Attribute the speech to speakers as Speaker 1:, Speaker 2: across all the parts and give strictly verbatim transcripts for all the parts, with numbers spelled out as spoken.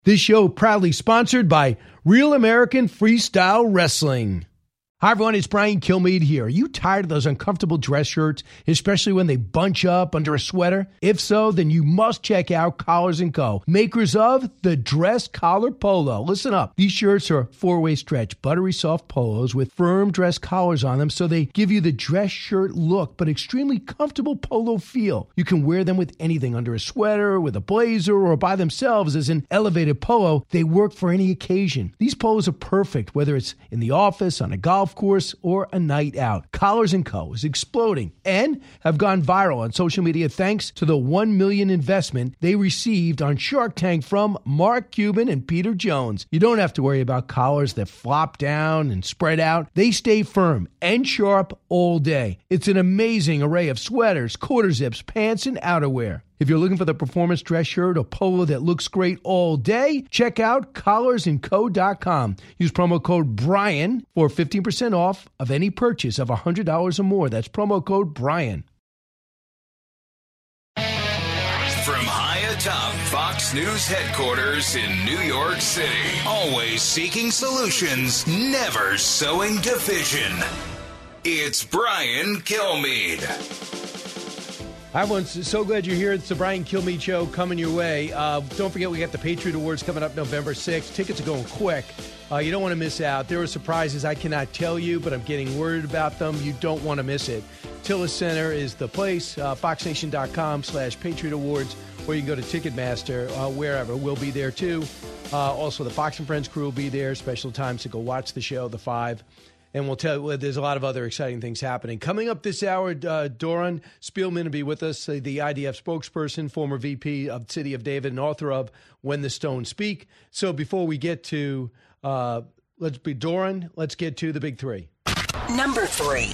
Speaker 1: This show proudly sponsored by Real American Freestyle Wrestling. Hi, everyone. It's Brian Kilmeade here. Are you tired of those uncomfortable dress shirts, especially when they bunch up under a sweater? If so, then you must check out Collars and Co., makers of the Dress Collar Polo. Listen up. These shirts are four-way stretch, buttery soft polos with firm dress collars on them, so they give you the dress shirt look, but extremely comfortable polo feel. You can wear them with anything, under a sweater, with a blazer, or by themselves as an elevated polo. They work for any occasion. These polos are perfect, whether it's in the office, on a golf course, or a night out. Collars and Co. is exploding and have gone viral on social media thanks to the one million dollars investment they received on Shark Tank from Mark Cuban and Peter Jones. You don't have to worry about collars that flop down and spread out. They stay firm and sharp all day. It's an amazing array of sweaters, quarter zips, pants, and outerwear. If you're looking for the performance dress shirt or polo that looks great all day, check out collars and co dot com. Use promo code Brian for fifteen percent off of any purchase of one hundred dollars or more. That's promo code Brian.
Speaker 2: From high atop Fox News headquarters in New York City, always seeking solutions, never sowing division. It's Brian Kilmeade.
Speaker 1: Hi, everyone. So glad you're here. It's the Brian Kilmeade Show coming your way. Uh, don't forget, we got the Patriot Awards coming up November sixth. Tickets are going quick. Uh, you don't want to miss out. There are surprises I cannot tell you, but I'm getting word about them. You don't want to miss it. Tillis Center is the place, uh, foxnation.com slash Patriot Awards, or you can go to Ticketmaster, uh, wherever. We'll be there, too. Uh, also, the Fox and Friends crew will be there. Special times to go watch the show, The Five. And we'll tell you, there's a lot of other exciting things happening. Coming up this hour, uh, Doron Spielman will be with us, uh, the I D F spokesperson, former V P of City of David, and author of When the Stones Speak. So before we get to, uh, let's be Doron, let's get to the big three.
Speaker 3: Number three.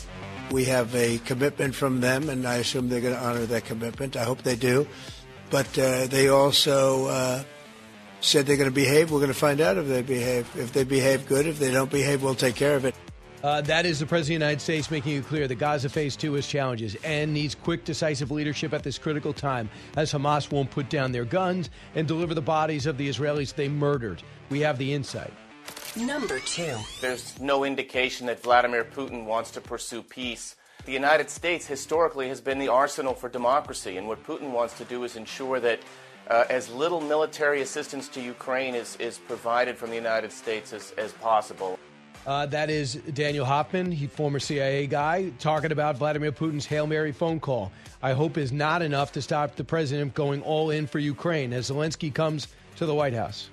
Speaker 4: We have a commitment from them, and I assume they're going to honor that commitment. I hope they do. But uh, they also uh, said they're going to behave. We're going to find out if they behave. If they behave, good. If they don't behave, we'll take care of it.
Speaker 1: Uh, that is the President of the United States making it clear that Gaza Phase two has challenges and needs quick, decisive leadership at this critical time, as Hamas won't put down their guns and deliver the bodies of the Israelis they murdered. We have the insight.
Speaker 3: Number two.
Speaker 5: There's no indication that Vladimir Putin wants to pursue peace. The United States historically has been the arsenal for democracy, and what Putin wants to do is ensure that uh, as little military assistance to Ukraine is, is provided from the United States as, as possible.
Speaker 1: Uh, that is Daniel Hoffman, he former C I A guy, talking about Vladimir Putin's Hail Mary phone call. I hope is not enough to stop the president going all in for Ukraine as Zelensky comes to the White House.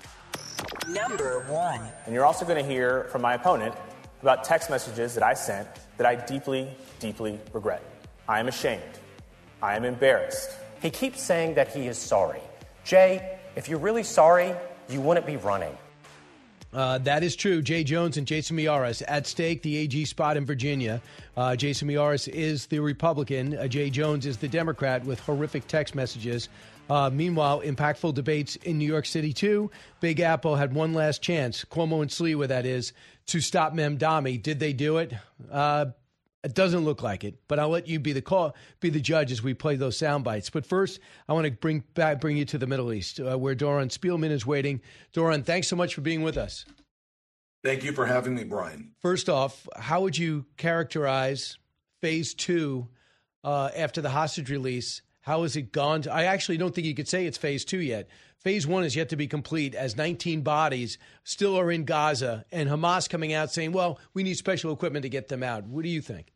Speaker 3: Number one.
Speaker 6: And you're also going to hear from my opponent about text messages that I sent that I deeply, deeply regret. I am ashamed. I am embarrassed.
Speaker 7: He keeps saying that he is sorry. Jay, if you're really sorry, you wouldn't be running.
Speaker 1: Uh, that is true. Jay Jones and Jason Miyares at stake, the A G spot in Virginia. Uh, Jason Miyares is the Republican. Uh, Jay Jones is the Democrat with horrific text messages. Uh, meanwhile, impactful debates in New York City, too. Big Apple had one last chance, Cuomo and Sliwa, that is, to stop Mamdani. Did they do it? Uh, it doesn't look like it, but I'll let you be the call, be the judge as we play those sound bites. But first, I want to bring back, bring you to the Middle East, uh, where Doron Spielman is waiting. Doron, thanks so much for being with us.
Speaker 8: Thank you for having me, Brian.
Speaker 1: First off, how would you characterize phase two uh, after the hostage release? How has it gone? I actually don't think you could say it's phase two yet. Phase one is yet to be complete as nineteen bodies still are in Gaza and Hamas coming out saying, well, we need special equipment to get them out. What do you think?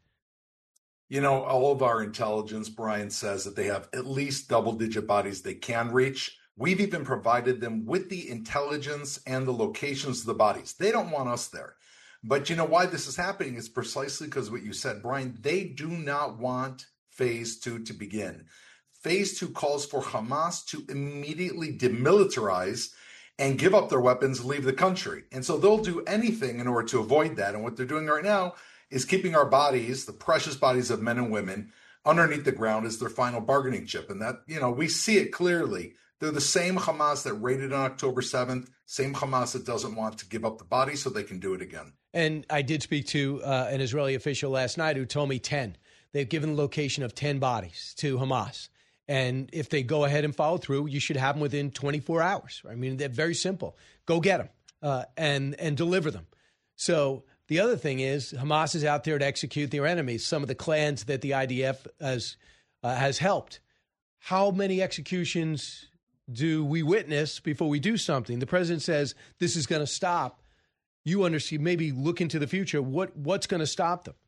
Speaker 8: You know, all of our intelligence, Brian, says that they have at least double-digit bodies they can reach. We've even provided them with the intelligence and the locations of the bodies. They don't want us there. But you know why this is happening is precisely because what you said, Brian. They do not want phase two to begin. Phase two calls for Hamas to immediately demilitarize and give up their weapons and leave the country. And so they'll do anything in order to avoid that. And what they're doing right now is keeping our bodies, the precious bodies of men and women, underneath the ground as their final bargaining chip. And that, you know, we see it clearly. They're the same Hamas that raided on October seventh, same Hamas that doesn't want to give up the body so they can do it again.
Speaker 1: And I did speak to uh, an Israeli official last night who told me ten. They've given the location of ten bodies to Hamas. And if they go ahead and follow through, you should have them within twenty-four hours. I mean, they're very simple. Go get them uh, and, and deliver them. So the other thing is Hamas is out there to execute their enemies, some of the clans that the I D F has, uh, has helped. How many executions do we witness before we do something? The president says this is going to stop. You understand, maybe look into the future. What What's going to stop them?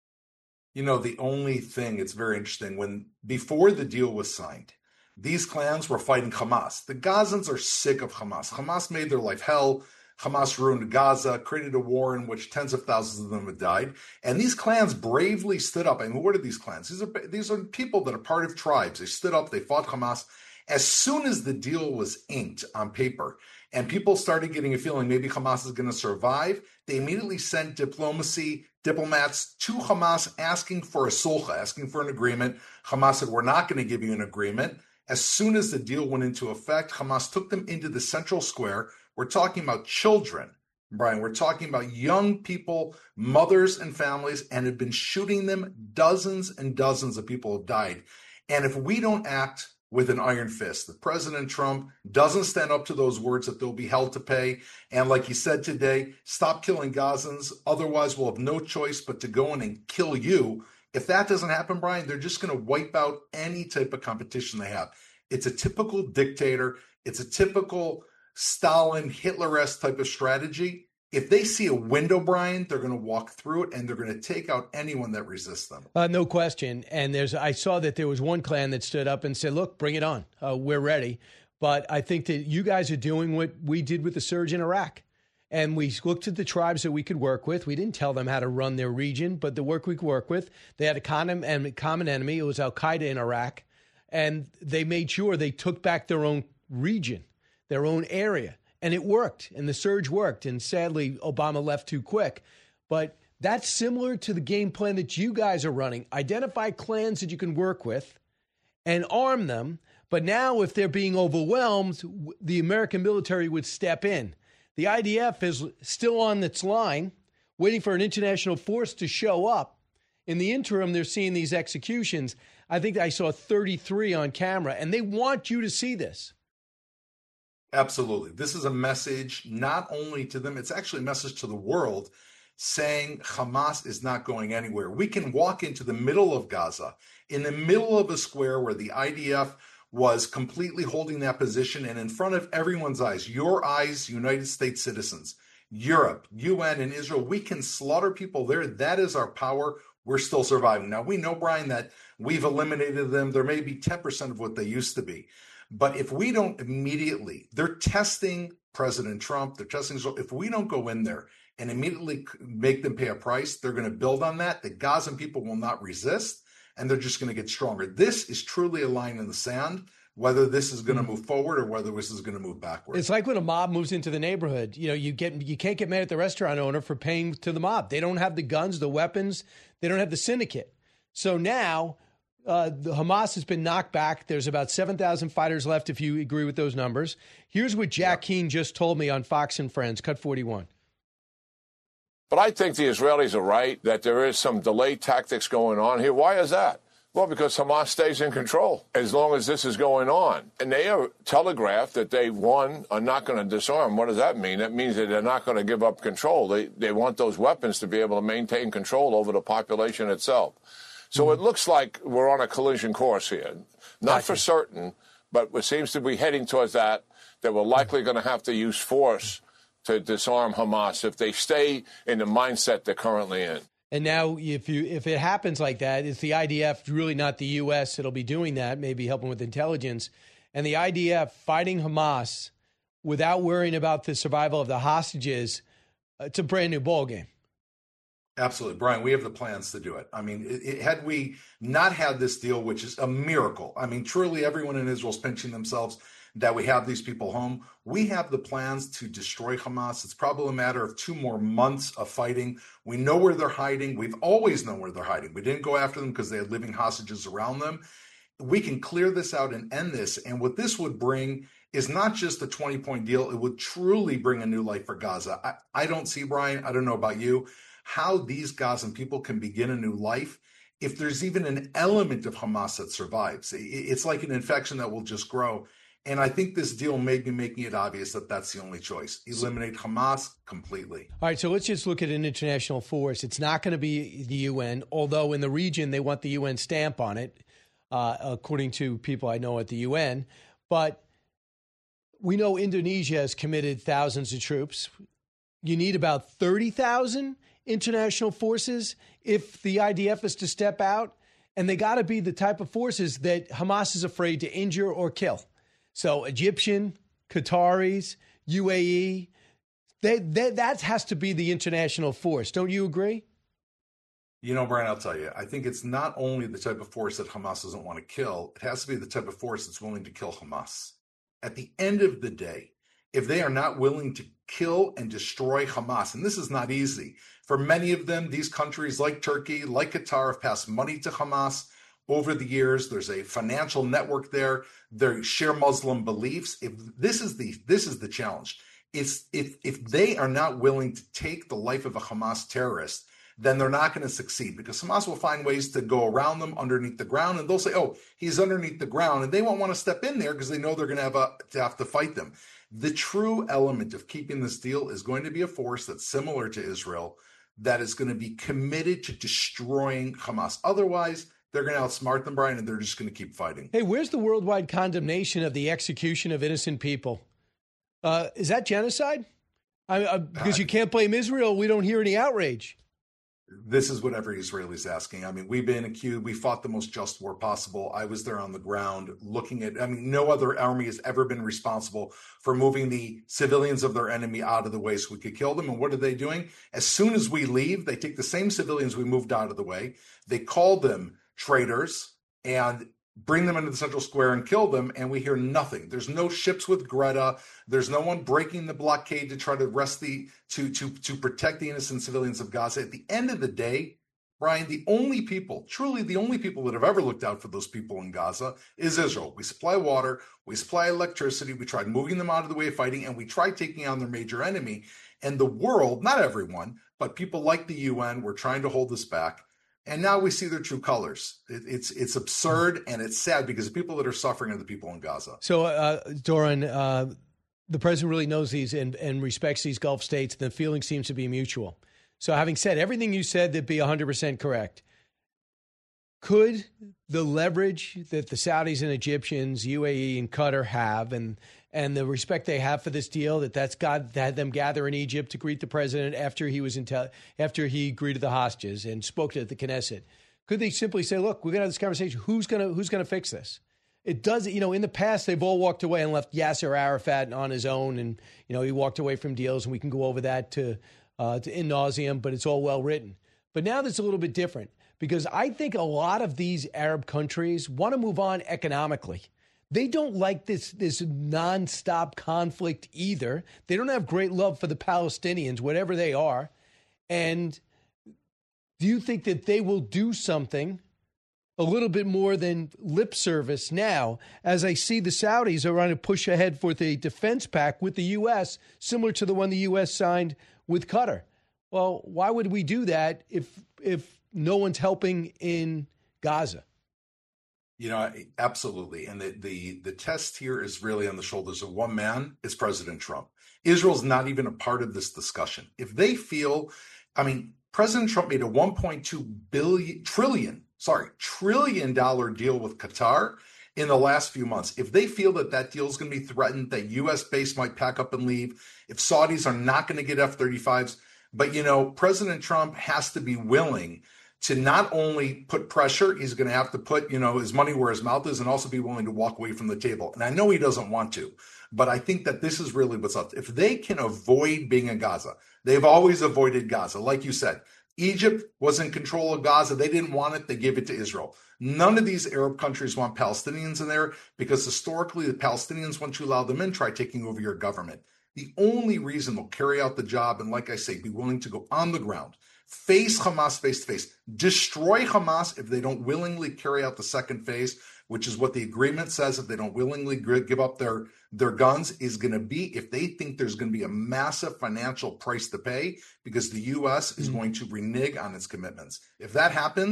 Speaker 8: You know, the only thing, it's very interesting, when before the deal was signed, these clans were fighting Hamas. The Gazans are sick of Hamas. Hamas made their life hell. Hamas ruined Gaza, created a war in which tens of thousands of them have died. And these clans bravely stood up. I mean, what are these clans? These are, these are people that are part of tribes. They stood up, they fought Hamas. As soon as the deal was inked on paper and people started getting a feeling maybe Hamas is going to survive, they immediately sent diplomacy, diplomats to Hamas asking for a sulh, asking for an agreement. Hamas said, we're not going to give you an agreement. As soon as the deal went into effect, Hamas took them into the central square. We're talking about children, Brian. We're talking about young people, mothers and families, and have been shooting them. Dozens and dozens of people have died. And if we don't act with an iron fist, the President Trump doesn't stand up to those words that they'll be held to pay. And like he said today, stop killing Gazans. Otherwise, we'll have no choice but to go in and kill you. If that doesn't happen, Brian, they're just going to wipe out any type of competition they have. It's a typical dictator. It's a typical Stalin, Hitler-esque type of strategy. If they see a window, Brian, they're going to walk through it and they're going to take out anyone that resists them.
Speaker 1: Uh, no question. And there's, I saw that there was one clan that stood up and said, look, bring it on. Uh, we're ready. But I think that you guys are doing what we did with the surge in Iraq. And we looked at the tribes that we could work with. We didn't tell them how to run their region, but the work we could work with. They had a common, common enemy. It was al-Qaeda in Iraq. And they made sure they took back their own region, their own area. And it worked, and the surge worked. And sadly, Obama left too quick. But that's similar to the game plan that you guys are running. Identify clans that you can work with and arm them. But now, if they're being overwhelmed, the American military would step in. The I D F is still on its line, waiting for an international force to show up. In the interim, they're seeing these executions. I think I saw thirty-three on camera, and they want you to see this.
Speaker 8: Absolutely. This is a message not only to them, it's actually a message to the world saying Hamas is not going anywhere. We can walk into the middle of Gaza, in the middle of a square where the I D F was completely holding that position, and in front of everyone's eyes, your eyes, United States citizens, Europe, U N, and Israel, we can slaughter people there. That is our power. We're still surviving. Now, we know, Brian, that we've eliminated them. There may be ten percent of what they used to be. But if we don't immediately, they're testing President Trump, they're testing, if we don't go in there and immediately make them pay a price, they're going to build on that. The Gazan people will not resist, and they're just going to get stronger. This is truly a line in the sand, whether this is going to move forward or whether this is going to move backwards.
Speaker 1: It's like when a mob moves into the neighborhood. You know, you get you can't get mad at the restaurant owner for paying to the mob. They don't have the guns, the weapons. They don't have the syndicate. So now Uh, the Hamas has been knocked back. There's about seven thousand fighters left, if you agree with those numbers. Here's what Jack Keane just told me on Fox and Friends, cut forty-one.
Speaker 9: But I think the Israelis are right that there is some delay tactics going on here. Why is that? Well, because Hamas stays in control as long as this is going on. And they are telegraphed that they, one, are not going to disarm. What does that mean? That means that they're not going to give up control. They, they want those weapons to be able to maintain control over the population itself. So it looks like we're on a collision course here. Not for certain, but it seems to be heading towards that, that we're likely going to have to use force to disarm Hamas if they stay in the mindset they're currently in.
Speaker 1: And now if you if it happens like that, it's the I D F, really not the U S that'll be doing that, maybe helping with intelligence. And the I D F fighting Hamas without worrying about the survival of the hostages, it's a brand new ballgame.
Speaker 8: Absolutely. Brian, we have the plans to do it. I mean, it, it, had we not had this deal, which is a miracle, I mean, truly everyone in Israel is pinching themselves that we have these people home. We have the plans to destroy Hamas. It's probably a matter of two more months of fighting. We know where they're hiding. We've always known where they're hiding. We didn't go after them because they had living hostages around them. We can clear this out and end this. And what this would bring is not just a twenty-point deal. It would truly bring a new life for Gaza. I, I don't see, Brian, I don't know about you, how these Gazan people can begin a new life if there's even an element of Hamas that survives. It's like an infection that will just grow. And I think this deal may be making it obvious that that's the only choice. Eliminate Hamas completely.
Speaker 1: All right, so let's just look at an international force. It's not going to be the U N, although in the region they want the U N stamp on it, uh, according to people I know at the U N. But we know Indonesia has committed thousands of troops. You need about thirty thousand international forces if the I D F is to step out. And they got to be the type of forces that Hamas is afraid to injure or kill. So Egyptian, Qataris, U A E, they, they, that has to be the international force. Don't you agree?
Speaker 8: You know, Brian, I'll tell you, I think it's not only the type of force that Hamas doesn't want to kill, it has to be the type of force that's willing to kill Hamas. At the end of the day, if they are not willing to kill and destroy Hamas, and this is not easy, for many of them, these countries like Turkey, like Qatar, have passed money to Hamas over the years. There's a financial network there. They share Muslim beliefs. If this is the this is the challenge. It's if if they are not willing to take the life of a Hamas terrorist, then they're not going to succeed, because Hamas will find ways to go around them underneath the ground, and they'll say, "Oh, he's underneath the ground," and they won't want to step in there because they know they're going to have a, to have to fight them. The true element of keeping this deal is going to be a force that's similar to Israel, that is going to be committed to destroying Hamas. Otherwise, they're going to outsmart them, Brian, and they're just going to keep fighting.
Speaker 1: Hey, where's the worldwide condemnation of the execution of innocent people? Uh, is that genocide? I, I, because you can't blame Israel. We don't hear any outrage.
Speaker 8: This is what every Israeli is asking. I mean, we've been accused. We fought the most just war possible. I was there on the ground looking at, I mean, no other army has ever been responsible for moving the civilians of their enemy out of the way so we could kill them. And what are they doing? As soon as we leave, they take the same civilians we moved out of the way. They call them traitors and bring them into the central square and kill them, and we hear nothing. There's no ships with Greta. There's no one breaking the blockade to try to rest the to to to protect the innocent civilians of Gaza. At the end of the day, Brian, the only people, truly the only people that have ever looked out for those people in Gaza is Israel. We supply water, we supply electricity, we tried moving them out of the way of fighting, and we tried taking on their major enemy. And the world, not everyone, but people like the U N were trying to hold this back. And now we see their true colors. It, it's it's absurd, and it's sad, because the people that are suffering are the people in Gaza.
Speaker 1: So, uh, Doron, uh, the president really knows these and, and respects these Gulf states. The feeling seems to be mutual. So having said everything you said, that'd be one hundred percent correct. Could the leverage that the Saudis and Egyptians, U A E and Qatar have, and and the respect they have for this deal, that that's God that had them gather in Egypt to greet the president after he was in tel- after he greeted the hostages and spoke to the Knesset, could they simply say, "Look, we're going to have this conversation. Who's going to who's going to fix this?" It does, you know. In the past, they've all walked away and left Yasser Arafat on his own, and you know he walked away from deals, and we can go over that to, uh, to in nauseum. But it's all well written. But now that's a little bit different, because I think a lot of these Arab countries want to move on economically. They don't like this this nonstop conflict either. They don't have great love for the Palestinians, whatever they are. And do you think that they will do something a little bit more than lip service now, as I see the Saudis are trying to push ahead for the defense pact with the U S, similar to the one the U S signed with Qatar? Well, why would we do that if if no one's helping in Gaza?
Speaker 8: You know, absolutely. And the, the the test here is really on the shoulders of one man. It's President Trump. Israel's not even a part of this discussion. If they feel, I mean, President Trump made a one point two billion trillion, sorry, trillion dollar deal with Qatar in the last few months. If they feel that that deal is going to be threatened, that U S base might pack up and leave, if Saudis are not going to get F thirty-fives, but, you know, President Trump has to be willing to not only put pressure, he's going to have to put, you know, his money where his mouth is, and also be willing to walk away from the table. And I know he doesn't want to, but I think that this is really what's up. If they can avoid being in Gaza, they've always avoided Gaza. Like you said, Egypt was in control of Gaza. They didn't want it. They gave it to Israel. None of these Arab countries want Palestinians in there, because historically the Palestinians, once you allow them in, try taking over your government. The only reason they'll carry out the job, and like I say, be willing to go on the ground, face Hamas face to face, destroy Hamas if they don't willingly carry out the second phase, which is what the agreement says, if they don't willingly give up their, their guns, is going to be if they think there's going to be a massive financial price to pay, because the U S is mm-hmm. going to renege on its commitments. If that happens,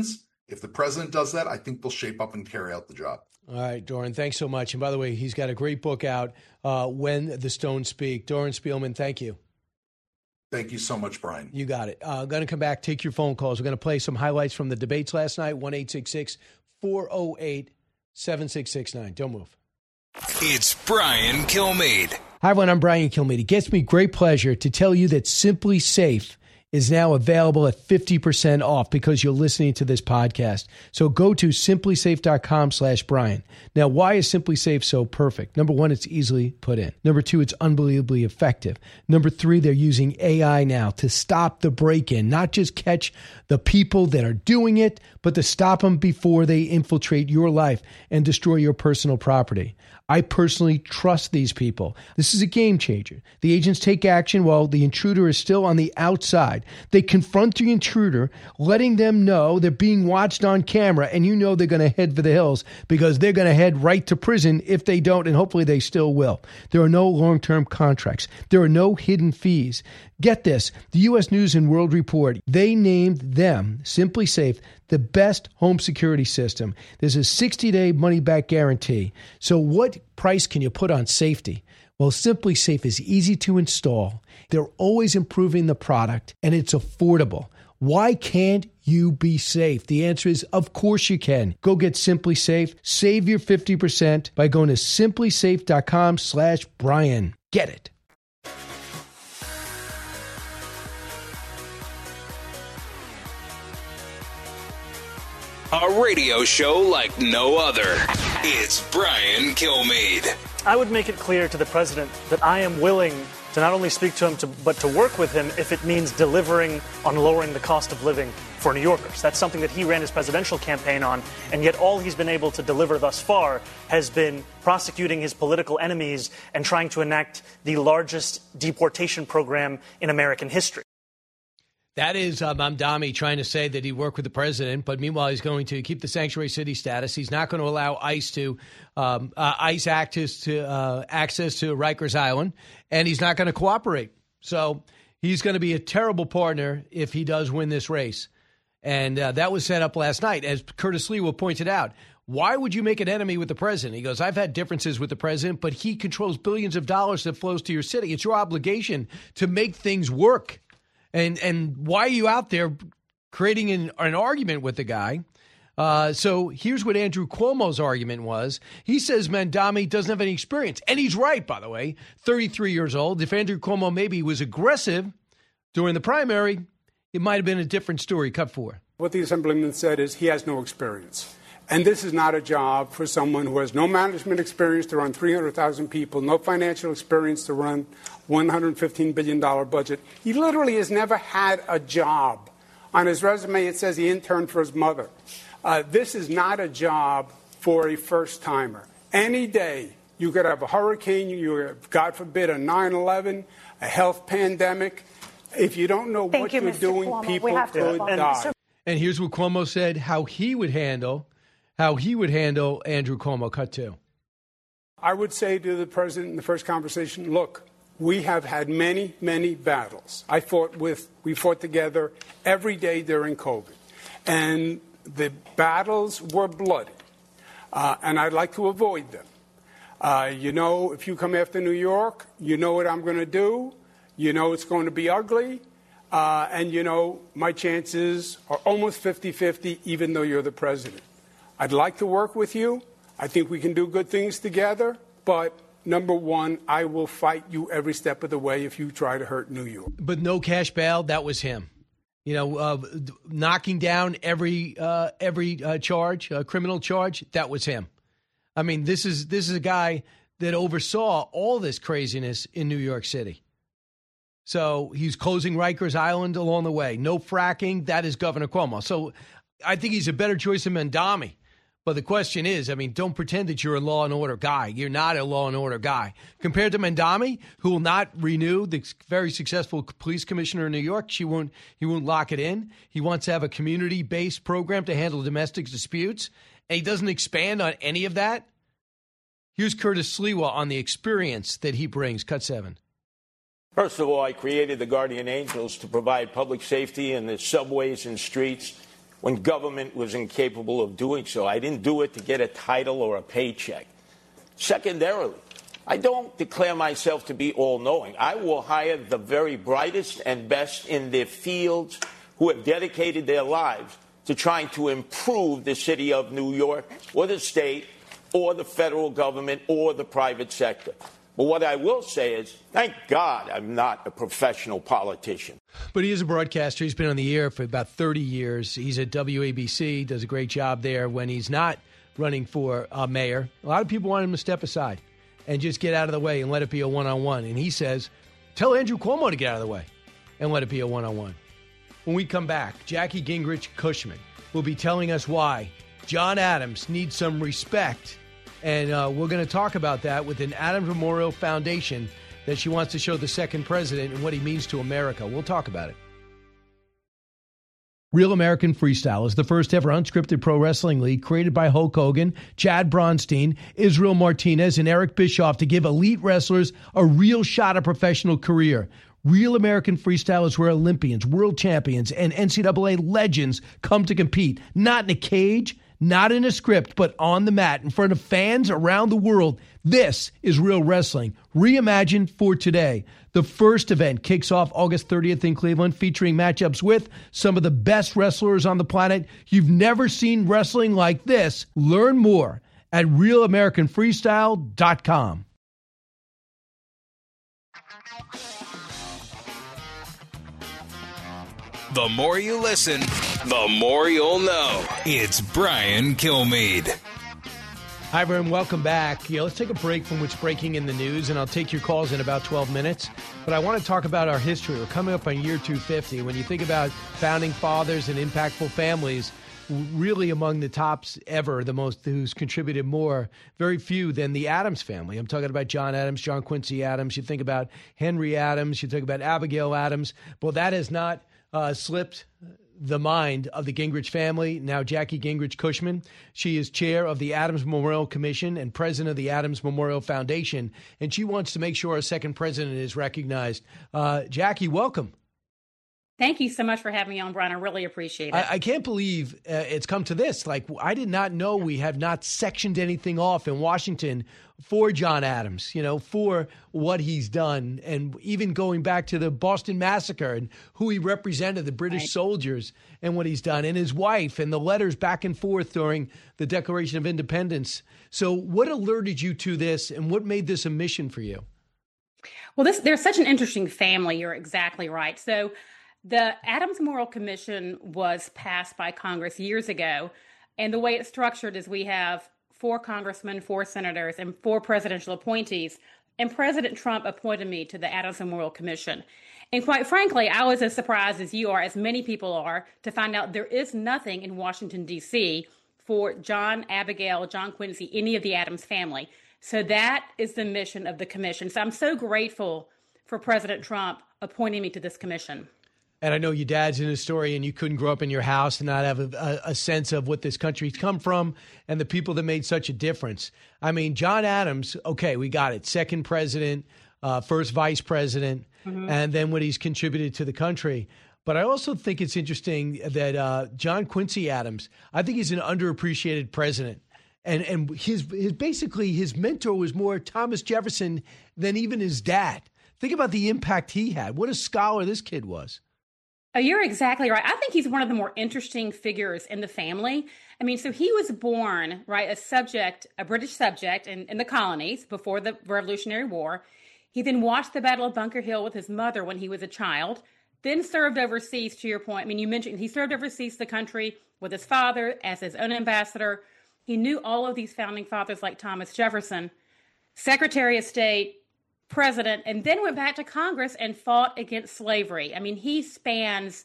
Speaker 8: If the president does that, I think they'll shape up and carry out the job.
Speaker 1: All right, Doran, thanks so much. And by the way, he's got a great book out, uh, When the Stones Speak. Doran Spielman, thank you.
Speaker 8: Thank you so much, Brian.
Speaker 1: You got it. I'm uh, going to come back, take your phone calls. We're going to play some highlights from the debates last night, one eight six six, four oh eight, seven six six nine. Don't move.
Speaker 2: It's Brian Kilmeade.
Speaker 1: Hi, everyone. I'm Brian Kilmeade. It gives me great pleasure to tell you that Simply Safe is now available at fifty percent off because you're listening to this podcast. So go to simplysafe.com slash Brian. Now, why is Simply Safe so perfect? Number one, it's easily put in. Number two, it's unbelievably effective. Number three, they're using A I now to stop the break-in, not just catch the people that are doing it, but to stop them before they infiltrate your life and destroy your personal property. I personally trust these people. This is a game changer. The agents take action while the intruder is still on the outside. They confront the intruder, letting them know they're being watched on camera, and you know they're going to head for the hills because they're going to head right to prison if they don't, and hopefully they still will. There are no long-term contracts. There are no hidden fees. Get this, the U S News and World Report, they named them, Simply Safe, the best home security system. There's a sixty-day money-back guarantee. So what price can you put on safety? Well, Simply Safe is easy to install. They're always improving the product, and it's affordable. Why can't you be safe? The answer is, of course you can. Go get Simply Safe. Save your fifty percent by going to simplysafe.com slash Brian. Get it.
Speaker 2: A radio show like no other. It's Brian Kilmeade.
Speaker 10: I would make it clear to the president that I am willing to not only speak to him, to, but to work with him if it means delivering on lowering the cost of living for New Yorkers. That's something that he ran his presidential campaign on, and yet all he's been able to deliver thus far has been prosecuting his political enemies and trying to enact the largest deportation program in American history.
Speaker 1: That is uh, Mamdani trying to say that he worked with the president, but meanwhile he's going to keep the sanctuary city status. He's not going to allow ICE to um, uh, ICE access to uh, access to Rikers Island, and he's not going to cooperate. So he's going to be a terrible partner if he does win this race. And uh, that was set up last night, as Curtis Lewa pointed out. Why would you make an enemy with the president? He goes, I've had differences with the president, but he controls billions of dollars that flows to your city. It's your obligation to make things work. And and why are you out there creating an, an argument with the guy? Uh, so here's what Andrew Cuomo's argument was. He says Mamdani doesn't have any experience. And he's right, by the way, thirty-three years old. If Andrew Cuomo maybe was aggressive during the primary, it might have been a different story. Cut four.
Speaker 11: What the Assemblyman said is he has no experience. And this is not a job for someone who has no management experience to run three hundred thousand people, no financial experience to run one hundred fifteen billion dollars budget. He literally has never had a job. On his resume, it says he interned for his mother. Uh, this is not a job for a first-timer. Any day, you could have a hurricane, you have, God forbid, a nine eleven, a health pandemic. If you don't know
Speaker 12: Thank
Speaker 11: what
Speaker 12: you,
Speaker 11: you're
Speaker 12: Mister
Speaker 11: doing,
Speaker 12: Cuomo.
Speaker 11: people could die.
Speaker 1: And here's what Cuomo said, how he would handle how he would handle Andrew Cuomo. Cut two.
Speaker 11: I would say to the president in the first conversation, look, we have had many, many battles. I fought with, we fought together every day during COVID. And the battles were bloody. Uh, and I'd like to avoid them. Uh, you know, if you come after New York, you know what I'm going to do. You know it's going to be ugly. Uh, and, you know, my chances are almost fifty-fifty, even though you're the president. I'd like to work with you. I think we can do good things together. But number one, I will fight you every step of the way if you try to hurt New York.
Speaker 1: But no cash bail, that was him. You know, uh, knocking down every uh, every uh, charge, uh, criminal charge, that was him. I mean, this is this is a guy that oversaw all this craziness in New York City. So he's closing Rikers Island along the way. No fracking, that is Governor Cuomo. So I think he's a better choice than Mamdani. But the question is, I mean, don't pretend that you're a law and order guy. You're not a law and order guy. Compared to Mamdani, who will not renew, the very successful police commissioner in New York, she won't, he won't lock it in. He wants to have a community-based program to handle domestic disputes, and he doesn't expand on any of that. Here's Curtis Lewa on the experience that he brings. Cut seven.
Speaker 13: First of all, I created the Guardian Angels to provide public safety in the subways and streets
Speaker 12: when government was incapable of doing so. I didn't do it to get a title or a paycheck. Secondarily, I don't declare myself to be all-knowing. I will hire the very brightest and best in their fields who have dedicated their lives to trying to improve the city of New York or the state or the federal government or the private sector. But what I will say is, thank God I'm not a professional politician.
Speaker 1: But he is a broadcaster. He's been on the air for about thirty years. He's at W A B C, does a great job there when he's not running for uh, mayor. A lot of people want him to step aside and just get out of the way and let it be a one-on-one. And he says, tell Andrew Cuomo to get out of the way and let it be a one-on-one. When we come back, Jackie Gingrich Cushman will be telling us why John Adams needs some respect. And uh, we're going to talk about that with an Adams Memorial Foundation that she wants to show the second president and what he means to America. We'll talk about it. Real American Freestyle is the first ever unscripted pro wrestling league created by Hulk Hogan, Chad Bronstein, Israel Martinez, and Eric Bischoff to give elite wrestlers a real shot at a professional career. Real American Freestyle is where Olympians, world champions, and N C double A legends come to compete. Not in a cage, not in a script, but on the mat in front of fans around the world. This is real wrestling, reimagined for today. The first event kicks off August thirtieth in Cleveland, featuring matchups with some of the best wrestlers on the planet. You've never seen wrestling like this. Learn more at real american freestyle dot com.
Speaker 2: The more you listen, the more you'll know. It's Brian Kilmeade.
Speaker 1: Hi, everyone. Welcome back. Yeah, let's take a break from what's breaking in the news, and I'll take your calls in about twelve minutes. But I want to talk about our history. We're coming up on year two fifty. When you think about founding fathers and impactful families, really among the tops ever, the most who's contributed more, very few than the Adams family. I'm talking about John Adams, John Quincy Adams. You think about Henry Adams. You think about Abigail Adams. Well, that has not uh, slipped the mind of the Gingrich family. Now, Jackie Gingrich Cushman, she is chair of the Adams Memorial Commission and president of the Adams Memorial Foundation, and she wants to make sure a second president is recognized. Uh, Jackie, welcome.
Speaker 13: Thank you so much for having me on, Brian. I really appreciate it.
Speaker 1: I, I can't believe uh, it's come to this. Like, I did not know we have not sectioned anything off in Washington for John Adams, you know, for what he's done. And even going back to the Boston Massacre and who he represented, the British right. soldiers, and what he's done, and his wife, and the letters back and forth during the Declaration of Independence. So what alerted you to this, and what made this a mission for you?
Speaker 13: Well, this they're such an interesting family. You're exactly right. So the Adams Memorial Commission was passed by Congress years ago, and the way it's structured is we have four congressmen, four senators, and four presidential appointees, and President Trump appointed me to the Adams Memorial Commission. And quite frankly, I was as surprised as you are, as many people are, to find out there is nothing in Washington, D C for John, Abigail, John Quincy, any of the Adams family. So that is the mission of the commission. So I'm so grateful for President Trump appointing me to this commission.
Speaker 1: And I know your dad's in the story, and you couldn't grow up in your house and not have a, a, a sense of what this country's come from and the people that made such a difference. I mean, John Adams, okay, we got it. Second president, uh, first vice president, mm-hmm. and then what he's contributed to the country. But I also think it's interesting that uh, John Quincy Adams, I think he's an underappreciated president. And and his his basically his mentor was more Thomas Jefferson than even his dad. Think about the impact he had. What a scholar this kid was.
Speaker 13: Oh, you're exactly right. I think he's one of the more interesting figures in the family. I mean, so he was born, right, a subject, a British subject in, in the colonies before the Revolutionary War. He then watched the Battle of Bunker Hill with his mother when he was a child, then served overseas, to your point. I mean, you mentioned he served overseas the country with his father as his own ambassador. He knew all of these founding fathers like Thomas Jefferson, Secretary of State, president, and then went back to Congress and fought against slavery. I mean, he spans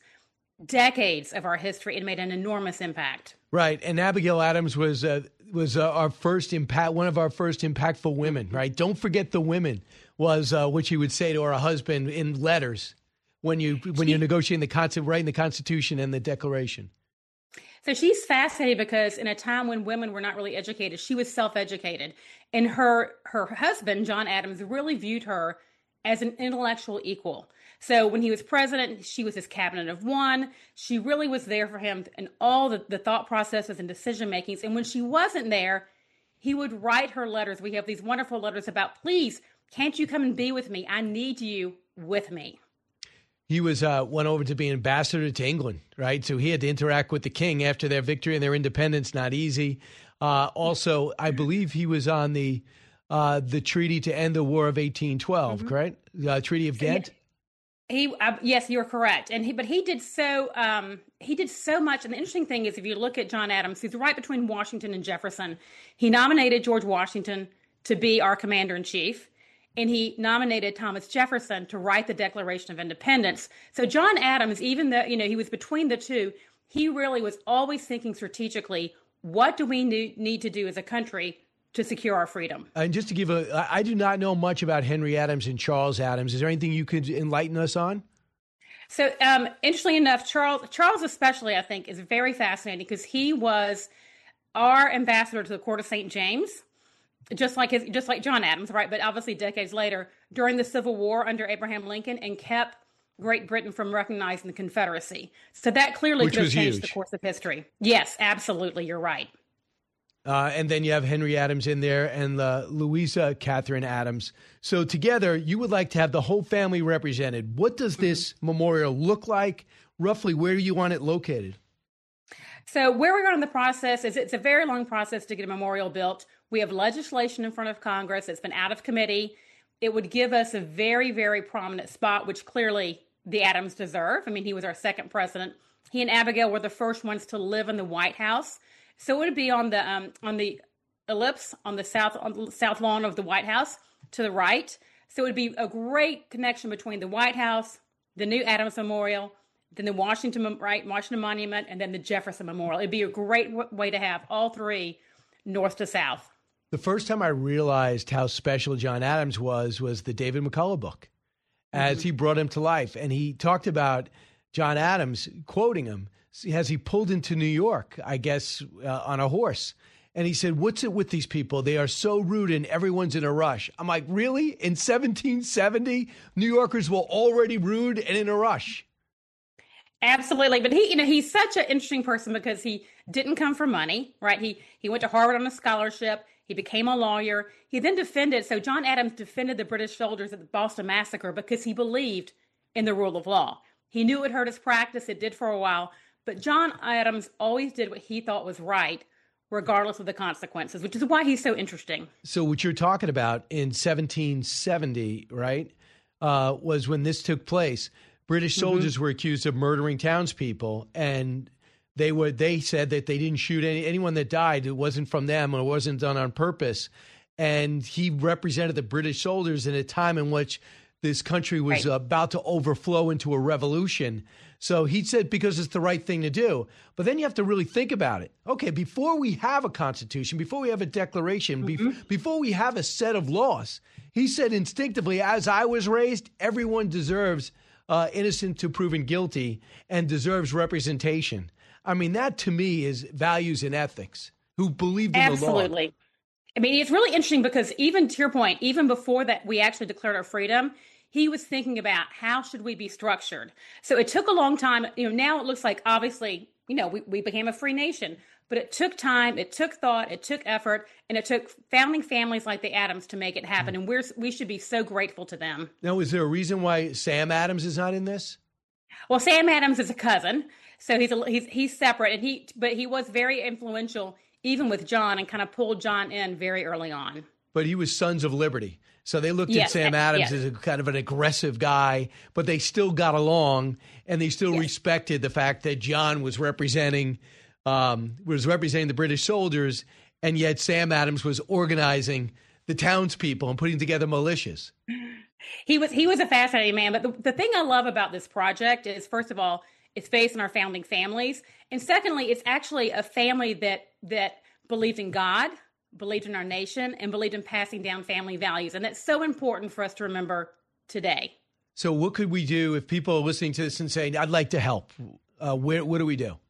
Speaker 13: decades of our history and made an enormous impact.
Speaker 1: Right. And Abigail Adams was uh, was uh, our first impact, one of our first impactful women, right? Don't forget the women was uh, what she would say to her husband in letters when you when you're negotiating the concept, writing the Constitution and the Declaration.
Speaker 13: So she's fascinating because in a time when women were not really educated, she was self-educated. And her her husband, John Adams, really viewed her as an intellectual equal. So when he was president, she was his cabinet of one. She really was there for him in all the, the thought processes and decision makings. And when she wasn't there, he would write her letters. We have these wonderful letters about, please, can't you come and be with me? I need you with me.
Speaker 1: He was uh, went over to be ambassador to England, right? So he had to interact with the king after their victory and their independence. Not easy. Uh, also, I believe he was on the uh, the treaty to end the War of eighteen twelve, mm-hmm. correct? Uh, Treaty of Ghent.
Speaker 13: He, uh, yes, you're correct. And he, but he did so, um, he did so much. And the interesting thing is, if you look at John Adams, he's right between Washington and Jefferson. He nominated George Washington to be our commander in chief, and he nominated Thomas Jefferson to write the Declaration of Independence. So John Adams, even though, you know, he was between the two, he really was always thinking strategically, what do we need, need to do as a country to secure our freedom?
Speaker 1: And just to give a, I do not know much about Henry Adams and Charles Adams. Is there anything you could enlighten us on?
Speaker 13: So, um, interestingly enough, Charles, Charles especially, I think, is very fascinating because he was our ambassador to the court of Saint James, just like his, just like John Adams, right? But obviously decades later, during the Civil War under Abraham Lincoln, and kept Great Britain from recognizing the Confederacy. So that clearly
Speaker 1: Which
Speaker 13: could have changed
Speaker 1: huge.
Speaker 13: the course of history. Yes, absolutely. You're right.
Speaker 1: Uh, and then you have Henry Adams in there and uh, Louisa Catherine Adams. So together, you would like to have the whole family represented. What does this memorial look like? Roughly, where do you want it located?
Speaker 13: So where we are in the process is it's a very long process to get a memorial built. We have legislation in front of Congress. It's been out of committee. It would give us a very, very prominent spot, which clearly the Adams deserve. I mean, he was our second president. He and Abigail were the first ones to live in the White House. So it would be on the um, on the ellipse on the south on the south lawn of the White House to the right. So it would be a great connection between the White House, the new Adams Memorial, then the Washington right Washington Monument, and then the Jefferson Memorial. It'd be a great w- way to have all three north to south.
Speaker 1: The first time I realized how special John Adams was was the David McCullough book, as mm-hmm. he brought him to life, and he talked about John Adams, quoting him, as he pulled into New York, I guess, uh, on a horse. And he said, what's it with these people? They are so rude and everyone's in a rush. I'm like, really? In seventeen seventy, New Yorkers were already rude and in a rush.
Speaker 13: Absolutely. But he, you know, he's such an interesting person because he didn't come for money, right? He he went to Harvard on a scholarship. He became a lawyer. He then defended. So John Adams defended the British soldiers at the Boston Massacre because he believed in the rule of law. He knew it hurt his practice. It did for a while. But John Adams always did what he thought was right, regardless of the consequences, which is why he's so interesting.
Speaker 1: So what you're talking about in seventeen seventy, right, uh, was when this took place. British soldiers mm-hmm. were accused of murdering townspeople, and they were they said that they didn't shoot any, anyone that died. It wasn't from them, or it wasn't done on purpose. And he represented the British soldiers in a time in which this country was right. about to overflow into a revolution. So he said because it's the right thing to do. But then you have to really think about it. Okay, before we have a constitution, before we have a declaration, mm-hmm. be- before we have a set of laws, he said instinctively, as I was raised, everyone deserves uh, innocent to proven guilty and deserves representation. I mean, that to me is values and ethics, who believed in
Speaker 13: Absolutely.
Speaker 1: the law.
Speaker 13: Absolutely. I mean, it's really interesting because even to your point, even before that we actually declared our freedom, he was thinking about how should we be structured. So it took a long time. You know, now it looks like obviously, you know, we, we became a free nation, but it took time, it took thought, it took effort, and it took founding families like the Adams to make it happen. And we're we should be so grateful to them.
Speaker 1: Now, is there a reason why Sam Adams is not in this?
Speaker 13: Well, Sam Adams is a cousin, so he's a, he's he's separate, and he but he was very influential even with John and kind of pulled John in very early on.
Speaker 1: But he was Sons of Liberty. So they looked
Speaker 13: yes,
Speaker 1: at Sam Adams
Speaker 13: yes.
Speaker 1: as a kind of an aggressive guy, but they still got along, and they still yes. respected the fact that John was representing um, was representing the British soldiers, and yet Sam Adams was organizing the townspeople and putting together militias.
Speaker 13: He was he was a fascinating man. But the, the thing I love about this project is, first of all, it's based on our founding families, and secondly, it's actually a family that that believed in God, believed in our nation, and believed in passing down family values. And that's so important for us to remember today.
Speaker 1: So what could we do if people are listening to this and saying, I'd like to help? Uh, where, what do we do?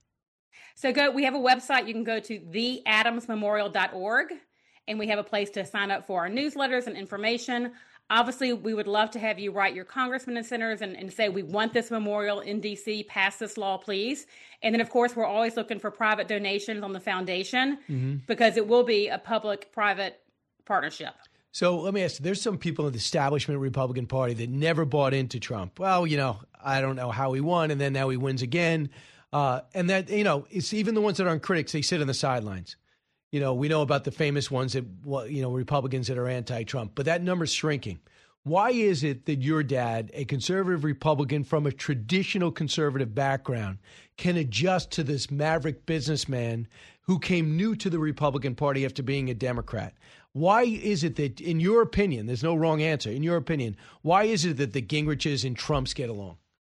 Speaker 13: So go. We have a website. You can go to the adams memorial dot org, and we have a place to sign up for our newsletters and information. Obviously, we would love to have you write your congressmen and senators and, and say, we want this memorial in D C, pass this law, please. And then, of course, we're always looking for private donations on the foundation mm-hmm. because it will be a public-private partnership.
Speaker 1: So let me ask you, there's some people in the establishment Republican Party that never bought into Trump. Well, you know, I don't know how he won, and then now he wins again. Uh, and that, you know, it's even the ones that aren't critics, they sit on the sidelines. You know, we know about the famous ones that, well, you know, Republicans that are anti-Trump, but that number's shrinking. Why is it that your dad, a conservative Republican from a traditional conservative background, can adjust to this maverick businessman who came new to the Republican Party after being a Democrat? Why is it that, in your opinion, there's no wrong answer, in your opinion, why is it that the Gingriches and Trumps get along?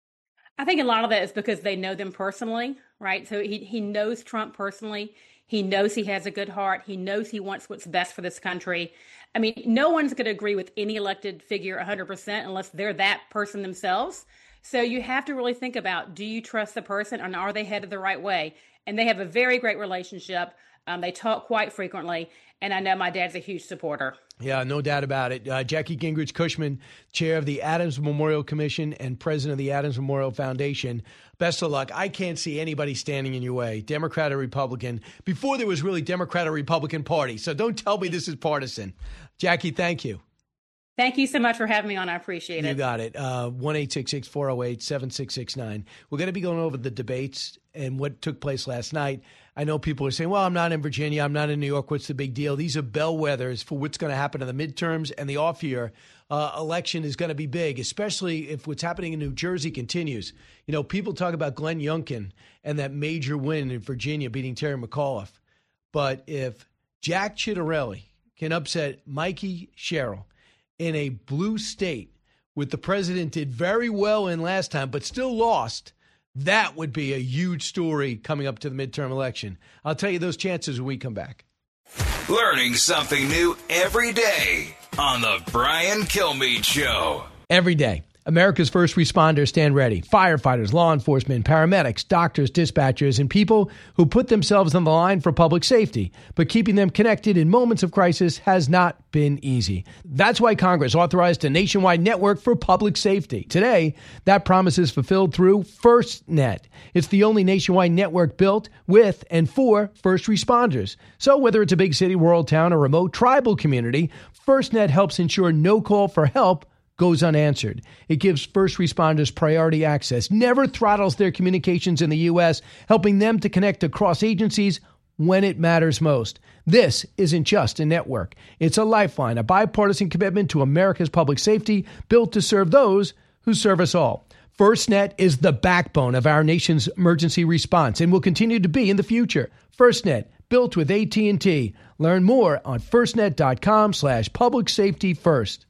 Speaker 13: I think a lot of that is because they know them personally, right? So he, he knows Trump personally. He knows he has a good heart. He knows he wants what's best for this country. I mean, no one's going to agree with any elected figure one hundred percent unless they're that person themselves. So you have to really think about, do you trust the person and are they headed the right way? And they have a very great relationship. Um, they talk quite frequently. And I know my dad's a huge supporter.
Speaker 1: Yeah, no doubt about it. Uh, Jackie Gingrich Cushman, chair of the Adams Memorial Commission and president of the Adams Memorial Foundation. Best of luck. I can't see anybody standing in your way, Democrat or Republican, before there was really Democrat or Republican Party. So don't tell me this is partisan. Jackie, thank you.
Speaker 13: Thank you so much for having me on. I appreciate it.
Speaker 1: You got it. Uh, one eight six six, four oh eight, seven six six nine. We're going to be going over the debates and what took place last night. I know people are saying, well, I'm not in Virginia. I'm not in New York. What's the big deal? These are bellwethers for what's going to happen in the midterms and the off-year uh, election is going to be big, especially if what's happening in New Jersey continues. You know, people talk about Glenn Youngkin and that major win in Virginia beating Terry McAuliffe. But if Jack Ciattarelli can upset Mikey Sherrill in a blue state, with the president did very well in last time, but still lost, that would be a huge story coming up to the midterm election. I'll tell you those chances when we come back.
Speaker 2: Learning something new every day on the Brian Kilmeade Show.
Speaker 1: Every day, America's first responders stand ready. Firefighters, law enforcement, paramedics, doctors, dispatchers, and people who put themselves on the line for public safety. But keeping them connected in moments of crisis has not been easy. That's why Congress authorized a nationwide network for public safety. Today, that promise is fulfilled through FirstNet. It's the only nationwide network built with and for first responders. So whether it's a big city, rural town, or remote tribal community, FirstNet helps ensure no call for help goes unanswered. It gives first responders priority access, never throttles their communications in the U S, helping them to connect across agencies when it matters most. This isn't just a network. It's a lifeline, a bipartisan commitment to America's public safety, built to serve those who serve us all. FirstNet is the backbone of our nation's emergency response and will continue to be in the future. FirstNet, built with A T and T. Learn more on firstnet.com slash public safety first.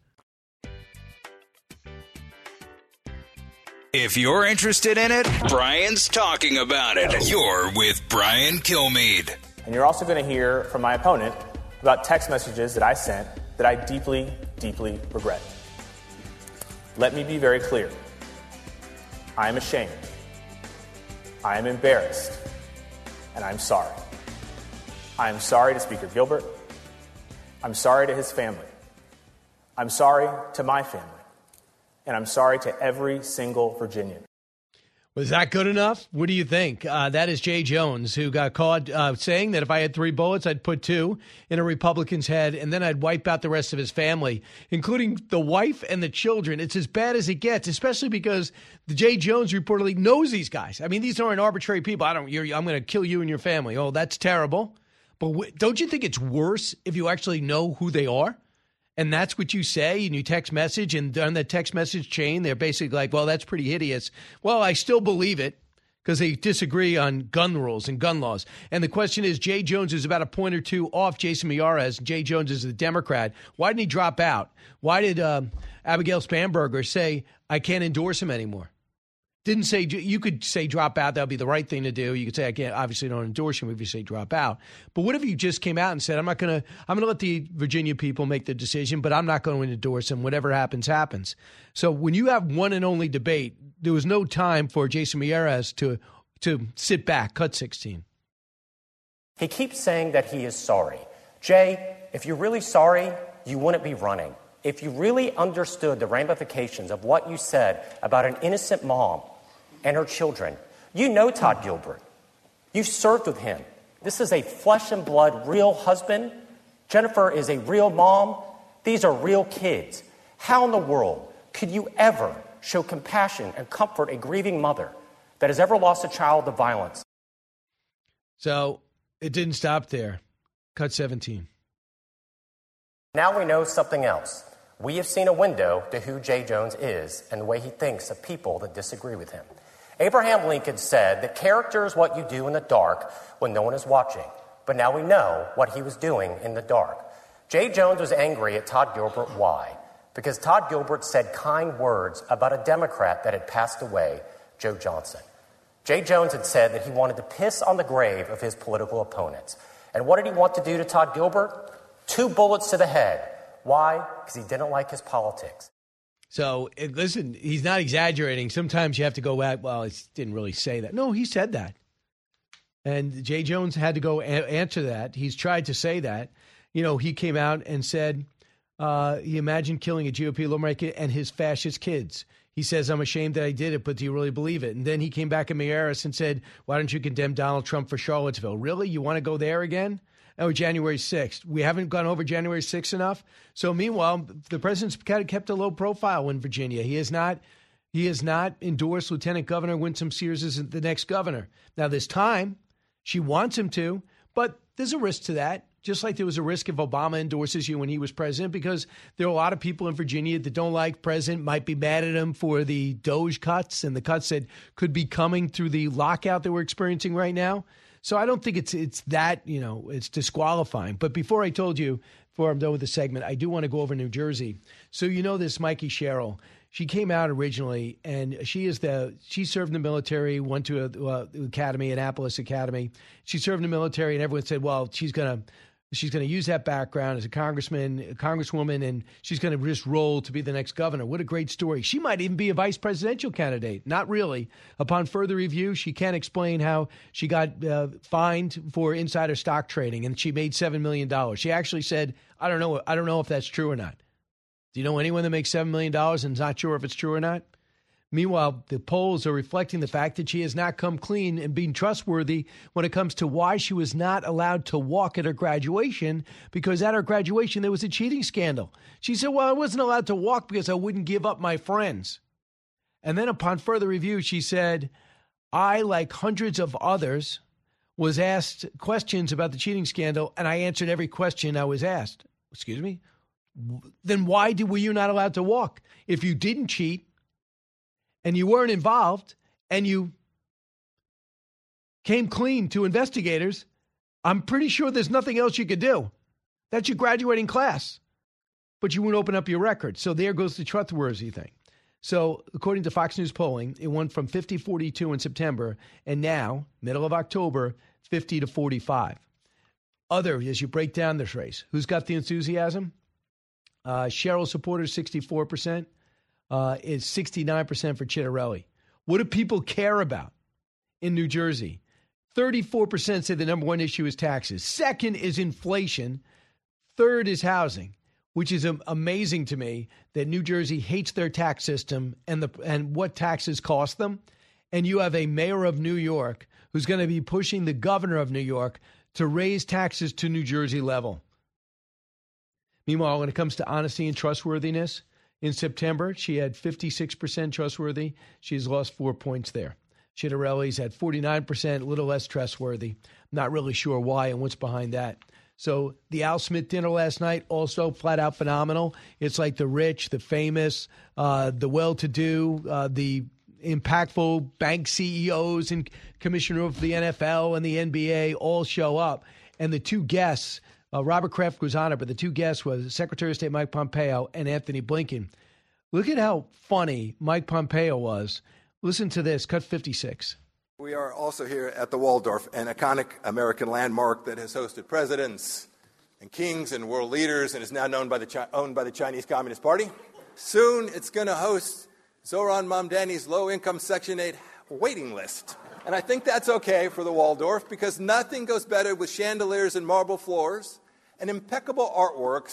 Speaker 2: If you're interested in it, Brian's talking about it. You're with Brian Kilmeade.
Speaker 6: And you're also going to hear from my opponent about text messages that I sent that I deeply, deeply regret. Let me be very clear. I am ashamed. I am embarrassed. And I'm sorry. I am sorry to Speaker Gilbert. I'm sorry to his family. I'm sorry to my family. And I'm sorry to every single Virginian.
Speaker 1: Was that good enough? What do you think? Uh, that is Jay Jones, who got caught uh, saying that if I had three bullets, I'd put two in a Republican's head, and then I'd wipe out the rest of his family, including the wife and the children. It's as bad as it gets, especially because the Jay Jones reportedly knows these guys. I mean, these aren't arbitrary people. I don't. You're, I'm going to kill you and your family. Oh, that's terrible. But w- don't you think it's worse if you actually know who they are? And that's what you say, and you text message, and on the text message chain, they're basically like, well, that's pretty hideous. Well, I still believe it because they disagree on gun rules and gun laws. And the question is, Jay Jones is about a point or two off Jason Miyares. Jay Jones is a Democrat. Why didn't he drop out? Why did um, Abigail Spanberger say, I can't endorse him anymore? Didn't say, you could say drop out. That would be the right thing to do. You could say, I can't, obviously don't endorse him if you say drop out. But what if you just came out and said, I'm not going to, I'm going to let the Virginia people make the decision, but I'm not going to endorse him. Whatever happens, happens. So when you have one and only debate, there was no time for Jason Miyares to, to sit back, cut sixteen.
Speaker 7: He keeps saying that he is sorry. Jay, if you're really sorry, you wouldn't be running. if you really understood the ramifications of what you said about an innocent mom and her children, you know Todd Gilbert. You've served with him. This is a flesh and blood real husband. Jennifer is a real mom. These are real kids. How in the world could you ever show compassion and comfort a grieving mother that has ever lost a child to violence?
Speaker 1: So it didn't stop there. Cut seventeen.
Speaker 7: Now we know something else. We have seen a window to who Jay Jones is and the way he thinks of people that disagree with him. Abraham Lincoln said that character is what you do in the dark when no one is watching. But now we know what he was doing in the dark. Jay Jones was angry at Todd Gilbert. Why? Because Todd Gilbert said kind words about a Democrat that had passed away, Joe Johnson. Jay Jones had said that he wanted to piss on the grave of his political opponents. And what did he want to do to Todd Gilbert? Two bullets to the head. Why? Because he didn't like his politics.
Speaker 1: So, it, listen, he's not exaggerating. Sometimes you have to go back, well, he didn't really say that. No, he said that. And Jay Jones had to go a- answer that. He's tried to say that. You know, he came out and said uh, he imagined killing a G O P lawmaker and his fascist kids. He says, I'm ashamed that I did it, but do you really believe it? And then he came back at Mayeris and said, why don't you condemn Donald Trump for Charlottesville? Really? You want to go there again? Oh, January sixth. We haven't gone over January sixth enough. So meanwhile, the president's kind of kept a low profile in Virginia. He has not he has not endorsed Lieutenant Governor Winsome Sears as the next governor. Now, this time, she wants him to, but there's a risk to that. Just like there was a risk if Obama endorses you when he was president, because there are a lot of people in Virginia that don't like the president, might be mad at him for the Doge cuts and the cuts that could be coming through the lockout that we're experiencing right now. So I don't think it's it's that, you know, it's disqualifying. But before I told you, before I'm done with the segment, I do want to go over New Jersey. So you know this Mikey Sherrill. She came out originally, and she is the she served in the military, went to a uh, academy, Annapolis Academy. She served in the military, and everyone said, well, she's going to she's going to use that background as a congressman, a congresswoman, and she's going to just roll to be the next governor. What a great story. She might even be a vice presidential candidate. Not really. Upon further review, she can't explain how she got uh, fined for insider stock trading, and she made seven million dollars. She actually said, I don't know, I don't know if that's true or not. Do you know anyone that makes seven million dollars and is not sure if it's true or not? Meanwhile, the polls are reflecting the fact that she has not come clean and been trustworthy when it comes to why she was not allowed to walk at her graduation, because at her graduation, there was a cheating scandal. She said, well, I wasn't allowed to walk because I wouldn't give up my friends. And then upon further review, she said, I, like hundreds of others, was asked questions about the cheating scandal, and I answered every question I was asked. Excuse me? Then why did, were you not allowed to walk? If you didn't cheat, and you weren't involved, and you came clean to investigators, I'm pretty sure there's nothing else you could do. That's your graduating class. But you wouldn't open up your record. So there goes the trustworthy thing. So according to Fox News polling, it went from fifty forty-two in September, and now, middle of October, fifty to forty-five. Other, as you break down this race, who's got the enthusiasm? Uh, Sherrill supporters, sixty-four percent. Uh, is sixty-nine percent for Chitterelli. What do people care about in New Jersey? thirty-four percent say the number one issue is taxes. Second is inflation. Third is housing, which is um, amazing to me that New Jersey hates their tax system and the and what taxes cost them. And you have a mayor of New York who's going to be pushing the governor of New York to raise taxes to New Jersey level. Meanwhile, when it comes to honesty and trustworthiness, in September, she had fifty-six percent trustworthy. She's lost four points there. Chitterelli's at forty-nine percent, a little less trustworthy. Not really sure why and what's behind that. So the Al Smith dinner last night, also flat out phenomenal. It's like the rich, the famous, uh, the well-to-do, uh, the impactful bank C E Os and commissioner of the N F L and the N B A all show up. And the two guests, Uh, Robert Kraft was on it, but the two guests was Secretary of State Mike Pompeo and Anthony Blinken. Look at how funny Mike Pompeo was. Listen to this, cut fifty-six.
Speaker 14: We are also here at the Waldorf, an iconic American landmark that has hosted presidents and kings and world leaders and is now known by the Chi- owned by the Chinese Communist Party. Soon it's going to host Zohran Mamdani's low-income Section eight waiting list. And I think that's okay for the Waldorf because nothing goes better with chandeliers and marble floors and impeccable artworks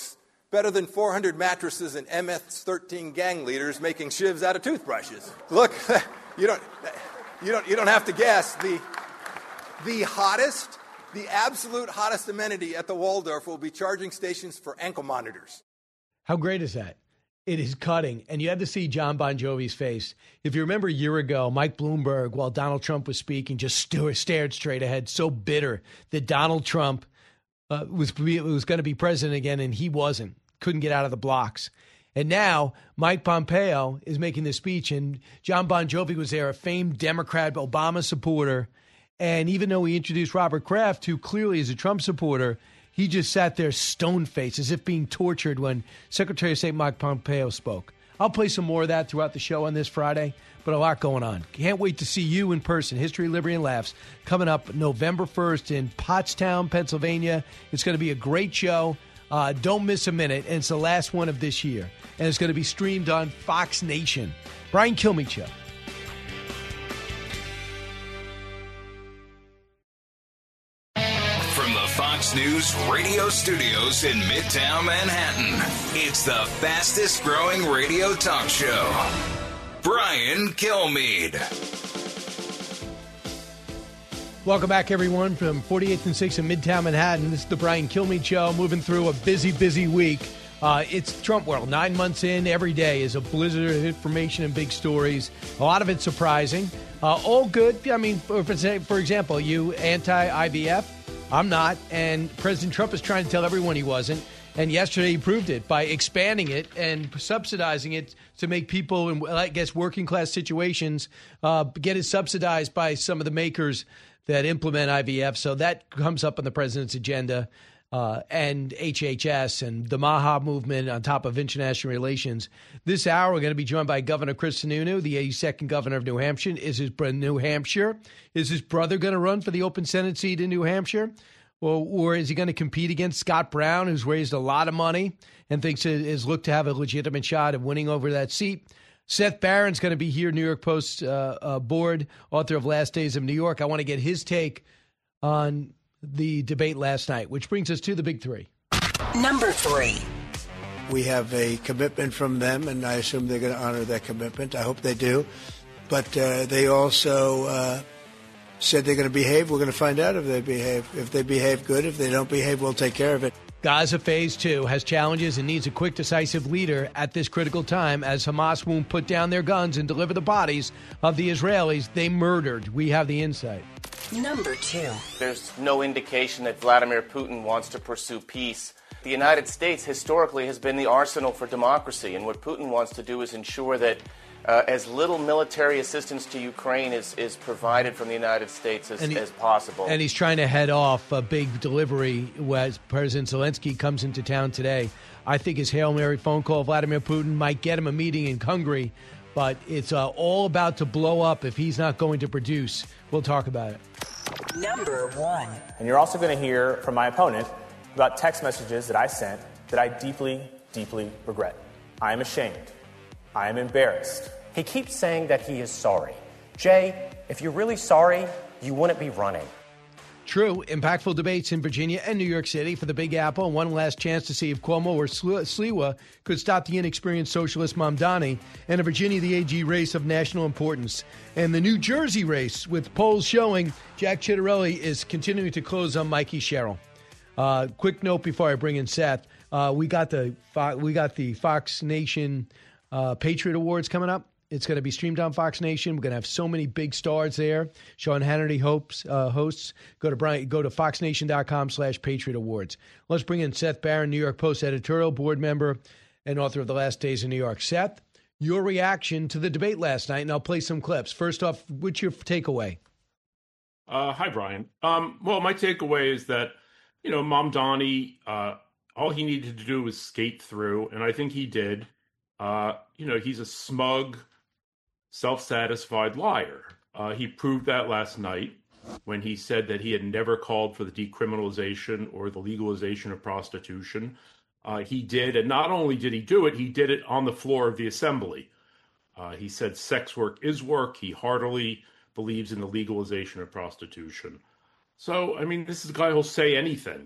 Speaker 14: Better than four hundred mattresses and M S thirteen gang leaders making shivs out of toothbrushes. Look, you don't, you don't, you don't have to guess. The, the hottest, the absolute hottest amenity at the Waldorf will be charging stations for ankle monitors.
Speaker 1: How great is that? It is cutting, and you had to see John Bon Jovi's face. If you remember a year ago, Mike Bloomberg, while Donald Trump was speaking, just st- stared straight ahead, so bitter that Donald Trump uh, was, was going to be president again, and he wasn't. Couldn't get out of the blocks. And now Mike Pompeo is making this speech, and John Bon Jovi was there, a famed Democrat, Obama supporter. And even though he introduced Robert Kraft, who clearly is a Trump supporter, he just sat there stone-faced as if being tortured when Secretary of State Mike Pompeo spoke. I'll play some more of that throughout the show on this Friday, but a lot going on. Can't wait to see you in person. History, Liberty, and Laughs coming up November first in Pottstown, Pennsylvania. It's going to be a great show. Uh, don't miss a minute, and it's the last one of this year. And it's going to be streamed on Fox Nation. Brian Kilmeade Show.
Speaker 2: From the Fox News radio studios in Midtown Manhattan, it's the fastest growing radio talk show. Brian Kilmeade.
Speaker 1: Welcome back, everyone, from forty-eighth and sixth in Midtown Manhattan. This is the Brian Kilmeade Show, moving through a busy, busy week. Uh, it's Trump world. Nine months in, every day is a blizzard of information and big stories. A lot of it surprising. Uh, all good. I mean, for, for example, you anti-I V F? I'm not. And President Trump is trying to tell everyone he wasn't. And yesterday he proved it by expanding it and subsidizing it to make people in, I guess, working class situations uh, get it subsidized by some of the makers that implement I V F. So that comes up on the president's agenda, uh, and H H S and the MAHA movement on top of international relations. This hour, we're going to be joined by Governor Chris Sununu, the eighty-second governor of New Hampshire. Is his New Hampshire? Is his brother going to run for the open Senate seat in New Hampshire? Or, or is he going to compete against Scott Brown, who's raised a lot of money and thinks it is looked to have a legitimate shot of winning over that seat? Seth Barron's going to be here, New York Post uh, uh, board, author of Last Days of New York. I want to get his take on the debate last night, which brings us to the big three.
Speaker 3: Number three.
Speaker 4: We have a commitment from them, and I assume they're going to honor that commitment. I hope they do. But uh, they also uh, said they're going to behave. We're going to find out if they behave. If they behave good, if they don't behave, we'll take care of it.
Speaker 1: Gaza Phase two has challenges and needs a quick, decisive leader at this critical time as Hamas won't put down their guns and deliver the bodies of the Israelis they murdered. We have the insight.
Speaker 3: Number two.
Speaker 5: There's no indication that Vladimir Putin wants to pursue peace. The United States historically has been the arsenal for democracy, and what Putin wants to do is ensure that Uh, as little military assistance to Ukraine is, is provided from the United States as,
Speaker 1: he,
Speaker 5: as possible.
Speaker 1: And he's trying to head off a big delivery as President Zelensky comes into town today. I think his Hail Mary phone call, Vladimir Putin, might get him a meeting in Hungary, but it's uh, all about to blow up if he's not going to produce. We'll talk about it.
Speaker 3: Number one.
Speaker 6: And you're also going to hear from my opponent about text messages that I sent that I deeply, deeply regret. I am ashamed. I am embarrassed.
Speaker 7: He keeps saying that he is sorry. Jay, if you're really sorry, you wouldn't be running.
Speaker 1: True. Impactful debates in Virginia and New York City for the Big Apple. One last chance to see if Cuomo or Sliwa could stop the inexperienced socialist Mamdani. And in Virginia, the A G race of national importance. And the New Jersey race, with polls showing Jack Ciattarelli is continuing to close on Mikey Sherrill. Uh, quick note before I bring in Seth. Uh, we got the we got the Fox Nation Uh, Patriot Awards coming up. It's going to be streamed on Fox Nation. We're going to have so many big stars there. Sean Hannity hopes, uh, hosts. Go to Brian, go to foxnation.com slash Patriot Awards. Let's bring in Seth Barron, New York Post editorial board member and author of The Last Days of New York. Seth, your reaction to the debate last night, and I'll play some clips. First off, what's your takeaway?
Speaker 15: Uh, hi, Brian. Um, well, my takeaway is that, you know, Mamdani, uh, all he needed to do was skate through, and I think he did. Uh, you know, he's a smug, self-satisfied liar. Uh, he proved that last night when he said that he had never called for the decriminalization or the legalization of prostitution. Uh, he did, and not only did he do it, he did it on the floor of the assembly. Uh, he said sex work is work. He heartily believes in the legalization of prostitution. So, I mean, this is a guy who'll say anything.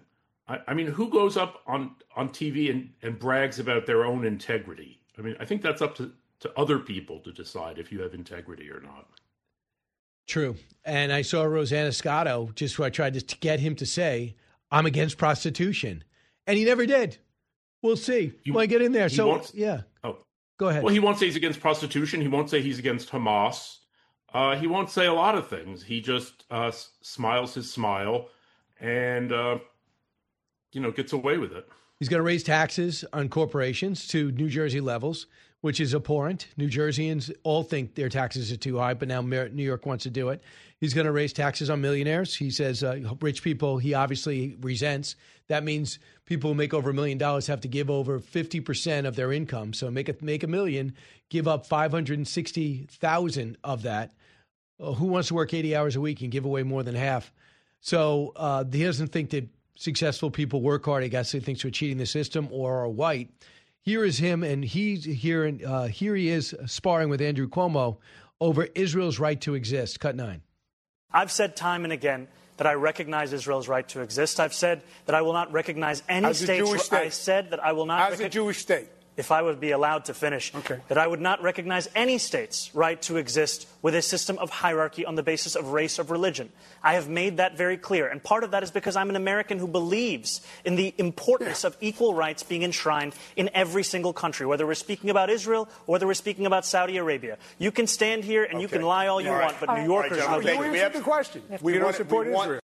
Speaker 15: I, I mean, who goes up on, on T V and, and brags about their own integrity? I mean, I think that's up to, to other people to decide if you have integrity or not.
Speaker 1: True. And I saw Rosanna Scotto, just who I tried to get him to say, I'm against prostitution. And he never did. We'll see. You want to get in there. So,
Speaker 15: wants,
Speaker 1: yeah.
Speaker 15: Oh,
Speaker 1: go ahead.
Speaker 15: Well, he won't say he's against prostitution. He won't say he's against Hamas. Uh, he won't say a lot of things. He just uh, s- smiles his smile and, uh, you know, gets away with it.
Speaker 1: He's going to raise taxes on corporations to New Jersey levels, which is abhorrent. New Jerseyans all think their taxes are too high, but now New York wants to do it. He's going to raise taxes on millionaires. He says uh, rich people, he obviously resents. That means people who make over a million dollars have to give over fifty percent of their income. So make a, make a million, give up five hundred sixty thousand of that. Uh, who wants to work eighty hours a week and give away more than half? So uh, he doesn't think that successful people work hard. I guess he thinks we're cheating the system or are white. Here is him, and he's here, and uh, here he is sparring with Andrew Cuomo over Israel's right to exist. Cut nine.
Speaker 10: I've said time and again that I recognize Israel's right to exist. I've said that I will not recognize any
Speaker 11: As a
Speaker 10: states.
Speaker 11: Jewish state.
Speaker 10: I said that I will not.
Speaker 11: As a Jewish state.
Speaker 10: If I would be allowed to finish,
Speaker 11: okay.
Speaker 10: that I would not recognize any state's right to exist with a system of hierarchy on the basis of race, of religion. I have made that very clear. And part of that is because I'm an American who believes in the importance of equal rights being enshrined in every single country, whether we're speaking about Israel or whether we're speaking about Saudi Arabia. You can stand here and okay. you can lie all you
Speaker 11: all
Speaker 10: want,
Speaker 11: right.
Speaker 10: but
Speaker 11: all
Speaker 10: New
Speaker 11: right.
Speaker 10: Yorkers
Speaker 11: all right,
Speaker 10: will
Speaker 11: okay. We have the question. We, we don't want, support we want, Israel.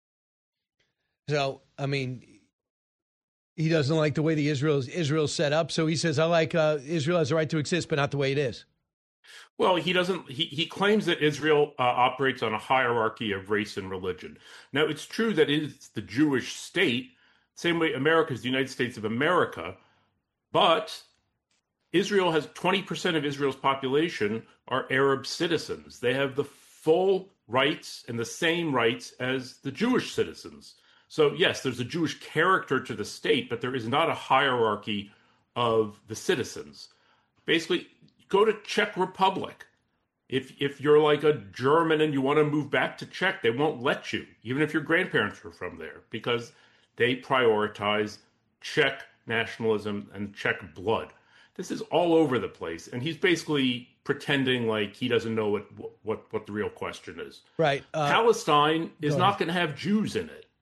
Speaker 1: So, I mean, he doesn't like the way the Israel's Israel's set up. So he says, I like uh, Israel has a right to exist, but not the way it is.
Speaker 15: Well, he doesn't. He, he claims that Israel uh, operates on a hierarchy of race and religion. Now, it's true that it's the Jewish state, same way America is the United States of America, but Israel has twenty percent of Israel's population are Arab citizens. They have the full rights and the same rights as the Jewish citizens. So, yes, there's a Jewish character to the state, but there is not a hierarchy of the citizens. Basically, go to Czech Republic. If if you're like a German and you want to move back to Czech, they won't let you, even if your grandparents were from there, because they prioritize Czech nationalism and Czech blood. This is all over the place, and he's basically pretending like he doesn't know what what, what the real question is.
Speaker 1: Right. Uh,
Speaker 15: Palestine is
Speaker 1: go
Speaker 15: not going to have Jews in it.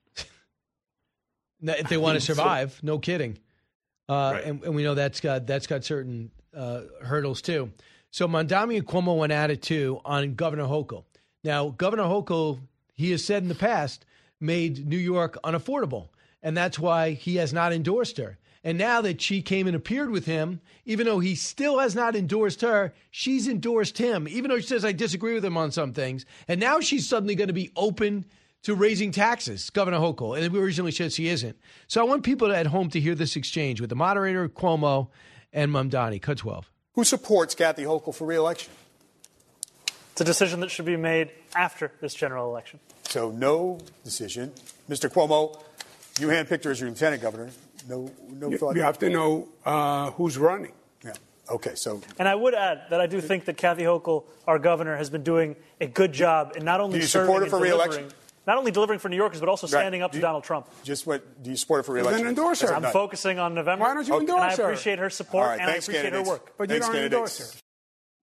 Speaker 1: If they want to survive, so, no kidding. Uh,
Speaker 15: right.
Speaker 1: and, and we know that's got that's got certain uh, hurdles too. So Mamdani and Cuomo went at it too on Governor Hochul. Now, Governor Hochul, he has said in the past, made New York unaffordable, and that's why he has not endorsed her. And now that she came and appeared with him, even though he still has not endorsed her, she's endorsed him, even though she says, I disagree with him on some things. And now she's suddenly going to be open to raising taxes, Governor Hochul. And we originally said she isn't. So I want people at home to hear this exchange with the moderator, Cuomo, and Mamdani. Cut twelve.
Speaker 16: Who supports Kathy Hochul for re-election?
Speaker 10: It's a decision that should be made after this general election.
Speaker 16: So no decision. Mister Cuomo, you handpicked her as your lieutenant governor. No, no
Speaker 11: you,
Speaker 16: thought.
Speaker 11: You have to know uh, who's running.
Speaker 16: Yeah. Okay. So.
Speaker 10: And I would add that I do think that Kathy Hochul, our governor, has been doing a good job in not only
Speaker 16: do you
Speaker 10: serving
Speaker 16: support her for
Speaker 10: and delivering,
Speaker 16: re-election?
Speaker 10: not only delivering for New Yorkers, but also standing right. up
Speaker 16: do
Speaker 10: to
Speaker 16: you,
Speaker 10: Donald Trump.
Speaker 16: Just what do you support her for re-election?
Speaker 11: Then endorse her.
Speaker 10: I'm
Speaker 16: None.
Speaker 10: focusing on November.
Speaker 11: Why don't you endorse
Speaker 10: and I
Speaker 11: her?
Speaker 10: appreciate her support
Speaker 16: right,
Speaker 10: and I
Speaker 16: thanks,
Speaker 10: appreciate
Speaker 16: candidates.
Speaker 10: her work.
Speaker 11: But
Speaker 16: thanks,
Speaker 11: you don't
Speaker 16: candidates.
Speaker 11: endorse her.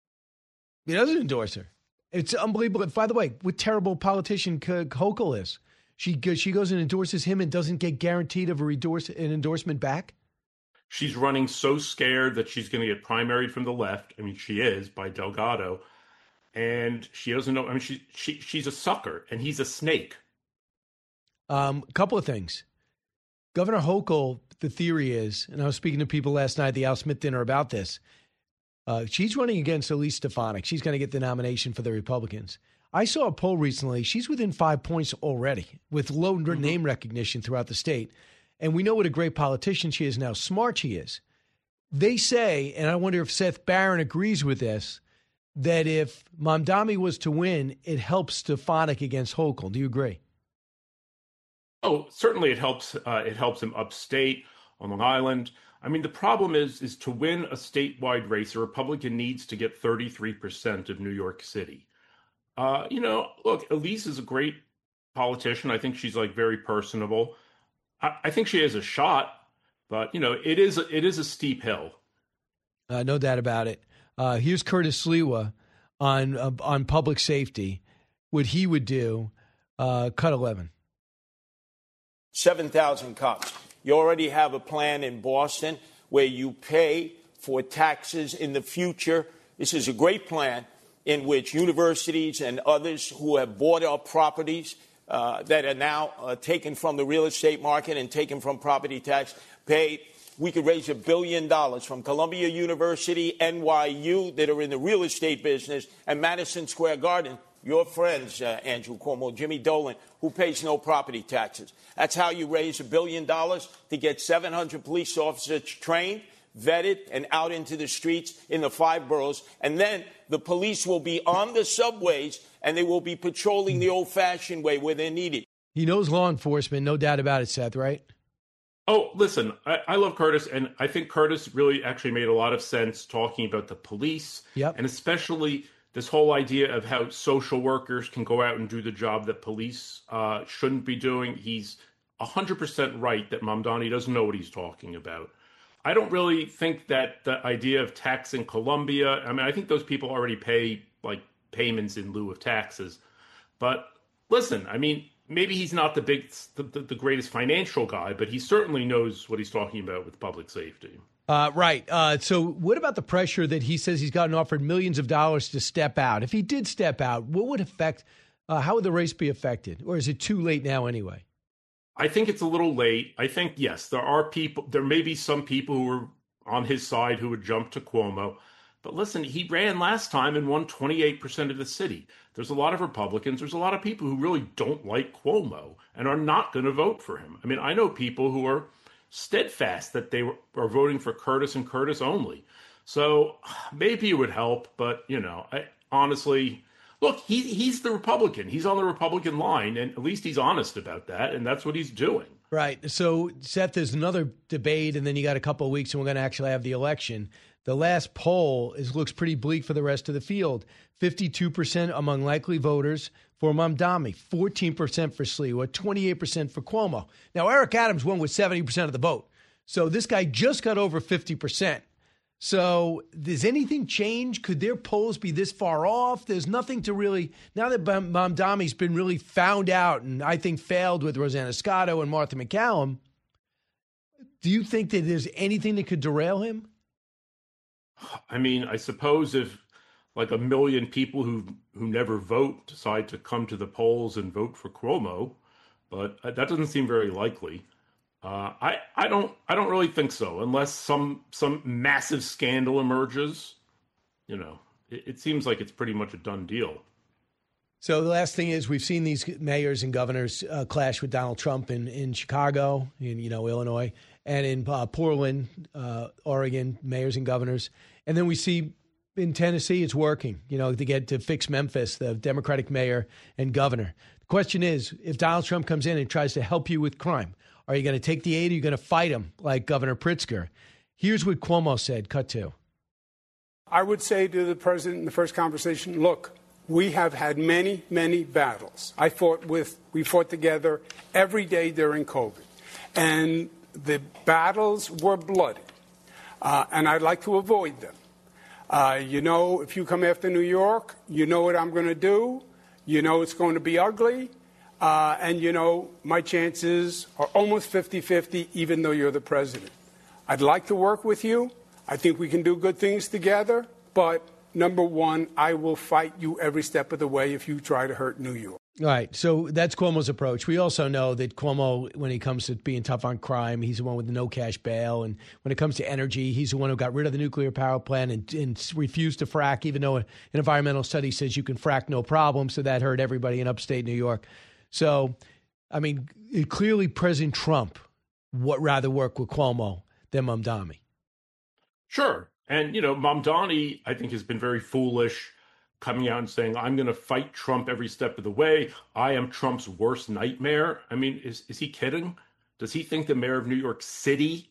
Speaker 1: He doesn't endorse her. It's unbelievable. By the way, what terrible politician Hochul is. She she goes and endorses him and doesn't get guaranteed of a endorse, an endorsement back.
Speaker 15: She's running so scared that she's going to get primaried from the left. I mean, she is by Delgado, and she doesn't know. I mean, she she she's a sucker, and he's a snake.
Speaker 1: Um, a couple of things. Governor Hochul, the theory is, and I was speaking to people last night at the Al Smith dinner about this. Uh, she's running against Elise Stefanik. She's going to get the nomination for the Republicans. I saw a poll recently. She's within five points already with low mm-hmm. name recognition throughout the state. And we know what a great politician she is and how smart she is. They say, and I wonder if Seth Barron agrees with this, that if Mamdani was to win, it helps Stefanik against Hochul. Do you agree?
Speaker 15: Oh, certainly it helps. Uh, it helps him upstate on Long Island. I mean, the problem is, is to win a statewide race, a Republican needs to get thirty-three percent of New York City. Uh, you know, look, Elise is a great politician. I think she's like very personable. I, I think she has a shot, but, you know, it is a, it is a steep hill.
Speaker 1: Uh, no doubt about it. Uh, here's Curtis Sliwa on uh, on public safety, what he would do. Uh, cut eleven.
Speaker 12: seven thousand cops. You already have a plan in Boston where you pay for taxes in the future. This is a great plan in which universities and others who have bought up properties uh, that are now uh, taken from the real estate market and taken from property tax pay. We could raise a billion dollars from Columbia University, N Y U, that are in the real estate business, and Madison Square Garden, your friends, uh, Andrew Cuomo, Jimmy Dolan, who pays no property taxes. That's how you raise a billion dollars to get seven hundred police officers trained, vetted, and out into the streets in the five boroughs. And then the police will be on the subways, and they will be patrolling the old-fashioned way where they're needed.
Speaker 1: He knows law enforcement, no doubt about it, Seth, right?
Speaker 15: Oh, listen, I, I love Curtis, and I think Curtis really actually made a lot of sense talking about the police,
Speaker 1: yep.
Speaker 15: and especially this whole idea of how social workers can go out and do the job that police uh, shouldn't be doing. He's one hundred percent right that Mamdani doesn't know what he's talking about. I don't really think that the idea of taxing Columbia, I mean, I think those people already pay, like, payments in lieu of taxes. But listen, I mean, maybe he's not the big, the, the greatest financial guy, but he certainly knows what he's talking about with public safety.
Speaker 1: Uh, right. Uh, so what about the pressure that he says he's gotten offered millions of dollars to step out? If he did step out, what would affect, uh, how would the race be affected? Or is it too late now anyway?
Speaker 15: I think it's a little late. I think, yes, there are people, there may be some people who are on his side who would jump to Cuomo. But listen, he ran last time and won twenty-eight percent of the city. There's a lot of Republicans. There's a lot of people who really don't like Cuomo and are not going to vote for him. I mean, I know people who are steadfast that they were, are voting for Curtis and Curtis only. So maybe it would help. But, you know, I, honestly, look, he, he's the Republican. He's on the Republican line, and at least he's honest about that. And that's what he's doing.
Speaker 1: Right. So, Seth, there's another debate, and then you got a couple of weeks, and we're going to actually have the election. The last poll is looks pretty bleak for the rest of the field. fifty-two percent among likely voters for Mamdani, fourteen percent for Sliwa, twenty-eight percent for Cuomo. Now, Eric Adams won with seventy percent of the vote. So this guy just got over fifty percent. So does anything change? Could their polls be this far off? There's nothing to really, now that Mamdani's been really found out and I think failed with Rosanna Scotto and Martha McCallum, do you think that there's anything that could derail him?
Speaker 15: I mean, I suppose if like a million people who who never vote decide to come to the polls and vote for Cuomo, but that doesn't seem very likely. Uh, I I don't I don't really think so, unless some some massive scandal emerges. You know, it, it seems like it's pretty much a done deal.
Speaker 1: So the last thing is we've seen these mayors and governors uh, clash with Donald Trump in, in Chicago, in you know Illinois, and in uh, Portland, uh, Oregon, mayors and governors. And then we see in Tennessee it's working, you know, to get to fix Memphis, the Democratic mayor and governor. The question is, if Donald Trump comes in and tries to help you with crime, are you going to take the aid or are you going to fight him like Governor Pritzker? Here's what Cuomo said, cut two.
Speaker 11: I would say to the president in the first conversation, look, we have had many, many battles. I fought with, we fought together every day during COVID. And the battles were bloody. Uh, and I'd like to avoid them. Uh, you know, if you come after New York, you know what I'm going to do. You know it's going to be ugly. Uh, and, you know, my chances are almost fifty-fifty, even though you're the president. I'd like to work with you. I think we can do good things together. But, number one, I will fight you every step of the way if you try to hurt New York.
Speaker 1: All right. So that's Cuomo's approach. We also know that Cuomo, when he comes to being tough on crime, he's the one with the no cash bail. And when it comes to energy, he's the one who got rid of the nuclear power plant and, and refused to frack, even though an environmental study says you can frack no problem. So that hurt everybody in upstate New York. So, I mean, it, clearly President Trump would rather work with Cuomo than Mamdani.
Speaker 15: Sure. And, you know, Mamdani, I think, has been very foolish coming out and saying, I'm going to fight Trump every step of the way. I am Trump's worst nightmare. I mean, is is he kidding? Does he think the mayor of New York City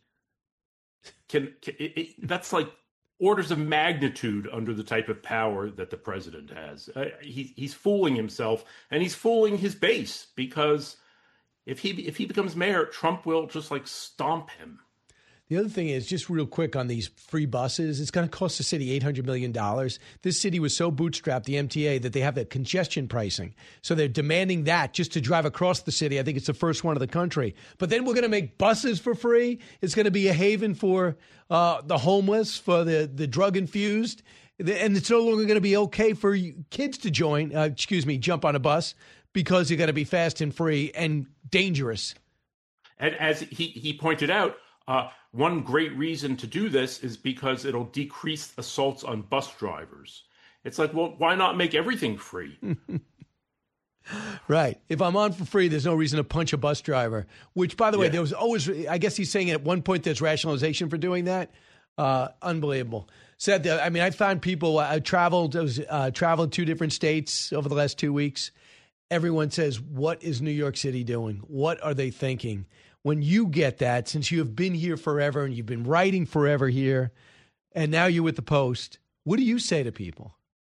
Speaker 15: can, can it, it, that's like orders of magnitude under the type of power that the president has. Uh, he, he's fooling himself, and he's fooling his base because if he if he becomes mayor, Trump will just like stomp him.
Speaker 1: The other thing is, just real quick on these free buses, it's going to cost the city eight hundred million dollars. This city was so bootstrapped, the M T A, that they have that congestion pricing. So they're demanding that just to drive across the city. I think it's the first one in the country. But then we're going to make buses for free. It's going to be a haven for uh, the homeless, for the, the drug-infused. And it's no longer going to be okay for you, kids to join, uh, excuse me, jump on a bus because you're going to be fast and free and dangerous.
Speaker 15: And as he, he pointed out, Uh, one great reason to do this is because it'll decrease assaults on bus drivers. It's like, well, why not make everything free?
Speaker 1: Right. If I'm on for free, there's no reason to punch a bus driver, which, by the way,
Speaker 15: Yeah.
Speaker 1: there was always, I guess he's saying at one point there's rationalization for doing that. Uh, unbelievable. Said that, I mean, I found people, I traveled, I was uh, traveled two different states over the last two weeks. Everyone says, what is New York City doing? What are they thinking? When you get that, since you have been here forever and you've been writing forever here, and now you're with the Post, what do you say to people?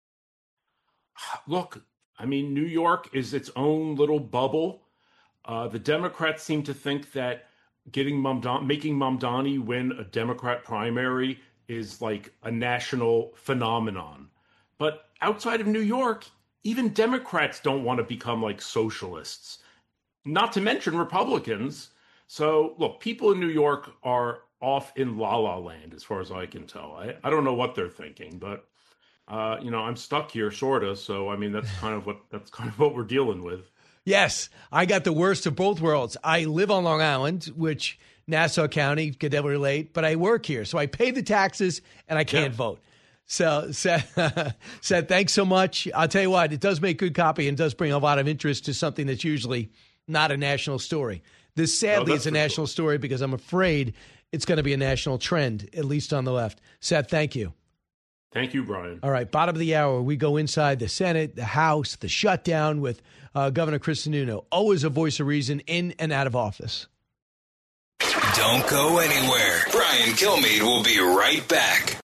Speaker 15: Look, I mean, New York is its own little bubble. Uh, the Democrats seem to think that getting Mamdani, making Mamdani win a Democrat primary is like a national phenomenon. But outside of New York, even Democrats don't want to become like socialists, not to mention Republicans. So, look, people in New York are off in la-la land, as far as I can tell. I, I don't know what they're thinking, but, uh, you know, I'm stuck here, sort of. So, I mean, that's kind of what that's kind of what we're dealing with.
Speaker 1: Yes, I got the worst of both worlds. I live on Long Island, which Nassau County could never relate, but I work here. So I pay the taxes and I can't yeah. vote. So, Seth, Seth, thanks so much. I'll tell you what, it does make good copy and does bring a lot of interest to something that's usually not a national story. This sadly oh, is a national sure. story because I'm afraid it's going to be a national trend, at least on the left. Seth, thank you.
Speaker 15: Thank you, Brian.
Speaker 1: All right, bottom of the hour, we go inside the Senate, the House, the shutdown with uh, Governor Chris Sununu, always a voice of reason in and out of office.
Speaker 2: Don't go anywhere. Brian Kilmeade will be right back.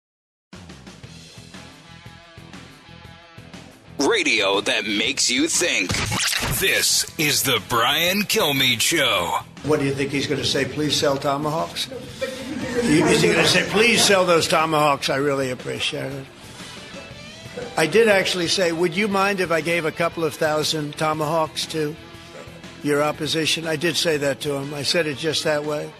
Speaker 2: Radio that makes you think. This is the Brian Kilmeade Show.
Speaker 4: What do you think he's going to say? Please sell tomahawks? Is he going to say, please sell those tomahawks? I really appreciate it. I did actually say, would you mind if I gave a couple of thousand tomahawks to your opposition? I did say that to him. I said it just that way.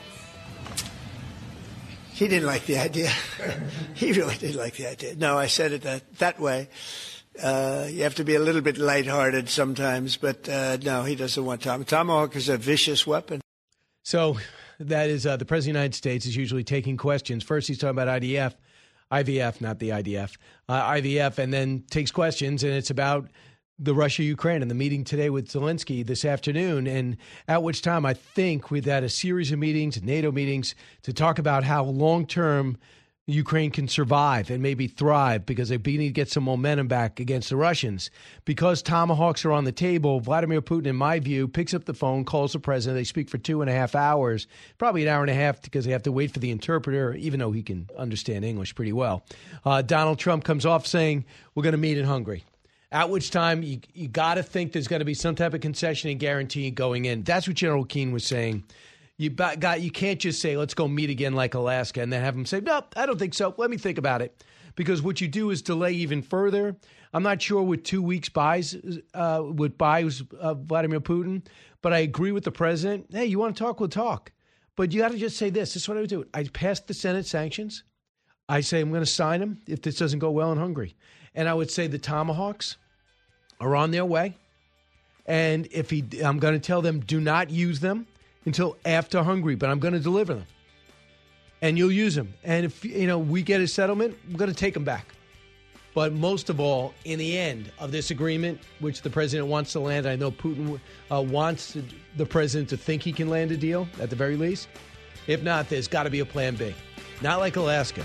Speaker 4: He didn't like the idea. He really didn't like the idea. No, I said it that, that way. Uh, you have to be a little bit lighthearted sometimes, but uh, no, he doesn't want Tom. Tomahawk is a vicious weapon.
Speaker 1: So that is uh, the President of the United States is usually taking questions. First, he's talking about I D F, I V F, not the I D F, uh, I V F, and then takes questions, and it's about the Russia-Ukraine and the meeting today with Zelensky this afternoon, and at which time I think we've had a series of meetings, NATO meetings, to talk about how long-term Ukraine can survive and maybe thrive because they need to get some momentum back against the Russians. Because tomahawks are on the table, Vladimir Putin, in my view, picks up the phone, calls the president. They speak for two and a half hours, probably an hour and a half because they have to wait for the interpreter, even though he can understand English pretty well. Uh, Donald Trump comes off saying, we're going to meet in Hungary. At which time you, you got to think there's going to be some type of concession and guarantee going in. That's what General Keane was saying. You got, you can't just say, let's go meet again like Alaska, and then have them say, no, I don't think so. Let me think about it. Because what you do is delay even further. I'm not sure what two weeks buys uh, would buy uh, Vladimir Putin, but I agree with the president. Hey, you want to talk, we'll talk. But you got to just say this. This is what I would do. I passed the Senate sanctions. I say I'm going to sign them if this doesn't go well in Hungary. And I would say the tomahawks are on their way. And if he, I'm going to tell them, do not use them until after Hungary, but I'm going to deliver them. And you'll use them. And if, you know, we get a settlement, we're going to take them back. But most of all, in the end of this agreement, which the president wants to land, I know Putin uh, wants to, the president to think he can land a deal, at the very least. If not, there's got to be a plan B. Not like Alaska.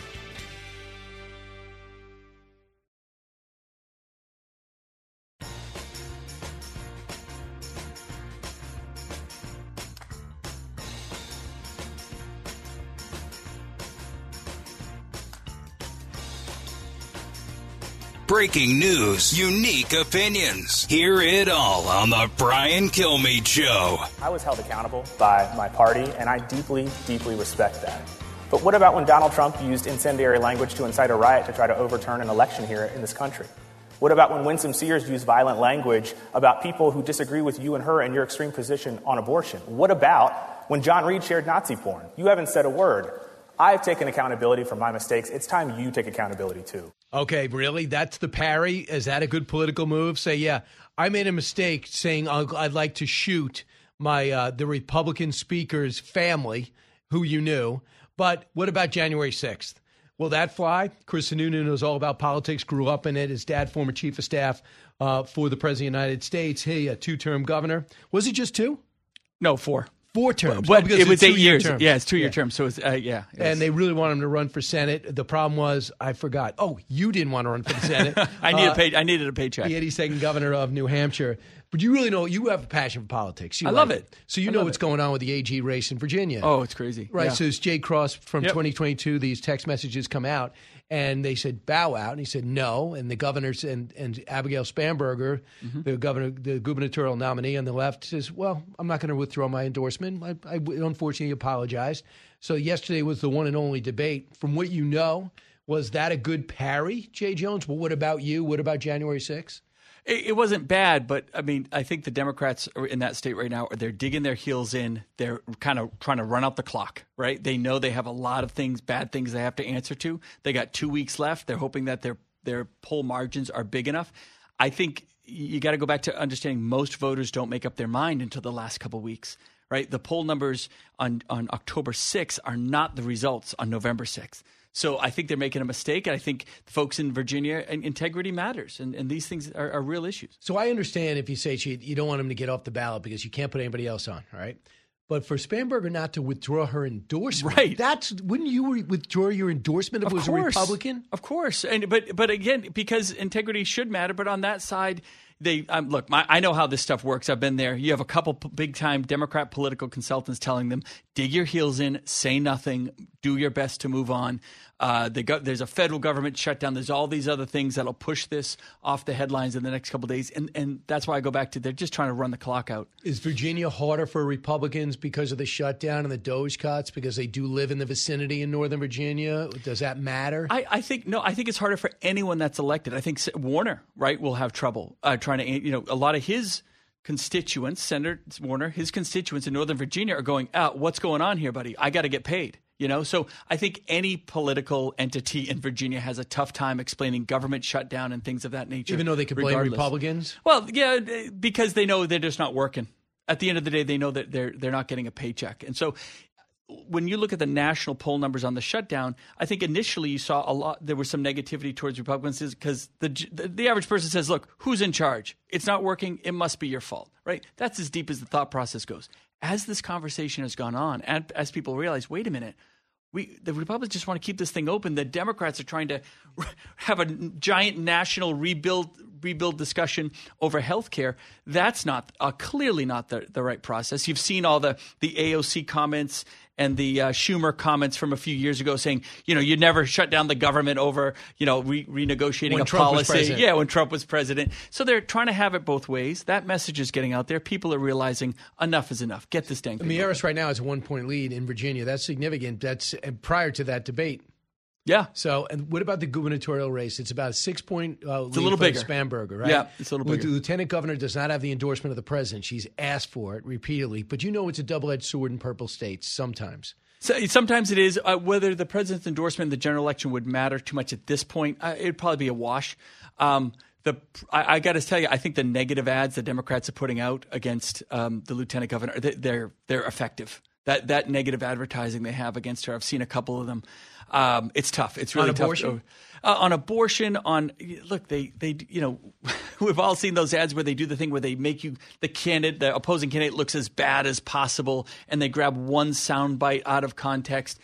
Speaker 2: Breaking news, unique opinions. Hear it all on the Brian Kilmeade Show.
Speaker 6: I was held accountable by my party, and I deeply, deeply respect that. But what about when Donald Trump used incendiary language to incite a riot to try to overturn an election here in this country? What about when Winsome Sears used violent language about people who disagree with you and her and your extreme position on abortion? What about when John Reed shared Nazi porn? You haven't said a word. I've taken accountability for my mistakes. It's time you take accountability, too.
Speaker 1: Okay, really? That's the parry? Is that a good political move? Say, yeah, I made a mistake saying I'd like to shoot my uh, the Republican speaker's family, who you knew. But what about January sixth? Will that fly? Chris Sununu knows all about politics, grew up in it. His dad, former chief of staff uh, for the President of the United States. He, a two-term governor. Was it just two?
Speaker 17: No, four.
Speaker 1: Four terms.
Speaker 17: But
Speaker 1: oh,
Speaker 17: it was eight years.
Speaker 1: Terms.
Speaker 17: Yeah, it's two-year
Speaker 1: yeah.
Speaker 17: terms. So, it's, uh, yeah. It
Speaker 1: and they really want him to run for Senate. The problem was, I forgot. Oh, you didn't want to run for the Senate.
Speaker 17: I, need
Speaker 1: uh,
Speaker 17: a pay, I needed a paycheck.
Speaker 1: The eighty-second governor of New Hampshire. But you really know, you have a passion for politics. You
Speaker 17: I
Speaker 1: like
Speaker 17: love it.
Speaker 1: So you
Speaker 17: I
Speaker 1: know what's
Speaker 17: it.
Speaker 1: going on with the A G race in Virginia.
Speaker 17: Oh, it's crazy.
Speaker 1: Right.
Speaker 17: Yeah.
Speaker 1: So it's Jay Cross from
Speaker 17: Yep.
Speaker 1: twenty twenty-two. These text messages come out. And they said, bow out. And he said, no. And the governors and, and Abigail Spanberger, mm-hmm. the governor, the gubernatorial nominee on the left, says, well, I'm not going to withdraw my endorsement. I, I unfortunately apologized. So yesterday was the one and only debate. From what you know, was that a good parry, Jay Jones? Well, what about you? What about January sixth?
Speaker 17: It, it wasn't bad, but I mean, I think the Democrats are in that state right now. They're digging their heels in. They're kind of trying to run out the clock, right? They know they have a lot of things, bad things they have to answer to. They got two weeks left. They're hoping that their their poll margins are big enough. I think you got to go back to understanding most voters don't make up their mind until the last couple of weeks, right? The poll numbers on, on October sixth are not the results on November sixth. So I think they're making a mistake. And I think folks in Virginia, and integrity matters. And, and these things are, are real issues.
Speaker 1: So I understand if you say you don't want him to get off the ballot because you can't put anybody else on, all right? But for Spanberger not to withdraw her endorsement,
Speaker 17: right?
Speaker 1: That's wouldn't you re- withdraw your endorsement if
Speaker 17: of
Speaker 1: it was
Speaker 17: course.
Speaker 1: a Republican?
Speaker 17: Of course. And but but again, because integrity should matter. But on that side, they um, look. My, I know how this stuff works. I've been there. You have a couple p- big time Democrat political consultants telling them, dig your heels in, say nothing, do your best to move on. Uh, they go, there's a federal government shutdown. There's all these other things that'll push this off the headlines in the next couple of days. And and that's why I go back to they're just trying to run the clock out.
Speaker 1: Is Virginia harder for Republicans because of the shutdown and the Doge cuts, because they do live in the vicinity in Northern Virginia? Does that matter?
Speaker 17: I, I think no. I think it's harder for anyone that's elected. I think Warner, right, will have trouble uh, trying to, you know, a lot of his constituents, Senator Warner, his constituents in Northern Virginia are going, oh, what's going on here, buddy? I got to get paid. You know, so I think any political entity in Virginia has a tough time explaining government shutdown and things of that nature.
Speaker 1: Even though they could blame
Speaker 17: regardless.
Speaker 1: Republicans?
Speaker 17: Well, yeah, because they know they're just not working. At the end of the day, they know that they're they're not getting a paycheck. And so when you look at the national poll numbers on the shutdown, I think initially you saw a lot. There was some negativity towards Republicans because the, the the average person says, look, who's in charge? It's not working. It must be your fault, right? That's as deep as the thought process goes. As this conversation has gone on, and as people realize, wait a minute, we the Republicans just want to keep this thing open. The Democrats are trying to have a giant national rebuild rebuild discussion over health care. That's not uh, clearly not the, the right process. You've seen all the, the A O C comments and the uh, Schumer comments from a few years ago saying, you know, you never shut down the government over, you know, re- renegotiating
Speaker 1: when
Speaker 17: a
Speaker 1: Trump was
Speaker 17: policy.
Speaker 1: president.
Speaker 17: Yeah, when Trump was president. So they're trying to have it both ways. That message is getting out there. People are realizing enough is enough. Get this dang thing.
Speaker 1: Mieres right now has a one-point lead in Virginia. That's significant. That's uh, prior to that debate.
Speaker 17: Yeah.
Speaker 1: So, and what about the gubernatorial race? It's about a six-point uh, lead
Speaker 17: it's a little
Speaker 1: for
Speaker 17: bigger.
Speaker 1: Spanberger, right?
Speaker 17: Yeah, it's a little bigger.
Speaker 1: The lieutenant governor does not have the endorsement of the president. She's asked for it repeatedly. But you know it's a double-edged sword in purple states sometimes.
Speaker 17: So, sometimes it is. Uh, whether the president's endorsement in the general election would matter too much at this point, uh, it'd probably be a wash. Um, the I, I got to tell you, I think the negative ads the Democrats are putting out against um, the lieutenant governor, they, they're they're effective. That that negative advertising they have against her, I've seen a couple of them. Um, it's tough. It's really
Speaker 1: on
Speaker 17: tough.
Speaker 1: abortion?
Speaker 17: Uh, on abortion, on look, they they you know, we've all seen those ads where they do the thing where they make you the candidate, the opposing candidate looks as bad as possible, and they grab one soundbite out of context.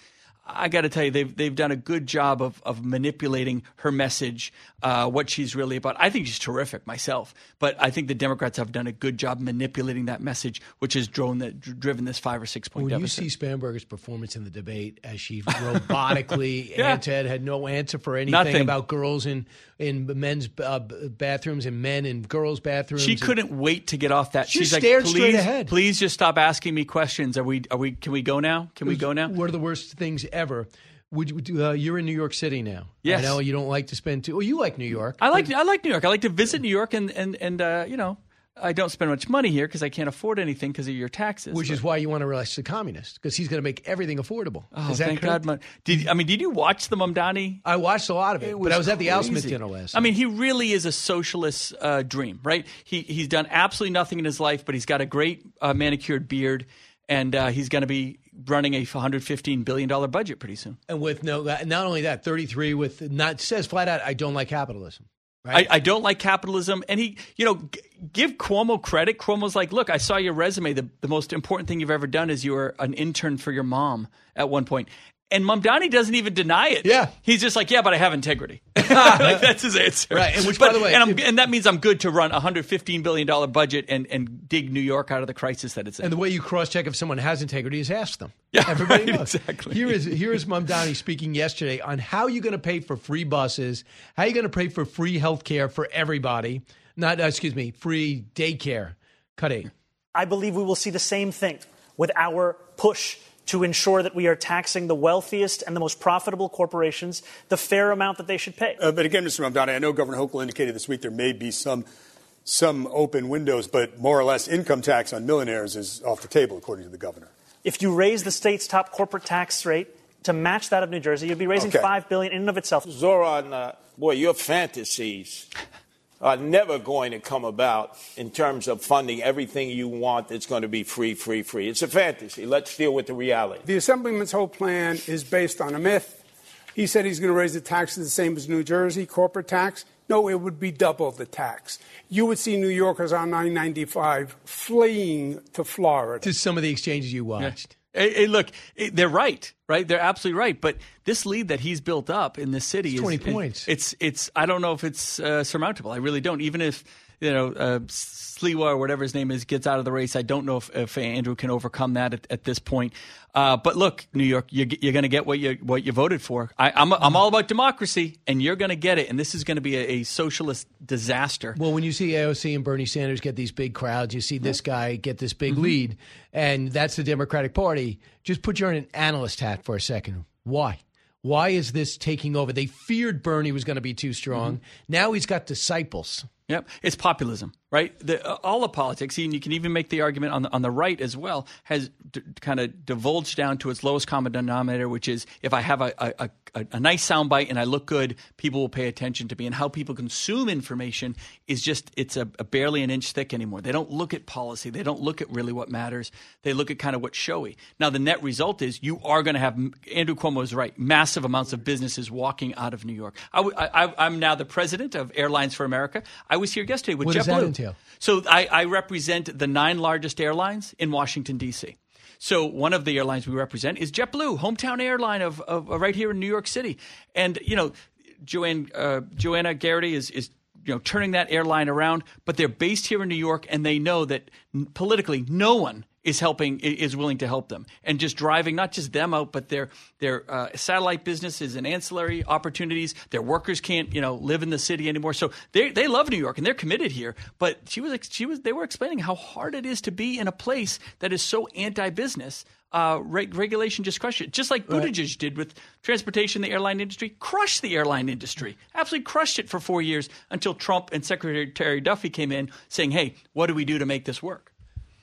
Speaker 17: I got to tell you, they've they've done a good job of of manipulating her message, uh, what she's really about. I think she's terrific myself, but I think the Democrats have done a good job manipulating that message, which has driven that driven this five or six point
Speaker 1: when
Speaker 17: deficit.
Speaker 1: When you see Spanberger's performance in the debate, as she robotically
Speaker 17: yeah.
Speaker 1: answered, had no answer for anything
Speaker 17: Nothing.
Speaker 1: about girls in in men's uh, bathrooms and men in girls' bathrooms.
Speaker 17: She couldn't wait to get off that.
Speaker 1: She
Speaker 17: She's
Speaker 1: stared
Speaker 17: like,
Speaker 1: straight
Speaker 17: please,
Speaker 1: ahead.
Speaker 17: Please just stop asking me questions. Are we? Are we? Can we go now? Can we go now?
Speaker 1: One of the worst things ever. Would you, uh, you're in New York City now.
Speaker 17: Yes.
Speaker 1: I know you don't like to spend too. Well, you like New York.
Speaker 17: I like I like New York. I like to visit New York, and and and uh, you know, I don't spend much money here because I can't afford anything because of your taxes.
Speaker 1: Which
Speaker 17: but.
Speaker 1: is why you want to arrest the communist, because he's going to make everything affordable.
Speaker 17: Oh,
Speaker 1: is that
Speaker 17: thank
Speaker 1: correct?
Speaker 17: God! Did I mean? Did you watch the Mamdani?
Speaker 1: I watched a lot of it, it but I was at the Al Smith dinner last.
Speaker 17: I
Speaker 1: night.
Speaker 17: mean, he really is a socialist uh, dream, right? He he's done absolutely nothing in his life, but he's got a great uh, manicured beard. And uh, he's going to be running a one hundred fifteen billion dollars budget pretty soon.
Speaker 1: And with no, not only that, thirty-three with not says flat out, I don't like capitalism. Right?
Speaker 17: I, I don't like capitalism. And he, you know, g- give Cuomo credit. Cuomo's like, look, I saw your resume. The, the most important thing you've ever done is you were an intern for your mom at one point. And Mamdani doesn't even deny it.
Speaker 1: Yeah.
Speaker 17: He's just like, yeah, but I have integrity. Like, that's his answer.
Speaker 1: Right. And which,
Speaker 17: but,
Speaker 1: by the way,
Speaker 17: and, I'm,
Speaker 1: if,
Speaker 17: and that means I'm good to run a one hundred fifteen billion dollars budget and, and dig New York out of the crisis that it's in.
Speaker 1: And the way you cross-check if someone has integrity is ask them.
Speaker 17: Yeah,
Speaker 1: everybody
Speaker 17: right,
Speaker 1: knows.
Speaker 17: Exactly.
Speaker 1: Here is here is Mamdani speaking yesterday on how you're going to pay for free buses, how you're going to pay for free health care for everybody, not, uh, excuse me, free daycare. Cut eight.
Speaker 10: I believe we will see the same thing with our push to ensure that we are taxing the wealthiest and the most profitable corporations the fair amount that they should pay.
Speaker 16: Uh, but again, Mister Mamdani, I know Governor Hochul indicated this week there may be some some open windows, but more or less income tax on millionaires is off the table, according to the governor.
Speaker 10: If you raise the state's top corporate tax rate to match that of New Jersey, you'd be raising
Speaker 12: Okay.
Speaker 10: five billion dollars in and of itself.
Speaker 12: Zoran, uh, boy, your fantasies are never going to come about in terms of funding everything you want that's going to be free, free, free. It's a fantasy. Let's deal with the reality.
Speaker 11: The Assemblyman's whole plan is based on a myth. He said he's going to raise the taxes the same as New Jersey, corporate tax. No, it would be double the tax. You would see New Yorkers on nine ninety-five fleeing to Florida.
Speaker 1: To some of the exchanges you watched.
Speaker 17: Hey, hey, look, eh, they're right, right? They're absolutely right. But this lead that he's built up in this city
Speaker 1: It's
Speaker 17: is
Speaker 1: twenty
Speaker 17: it-
Speaker 1: points.
Speaker 17: It's, it's. I don't know if it's uh, surmountable. I really don't. Even if you know uh, Sliwa or whatever his name is gets out of the race, I don't know if, if Andrew can overcome that at, at this point. Uh, but look, New York, you're, you're going to get what you what you voted for. I, I'm I'm all about democracy, and you're going to get it. And this is going to be a, a socialist disaster.
Speaker 1: Well, when you see A O C and Bernie Sanders get these big crowds, you see this guy get this big lead, and that's the Democratic Party. Just put you on an analyst hat for a second. Why? Why is this taking over? They feared Bernie was going to be too strong.
Speaker 17: Mm-hmm.
Speaker 1: Now he's got disciples.
Speaker 17: Yep, it's populism, right? The, uh, all of politics, and you can even make the argument on the, on the right as well, has d- kind of divulged down to its lowest common denominator, which is if I have a, a, a, a nice soundbite and I look good, people will pay attention to me. And how people consume information is just, it's a, a barely an inch thick anymore. They don't look at policy. They don't look at really what matters. They look at kind of what's showy. Now, the net result is you are going to have, Andrew Cuomo is right, massive amounts of businesses walking out of New York. I, I, I'm now the president of Airlines for America. I was here yesterday with
Speaker 1: What
Speaker 17: JetBlue.
Speaker 1: does that entail?
Speaker 17: So I, I represent the nine largest airlines in Washington, D C. So one of the airlines we represent is JetBlue, hometown airline of, of, of right here in New York City. And, you know, Joanne, uh, Joanna Garrity is, is you know, turning that airline around, but they're based here in New York, and they know that n- politically no one is helping, is willing to help them, and just driving not just them out, but their their uh, satellite businesses and ancillary opportunities. Their workers can't, you know, live in the city anymore. So they they love New York and they're committed here. But she was she was they were explaining how hard it is to be in a place that is so anti-business. Uh, reg- regulation just crushed it, just like Buttigieg right. did with transportation, the airline industry, crushed the airline industry, absolutely crushed it for four years until Trump and Secretary Duffy came in saying, "Hey, what do we do to make this work?"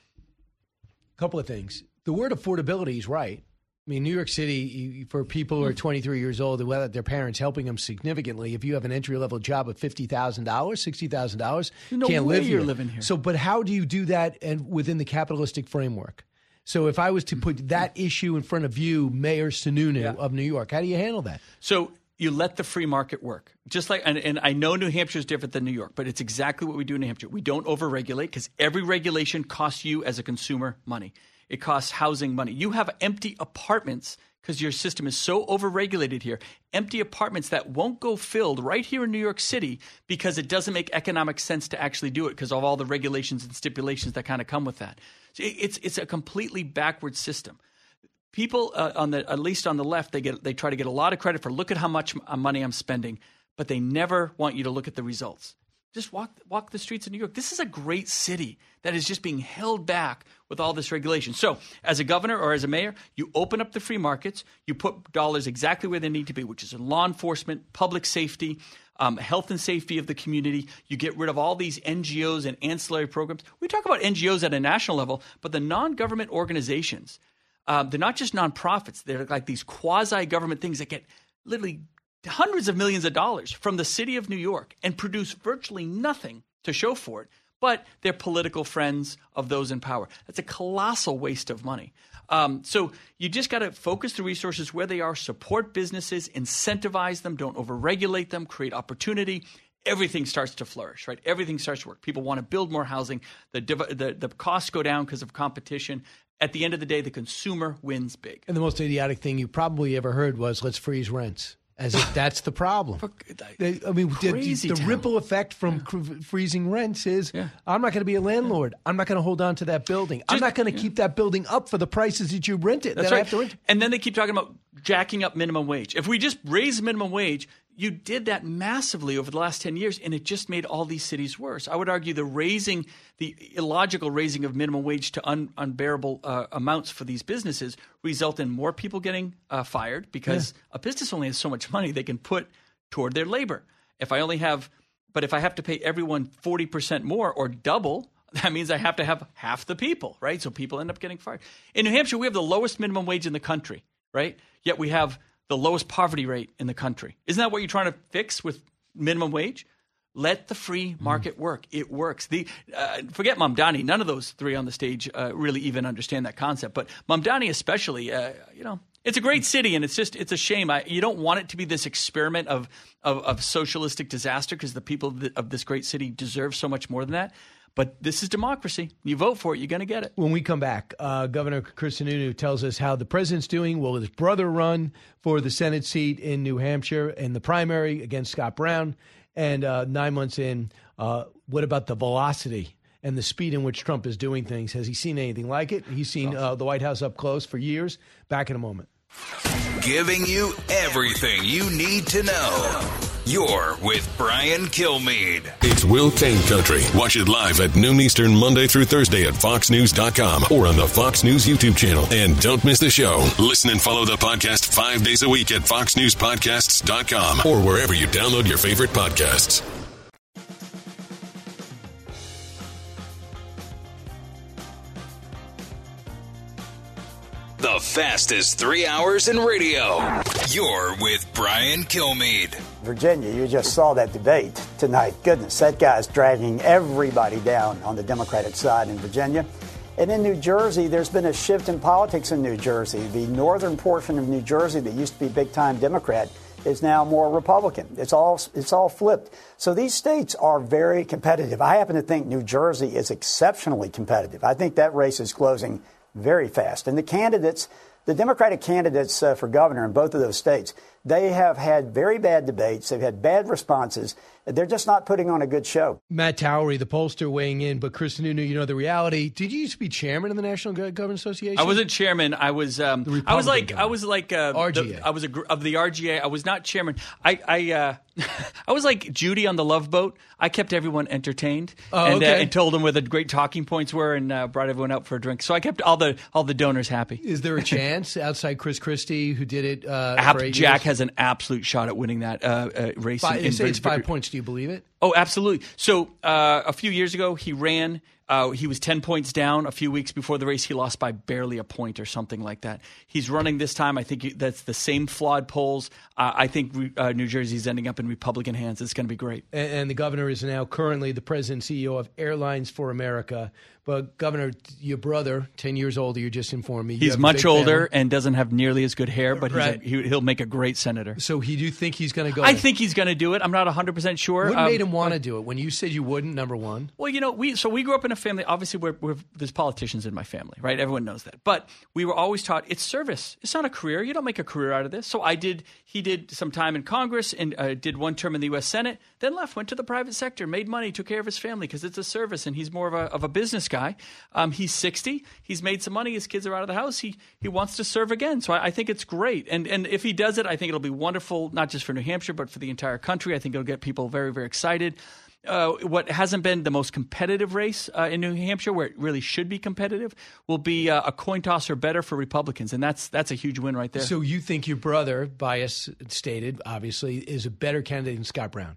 Speaker 1: Couple of things. The word affordability is right. I mean, New York City, for people who are twenty-three years old and without their parents helping them significantly, if you have an entry-level job of fifty thousand dollars, sixty thousand dollars,
Speaker 17: no
Speaker 1: can't
Speaker 17: way
Speaker 1: live
Speaker 17: you're
Speaker 1: here.
Speaker 17: living here.
Speaker 1: So, but how do you do that and within the capitalistic framework? So if I was to put that issue in front of you, Mayor Sununu yeah. of New York, how do you handle that?
Speaker 17: So you let the free market work. Just like, and, and I know New Hampshire is different than New York, but it's exactly what we do in New Hampshire. We don't overregulate because every regulation costs you as a consumer money. It costs housing money. You have empty apartments because your system is so overregulated here. Empty apartments that won't go filled right here in New York City because it doesn't make economic sense to actually do it because of all the regulations and stipulations that kind of come with that. So it's it's a completely backward system. People uh, on the at least on the left, they get they try to get a lot of credit for look at how much money I'm spending, but they never want you to look at the results. Just walk walk the streets of New York. This is a great city that is just being held back with all this regulation. So as a governor or as a mayor, you open up the free markets, you put dollars exactly where they need to be, which is in law enforcement, public safety, um, health and safety of the community. You get rid of all these N G Os and ancillary programs. We talk about N G Os at a national level, but the non-government organizations, um, they're not just nonprofits. They're like these quasi-government things that get literally hundreds of millions of dollars from the city of New York and produce virtually nothing to show for it, but they're political friends of those in power. That's a colossal waste of money. Um, so you just got to focus the resources where they are, support businesses, incentivize them, don't overregulate them, create opportunity. Everything starts to flourish, right? Everything starts to work. People want to build more housing. The, the, the costs go down because of competition. At the end of the day, the consumer wins big.
Speaker 1: And the most idiotic thing you probably ever heard was, let's freeze rents. As if that's the problem. They, I mean, the, the ripple effect from yeah. cr- freezing rents is yeah. I'm not going to be a landlord. Yeah. I'm not going to hold on to that building. Just, I'm not going to yeah. keep that building up for the prices that you rent it.
Speaker 17: That's
Speaker 1: that
Speaker 17: right.
Speaker 1: I have to rent.
Speaker 17: And then they keep talking about jacking up minimum wage. If we just raise minimum wage, you did that massively over the last ten years, and it just made all these cities worse. I would argue the raising, the illogical raising of minimum wage to un, unbearable uh, amounts for these businesses result in more people getting uh, fired because yeah. a business only has so much money they can put toward their labor. If I only have, but if I have to pay everyone forty percent more or double, that means I have to have half the people, right? So people end up getting fired. In New Hampshire, we have the lowest minimum wage in the country, right? Yet we have the lowest poverty rate in the country. Isn't that what you're trying to fix with minimum wage? Let the free market work. It works. The uh, forget Mamdani. None of those three on the stage uh, really even understand that concept. But Mamdani especially, uh, you know, it's a great city, and it's just it's a shame. I, you don't want it to be this experiment of of, of socialistic disaster because the people of, the, of this great city deserve so much more than that. But this is democracy. You vote for it, you're going to get it.
Speaker 1: When we come back, uh, Governor Chris Sununu tells us how the president's doing. Will his brother run for the Senate seat in New Hampshire in the primary against Scott Brown? And uh, nine months in, uh, what about the velocity and the speed in which Trump is doing things? Has he seen anything like it? He's seen uh, the White House up close for years. Back in a moment.
Speaker 2: Giving you everything you need to know. You're with Brian Kilmeade.
Speaker 18: It's Will Cain Country. Watch it live at noon Eastern, Monday through Thursday at fox news dot com or on the Fox News YouTube channel. And don't miss the show. Listen and follow the podcast five days a week at fox news podcasts dot com or wherever you download your favorite podcasts.
Speaker 2: The fastest three hours in radio. You're with Brian Kilmeade.
Speaker 19: Virginia, you just saw that debate tonight. Goodness, that guy's dragging everybody down on the Democratic side in Virginia. And in New Jersey, there's been a shift in politics in New Jersey. The northern portion of New Jersey that used to be big-time Democrat is now more Republican. It's all it's all flipped. So these states are very competitive. I happen to think New Jersey is exceptionally competitive. I think that race is closing very fast. And the candidates, the Democratic candidates uh, for governor in both of those states, they have had very bad debates. They've had bad responses. They're just not putting on a good show.
Speaker 1: Matt Towery, the pollster, weighing in. But Chris Sununu, you know the reality. Did you used to be chairman of the National Government Association?
Speaker 17: I wasn't chairman. I was. Um, I was like.
Speaker 1: government.
Speaker 17: I was like. Uh,
Speaker 1: R G A.
Speaker 17: The, I was a, gr- of the R G A. I was not chairman. I. I. Uh, I was like Judy on the Love Boat. I kept everyone entertained
Speaker 1: oh,
Speaker 17: and,
Speaker 1: okay.
Speaker 17: uh, and told them where the great talking points were and uh, brought everyone out for a drink. So I kept all the all the donors happy.
Speaker 1: Is there a chance outside Chris Christie, who did it? Uh,
Speaker 17: Ab-
Speaker 1: for eight
Speaker 17: Jack
Speaker 1: years?
Speaker 17: has an absolute shot at winning that uh, uh, race.
Speaker 1: Five,
Speaker 17: in,
Speaker 1: in, say it's
Speaker 17: in,
Speaker 1: five points. Do you believe it?
Speaker 17: Oh, absolutely. So uh, a few years ago, he ran. Uh, he was ten points down a few weeks before the race. He lost by barely a point or something like that. He's running this time. I think that's the same flawed polls. Uh, I think uh, New Jersey's ending up in Republican hands. It's going to be great.
Speaker 1: And, and the governor is now currently the president and C E O of Airlines for America. But, Governor, your brother, ten years older, you just informed me. You
Speaker 17: He's much older family. And doesn't have nearly as good hair, but
Speaker 1: right.
Speaker 17: he's a, he, he'll make a great senator.
Speaker 1: So he do you think he's going to go?
Speaker 17: I think he's going to do it. I'm not one hundred percent sure.
Speaker 1: What
Speaker 17: um,
Speaker 1: made didn't want to do it. When you said you wouldn't, number one.
Speaker 17: Well, you know, we so we grew up in a family. Obviously, we're, we're, there's politicians in my family, right? Everyone knows that. But we were always taught it's service. It's not a career. You don't make a career out of this. So I did. He did some time in Congress and uh, did one term in the U S Senate. Then left, went to the private sector, made money, took care of his family because it's a service, and he's more of a of a business guy. Um, he's sixty. He's made some money. His kids are out of the house. He he wants to serve again. So I, I think it's great. And and if he does it, I think it'll be wonderful, not just for New Hampshire, but for the entire country. I think it'll get people very, very excited. Uh, what hasn't been the most competitive race uh, in New Hampshire, where it really should be competitive, will be uh, a coin toss or better for Republicans, and that's that's a huge win right there.
Speaker 1: So you think your brother, bias stated, obviously, is a better candidate than Scott Brown?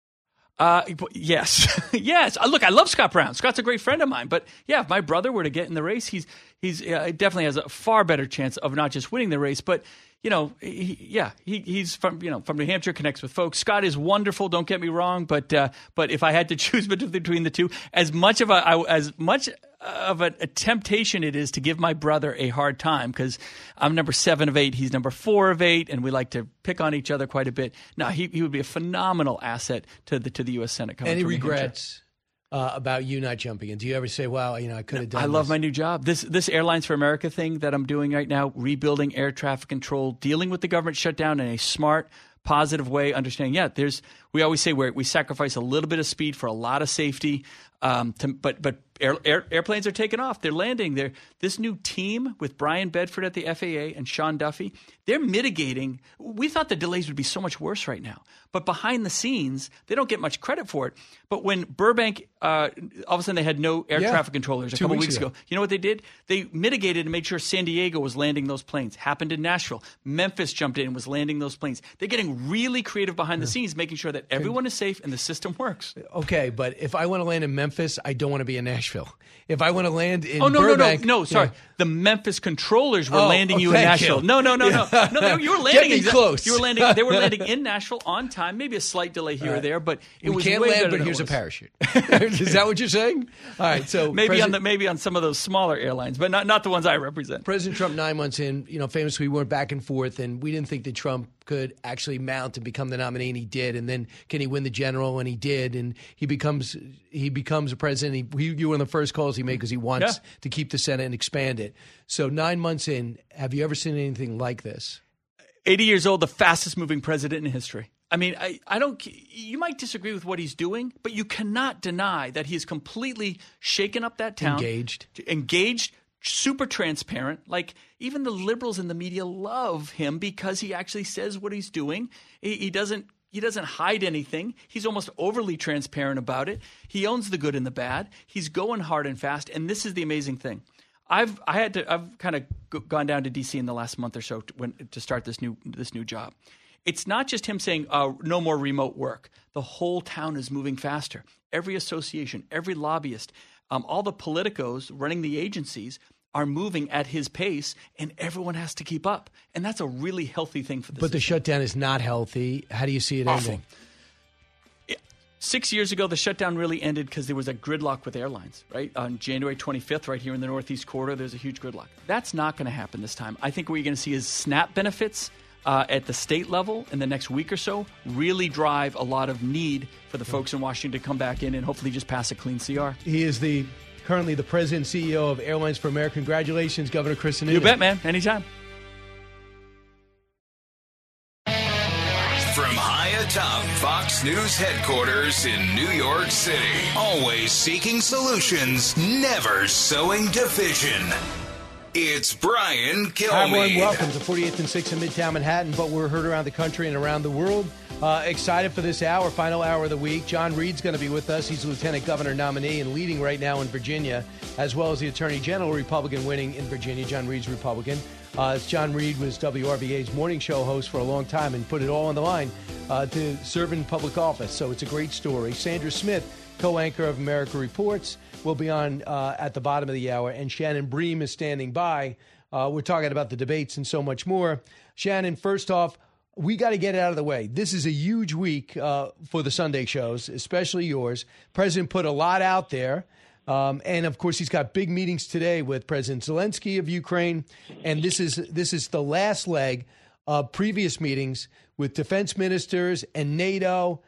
Speaker 17: Uh, yes, yes. Uh, Look, I love Scott Brown. Scott's a great friend of mine. But yeah, if my brother were to get in the race, he's he's uh, definitely has a far better chance of not just winning the race, but you know, he, yeah, he, he's from you know from New Hampshire, connects with folks. Scott is wonderful. Don't get me wrong, but uh, but if I had to choose between the two, as much of a I, as much of a, a temptation it is to give my brother a hard time because I'm number seven of eight, he's number four of eight, and we like to pick on each other quite a bit. No, he he would be a phenomenal asset to the to the U S Senate. Coming
Speaker 1: Any
Speaker 17: from
Speaker 1: regrets uh, about you not jumping in? Do you ever say, "Wow, you know, I could have done"?
Speaker 17: I love
Speaker 1: this?
Speaker 17: my new job. This this Airlines for America thing that I'm doing right now, rebuilding air traffic control, dealing with the government shutdown in a smart, positive way, understanding, yeah, there's, we always say we we sacrifice a little bit of speed for a lot of safety, um, to, but but air, air, airplanes are taking off. They're landing. They're, this new team with Brian Bedford at the F A A and Sean Duffy, they're mitigating. We thought the delays would be so much worse right now, but behind the scenes, they don't get much credit for it. But when Burbank, uh, all of a sudden they had no air
Speaker 1: Yeah.
Speaker 17: traffic controllers a
Speaker 1: Two
Speaker 17: couple
Speaker 1: weeks
Speaker 17: weeks ago.
Speaker 1: ago.
Speaker 17: You know what they did? They mitigated and made sure San Diego was landing those planes. Happened in Nashville. Memphis jumped in and was landing those planes. They're getting really creative behind the scenes, making sure that everyone is safe and the system works.
Speaker 1: Okay, but if I want to land in Memphis, I don't want to be in Nashville. If I want to land in
Speaker 17: oh no
Speaker 1: Burbank,
Speaker 17: no no no sorry
Speaker 1: yeah.
Speaker 17: the Memphis controllers were
Speaker 1: Oh,
Speaker 17: landing
Speaker 1: oh,
Speaker 17: you in
Speaker 1: thank
Speaker 17: Nashville.
Speaker 1: you.
Speaker 17: No no no
Speaker 1: Yeah.
Speaker 17: no no they- you were
Speaker 1: Get
Speaker 17: landing
Speaker 1: me
Speaker 17: exa-
Speaker 1: close.
Speaker 17: You were landing. They were landing in Nashville on time. Maybe a slight delay here
Speaker 1: All
Speaker 17: or
Speaker 1: right.
Speaker 17: there, but it
Speaker 1: we
Speaker 17: was
Speaker 1: can't
Speaker 17: way
Speaker 1: land,
Speaker 17: better
Speaker 1: but
Speaker 17: than
Speaker 1: here's
Speaker 17: it
Speaker 1: a
Speaker 17: was.
Speaker 1: parachute. Is that what you're saying? All right, so
Speaker 17: maybe
Speaker 1: President-
Speaker 17: on the maybe on some of those smaller airlines, but not not the ones I represent.
Speaker 1: President Trump, nine months in, you know, famously we went back and forth, and we didn't think that Trump could actually mount and become the nominee, and he did. And then can he win the general? And he did. And he becomes he becomes a president. He, he, you were one of the first calls he made because he wants
Speaker 17: Yeah.
Speaker 1: to keep the Senate and expand it. So nine months in, have you ever seen anything like this?
Speaker 17: eighty years old, the fastest moving president in history. I mean, I, I don't. You might disagree with what he's doing, but you cannot deny that he's completely shaken up that town.
Speaker 1: Engaged.
Speaker 17: Engaged, super transparent. Like, even the liberals in the media love him because he actually says what he's doing. He, he doesn't. He doesn't hide anything. He's almost overly transparent about it. He owns the good and the bad. He's going hard and fast. And this is the amazing thing. I've I had to I've kind of g- gone down to D C in the last month or so to, when, to start this new this new job. It's not just him saying uh, no more remote work. The whole town is moving faster. Every association, every lobbyist, um, all the politicos running the agencies are moving at his pace, and everyone has to keep up. And that's a really healthy thing for the
Speaker 1: But the
Speaker 17: system.
Speaker 1: shutdown is not healthy. How do you see it
Speaker 17: Awful.
Speaker 1: ending?
Speaker 17: Six years ago, the shutdown really ended because there was a gridlock with airlines, right? On January twenty-fifth, right here in the Northeast Corridor, there's a huge gridlock. That's not going to happen this time. I think what you're going to see is SNAP benefits uh, at the state level in the next week or so really drive a lot of need for the folks in Washington to come back in and hopefully just pass a clean C R.
Speaker 1: He is the currently the president and C E O of Airlines for America. Congratulations, Governor Chris Sununu.
Speaker 17: You bet, man. Anytime.
Speaker 2: From high atop Fox News headquarters in New York City, always seeking solutions, never sowing division. It's Brian
Speaker 1: Hi, everyone.
Speaker 2: Kilmeade.
Speaker 1: Welcome to forty-eighth and sixth in Midtown Manhattan, but we're heard around the country and around the world. Uh, excited for this hour, final hour of the week. John Reed's going to be with us. He's Lieutenant Governor nominee and leading right now in Virginia, as well as the Attorney General, Republican, winning in Virginia. John Reed's Republican. Uh, John Reed was W R V A's morning show host for a long time and put it all on the line uh, to serve in public office. So it's a great story. Sandra Smith, co-anchor of America Reports, will be on uh, at the bottom of the hour. And Shannon Bream is standing by. Uh, we're talking about the debates and so much more. Shannon, first off, we got to get it out of the way. This is a huge week uh, for the Sunday shows, especially yours. President put a lot out there. Um, and, of course, he's got big meetings today with President Zelensky of Ukraine. And this is this is the last leg of previous meetings with defense ministers and NATO.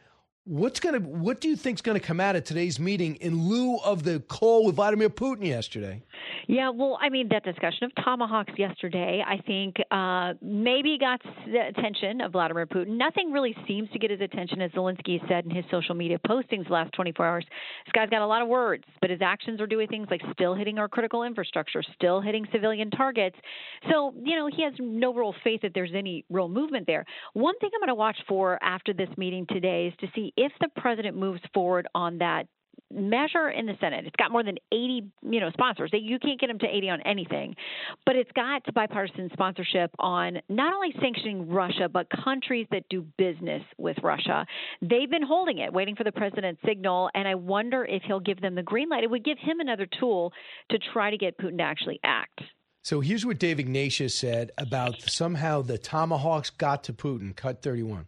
Speaker 1: What's going to? What do you think is going to come out of today's meeting in lieu of the call with Vladimir Putin yesterday?
Speaker 20: Yeah, well, I mean, that discussion of tomahawks yesterday, I think uh, maybe got the attention of Vladimir Putin. Nothing really seems to get his attention, as Zelensky said in his social media postings the last twenty-four hours. This guy's got a lot of words, but his actions are doing things like still hitting our critical infrastructure, still hitting civilian targets. So, you know, he has no real faith that there's any real movement there. One thing I'm going to watch for after this meeting today is to see if the president moves forward on that measure in the Senate. It's got more than eighty, you know, sponsors. You can't get them to eighty on anything, but it's got bipartisan sponsorship on not only sanctioning Russia, but countries that do business with Russia. They've been holding it, waiting for the president's signal, and I wonder if he'll give them the green light. It would give him another tool to try to get Putin to actually act.
Speaker 1: So here's what Dave Ignatius said about somehow the tomahawks got to Putin, cut thirty-one.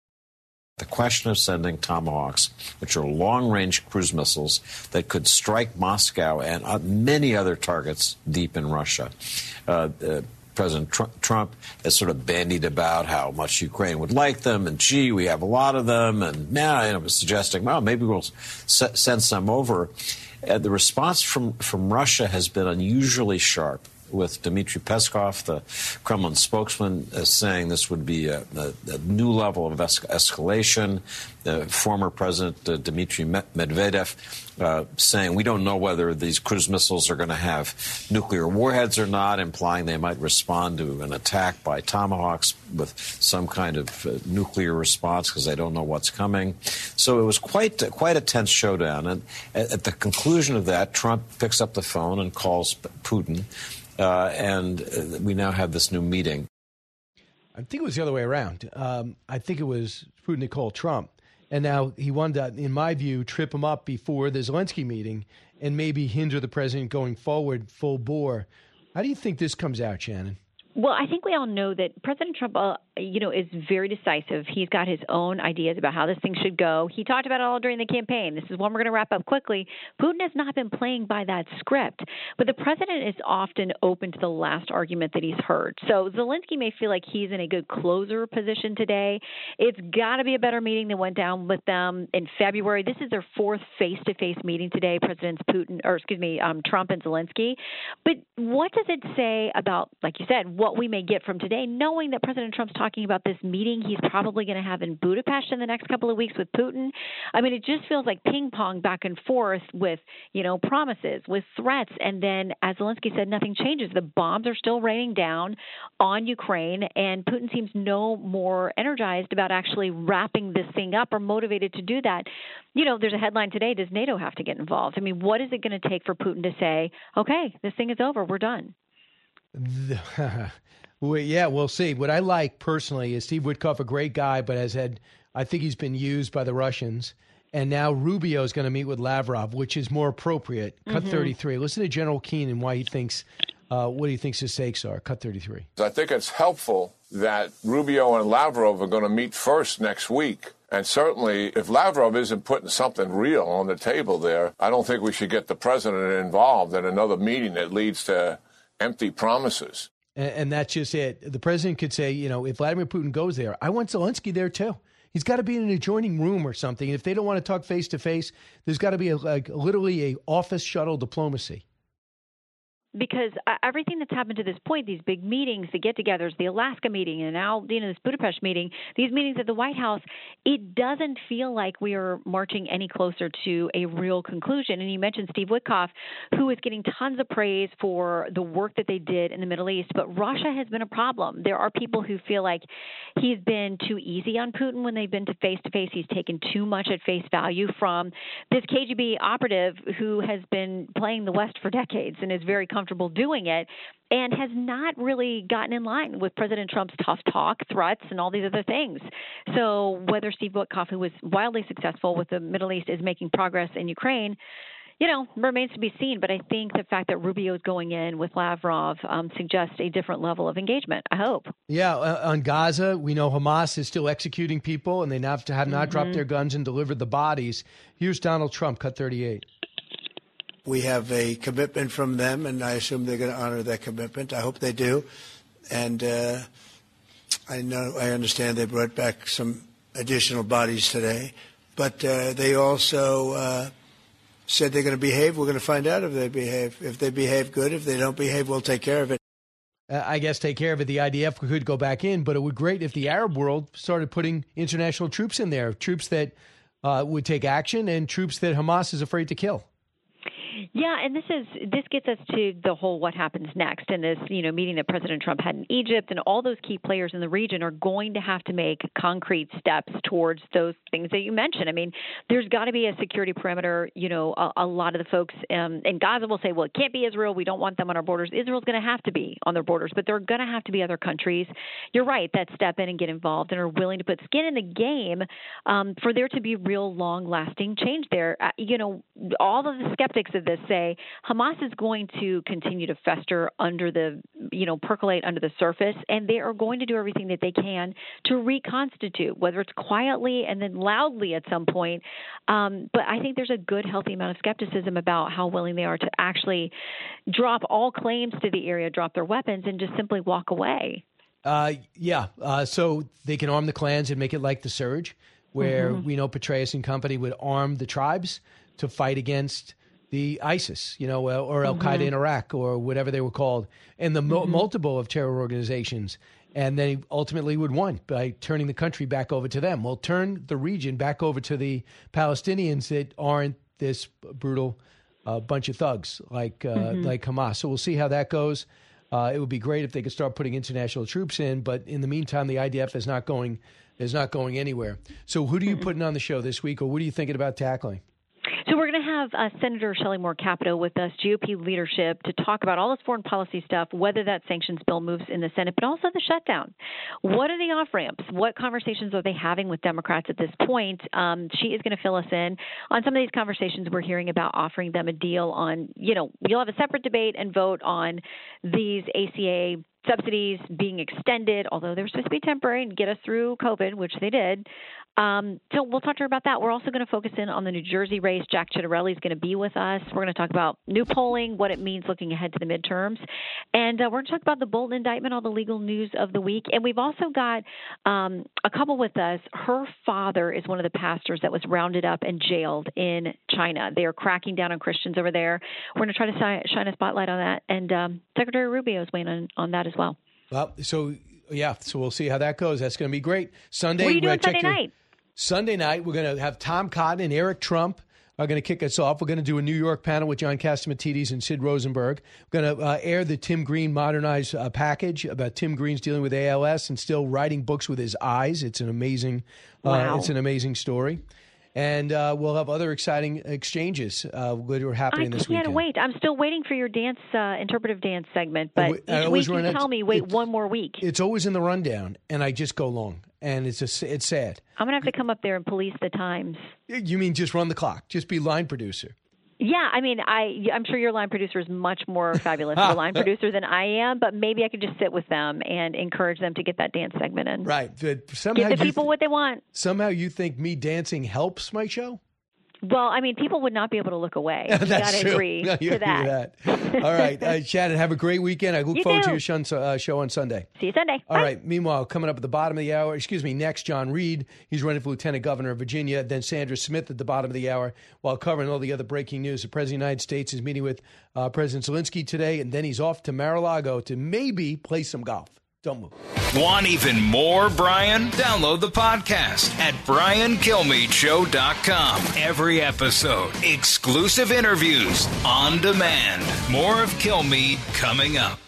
Speaker 21: The question of sending Tomahawks, which are long-range cruise missiles that could strike Moscow and uh, many other targets deep in Russia. Uh, uh, President Tr- Trump has sort of bandied about how much Ukraine would like them, and gee, we have a lot of them, and now you know, was suggesting, well, maybe we'll s- send some over. Uh, the response from, from Russia has been unusually sharp, with Dmitry Peskov, the Kremlin spokesman, uh, saying this would be a, a, a new level of es- escalation. The former President uh, Dmitry Medvedev uh, saying we don't know whether these cruise missiles are going to have nuclear warheads or not, implying they might respond to an attack by Tomahawks with some kind of uh, nuclear response because they don't know what's coming. So it was quite uh, quite a tense showdown. And at, at the conclusion of that, Trump picks up the phone and calls Putin. Uh, and uh, we now have this new meeting.
Speaker 1: I think it was the other way around. Um, I think it was Putin that called Trump. And now he wanted to, in my view, trip him up before the Zelensky meeting and maybe hinder the president going forward full bore. How do you think this comes out, Shannon?
Speaker 20: Well, I think we all know that President Trump, uh, you know, is very decisive. He's got his own ideas about how this thing should go. He talked about it all during the campaign. This is one we're going to wrap up quickly. Putin has not been playing by that script, but the president is often open to the last argument that he's heard. So Zelensky may feel like he's in a good closer position today. It's got to be a better meeting than went down with them in February. This is their fourth face-to-face meeting today, Presidents Putin, or excuse me, um, Trump and Zelensky. But what does it say about, like you said, what we may get from today, knowing that President Trump's talking about this meeting he's probably going to have in Budapest in the next couple of weeks with Putin? I mean, it just feels like ping pong back and forth with, you know, promises, with threats. And then, as Zelensky said, nothing changes. The bombs are still raining down on Ukraine, and Putin seems no more energized about actually wrapping this thing up or motivated to do that. You know, there's a headline today, does NATO have to get involved? I mean, what is it going to take for Putin to say, okay, this thing is over, we're done?
Speaker 1: Well, yeah, we'll see. What I like personally is Steve Witkoff, a great guy, but has had, I think he's been used by the Russians. And now Rubio is going to meet with Lavrov, which is more appropriate. Cut mm-hmm. thirty-three. Listen to General Keane and why he thinks, uh, what he thinks his stakes are. Cut thirty-three.
Speaker 9: I think it's helpful that Rubio and Lavrov are going to meet first next week. And certainly, if Lavrov isn't putting something real on the table there, I don't think we should get the president involved in another meeting that leads to empty promises.
Speaker 1: And, and that's just it. The president could say, you know, if Vladimir Putin goes there, I want Zelensky there too. He's got to be in an adjoining room or something. If they don't want to talk face to face, there's got to be a, like literally a office shuttle diplomacy.
Speaker 20: Because everything that's happened to this point, these big meetings, the get-togethers, the Alaska meeting, and now you know, this Budapest meeting, these meetings at the White House, it doesn't feel like we are marching any closer to a real conclusion. And you mentioned Steve Witkoff, who is getting tons of praise for the work that they did in the Middle East. But Russia has been a problem. There are people who feel like he's been too easy on Putin when they've been to face-to-face. He's taken too much at face value from this K G B operative who has been playing the West for decades and is very comfortable doing it and has not really gotten in line with President Trump's tough talk, threats, and all these other things. So whether Steve Witkoff, who was wildly successful with the Middle East, is making progress in Ukraine, you know, remains to be seen. But I think the fact that Rubio is going in with Lavrov um, suggests a different level of engagement, I hope.
Speaker 1: Yeah, uh, on Gaza, we know Hamas is still executing people, and they have, to have not mm-hmm. dropped their guns and delivered the bodies. Here's Donald Trump, cut thirty-eight.
Speaker 4: We have a commitment from them, and I assume they're going to honor that commitment. I hope they do. And uh, I know, I understand they brought back some additional bodies today. But uh, they also uh, said they're going to behave. We're going to find out if they behave. If they behave good, if they don't behave, we'll take care of it.
Speaker 1: Uh, I guess take care of it. The I D F could go back in, but it would be great if the Arab world started putting international troops in there, troops that uh, would take action and troops that Hamas is afraid to kill.
Speaker 20: Yeah, and this is this gets us to the whole what happens next, and this you know meeting that President Trump had in Egypt, and all those key players in the region are going to have to make concrete steps towards those things that you mentioned. I mean, there's got to be a security perimeter. You know, a, a lot of the folks um, in Gaza will say, "Well, it can't be Israel. We don't want them on our borders." Israel's going to have to be on their borders, but there are going to have to be other countries. You're right that step in and get involved and are willing to put skin in the game um, for there to be real, long-lasting change there. Uh, you know, all of the skeptics of this say Hamas is going to continue to fester under the, you know, percolate under the surface, and they are going to do everything that they can to reconstitute, whether it's quietly and then loudly at some point. Um, but I think there's a good, healthy amount of skepticism about how willing they are to actually drop all claims to the area, drop their weapons, and just simply walk away.
Speaker 1: Uh, yeah, uh, so they can arm the clans and make it like the Surge, where mm-hmm. we know Petraeus and company would arm the tribes to fight against the ISIS, you know, or Al-Qaeda mm-hmm. in Iraq, or whatever they were called, and the mm-hmm. multiple of terror organizations. And they ultimately would win by turning the country back over to them. Well, turn the region back over to the Palestinians that aren't this brutal uh, bunch of thugs like uh, mm-hmm. like Hamas. So we'll see how that goes. Uh, it would be great if they could start putting international troops in, but in the meantime, the I D F is not going is not going anywhere. So who do you mm-hmm. putting on the show this week, or what are you thinking about tackling?
Speaker 20: So we're going to have uh, Senator Shelley Moore Capito with us, G O P leadership, to talk about all this foreign policy stuff, whether that sanctions bill moves in the Senate, but also the shutdown. What are the off-ramps? What conversations are they having with Democrats at this point? Um, she is going to fill us in on some of these conversations. We're hearing about offering them a deal on, you know, you'll have a separate debate and vote on these A C A subsidies being extended, although they're supposed to be temporary and get us through COVID, which they did. Um, so we'll talk to her about that. We're also going to focus in on the New Jersey race. Jack Ciattarelli is going to be with us. We're going to talk about new polling, what it means looking ahead to the midterms. And uh, we're going to talk about the Bolton indictment, all the legal news of the week. And we've also got um, a couple with us. Her father is one of the pastors that was rounded up and jailed in China. They are cracking down on Christians over there. We're going to try to si- shine a spotlight on that. And um, Secretary Rubio is weighing on, on that as well.
Speaker 1: Well, so, yeah, so we'll see how that goes. That's going to be great. Sunday,
Speaker 20: what are you doing Sunday
Speaker 1: your,
Speaker 20: night?
Speaker 1: Sunday night, we're going to have Tom Cotton and Eric Trump are going to kick us off. We're going to do a New York panel with John Catsimatidis and Sid Rosenberg. We're going to uh, air the Tim Green modernized uh, package about Tim Green's dealing with A L S and still writing books with his eyes. It's an amazing, uh,
Speaker 20: wow.
Speaker 1: it's an amazing story. And uh, we'll have other exciting exchanges uh, that are happening this weekend.
Speaker 20: I can't wait. I'm still waiting for your dance, uh, interpretive dance segment. But
Speaker 1: I, I
Speaker 20: each week you
Speaker 1: out,
Speaker 20: tell me, wait
Speaker 1: it,
Speaker 20: one more week.
Speaker 1: It's always in the rundown, and I just go long. And it's just, it's sad.
Speaker 20: I'm going to have to come up there and police the times.
Speaker 1: You mean just run the clock? Just be line producer?
Speaker 20: Yeah, I mean, I, I'm sure your line producer is much more fabulous of a line producer than I am, but maybe I could just sit with them and encourage them to get that dance segment in.
Speaker 1: Right. But somehow
Speaker 20: Give the people
Speaker 1: th-
Speaker 20: what they want.
Speaker 1: Somehow you think me dancing helps my show?
Speaker 20: Well, I mean, people would not be able to look away. You got to agree
Speaker 1: no,
Speaker 20: to that.
Speaker 1: that. All right, uh, Shannon, have a great weekend. I look
Speaker 20: you
Speaker 1: forward
Speaker 20: too.
Speaker 1: to your show, uh, show on Sunday.
Speaker 20: See you Sunday.
Speaker 1: All
Speaker 20: Bye.
Speaker 1: right. Meanwhile, coming up at the bottom of the hour, excuse me, next, John Reed. He's running for Lieutenant Governor of Virginia. Then Sandra Smith at the bottom of the hour while covering all the other breaking news. The President of the United States is meeting with uh, President Zelensky today, and then he's off to Mar-a-Lago to maybe play some golf. Don't move.
Speaker 2: Want even more Brian? Download the podcast at brian kilmeade show dot com. Every episode, exclusive interviews on demand. More of Kilmeade coming up.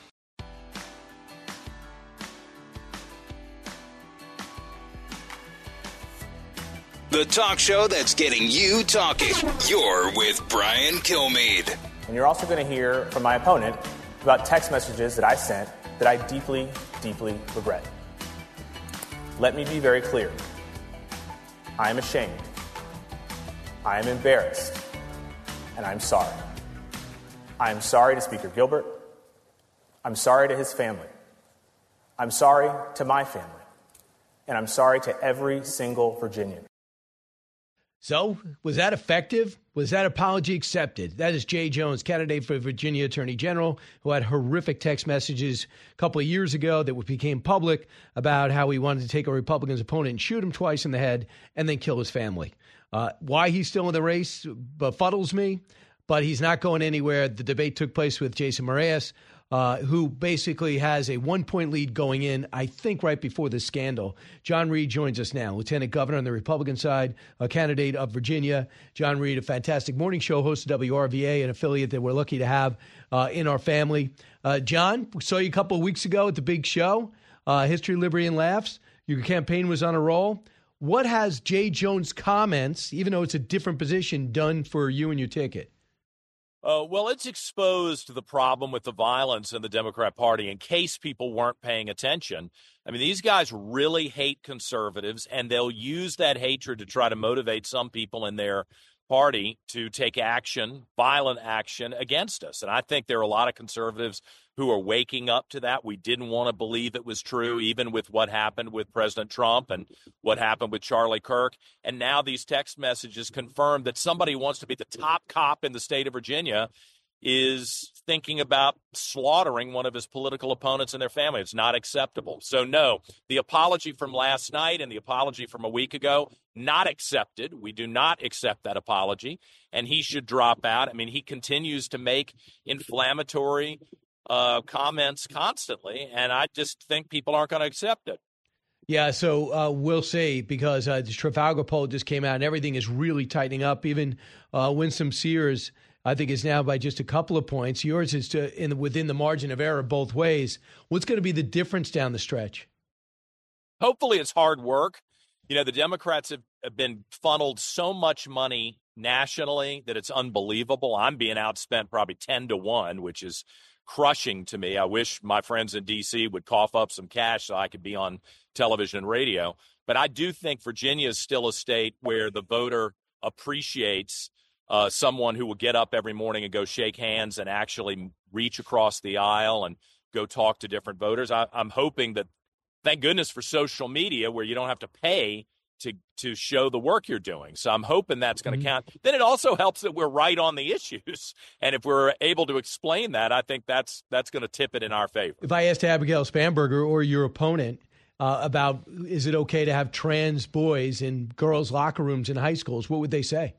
Speaker 2: The talk show that's getting you talking. You're with Brian Kilmeade.
Speaker 6: And you're also going to hear from my opponent about text messages that I sent that I deeply, deeply regret. Let me be very clear. I am ashamed. I am embarrassed. And I'm sorry. I am sorry to Speaker Gilbert. I'm sorry to his family. I'm sorry to my family. And I'm sorry to every single Virginian.
Speaker 1: So, was that effective? Was that apology accepted? That is Jay Jones, candidate for Virginia Attorney General, who had horrific text messages a couple of years ago that became public about how he wanted to take a Republican's opponent and shoot him twice in the head and then kill his family. Uh, why he's still in the race befuddles me, but he's not going anywhere. The debate took place with Jason Mraz, uh, who basically has a one-point lead going in, I think, right before the scandal. John Reed joins us now, Lieutenant Governor on the Republican side, a candidate of Virginia. John Reed, a fantastic morning show host of W R V A, an affiliate that we're lucky to have uh, in our family. Uh, John, we saw you a couple of weeks ago at the big show, uh, History, Liberty, and Laughs. Your campaign was on a roll. What has Jay Jones' comments, even though it's a different position, done for you and your ticket?
Speaker 8: Uh, well, it's exposed the problem with the violence in the Democrat Party in case people weren't paying attention. I mean, these guys really hate conservatives, and they'll use that hatred to try to motivate some people in their party to take action, violent action against us. And I think there are a lot of conservatives who are waking up to that. We didn't want to believe it was true, even with what happened with President Trump and what happened with Charlie Kirk. And now these text messages confirm that somebody who wants to be the top cop in the state of Virginia is thinking about slaughtering one of his political opponents and their family. It's not acceptable. So, no, the apology from last night and the apology from a week ago, not accepted. We do not accept that apology, and he should drop out. I mean, he continues to make inflammatory uh, comments constantly, and I just think people aren't going to accept it.
Speaker 1: Yeah, so uh, we'll see, because uh, the Trafalgar poll just came out and everything is really tightening up. Even uh, Winsome Sears, I think, is now by just a couple of points. Yours is to, in within the margin of error both ways. What's going to be the difference down the stretch?
Speaker 8: Hopefully it's hard work. You know, the Democrats have, have been funneled so much money nationally that it's unbelievable. I'm being outspent probably ten to one, which is crushing to me. I wish my friends in D C would cough up some cash so I could be on television and radio. But I do think Virginia is still a state where the voter appreciates uh, someone who will get up every morning and go shake hands and actually reach across the aisle and go talk to different voters. I, I'm hoping that, thank goodness for social media, where you don't have to pay to to show the work you're doing. So I'm hoping that's going to mm-hmm. count. Then it also helps that we're right on the issues. And if we're able to explain that, I think that's that's going to tip it in our favor.
Speaker 1: If I asked Abigail Spanberger or your opponent uh, about, is it okay to have trans boys in girls' locker rooms in high schools, what would they say?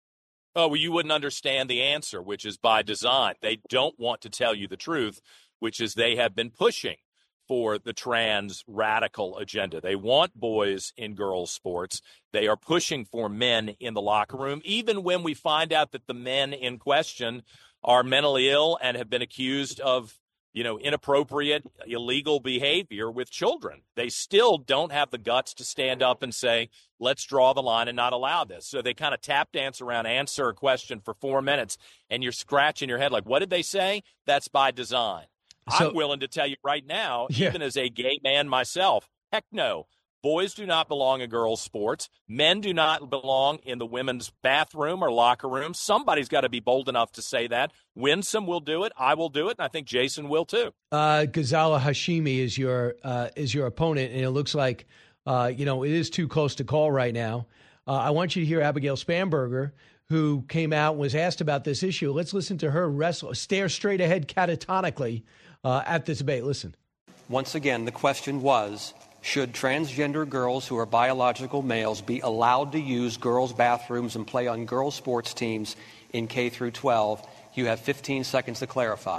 Speaker 8: Oh, well, you wouldn't understand the answer, which is by design. They don't want to tell you the truth, which is they have been pushing for the trans radical agenda. They want boys in girls' sports. They are pushing for men in the locker room, even when we find out that the men in question are mentally ill and have been accused of, you know, inappropriate, illegal behavior with children. They still don't have the guts to stand up and say, let's draw the line and not allow this. So they kind of tap dance around, answer a question for four minutes, and you're scratching your head like, what did they say? That's by design. So, I'm willing to tell you right now, yeah. even as a gay man myself, heck no. Boys do not belong in girls' sports. Men do not belong in the women's bathroom or locker room. Somebody's got to be bold enough to say that. Winsome will do it. I will do it, and I think Jason will too.
Speaker 1: Uh, Ghazala Hashimi is your uh, is your opponent, and it looks like uh, you know it is too close to call right now. Uh, I want you to hear Abigail Spanberger, who came out and was asked about this issue. Let's listen to her wrestle, stare straight ahead catatonically uh, at this debate. Listen.
Speaker 22: Once again, the question was, should transgender girls who are biological males be allowed to use girls' bathrooms and play on girls' sports teams in K through twelve? You have fifteen seconds to clarify.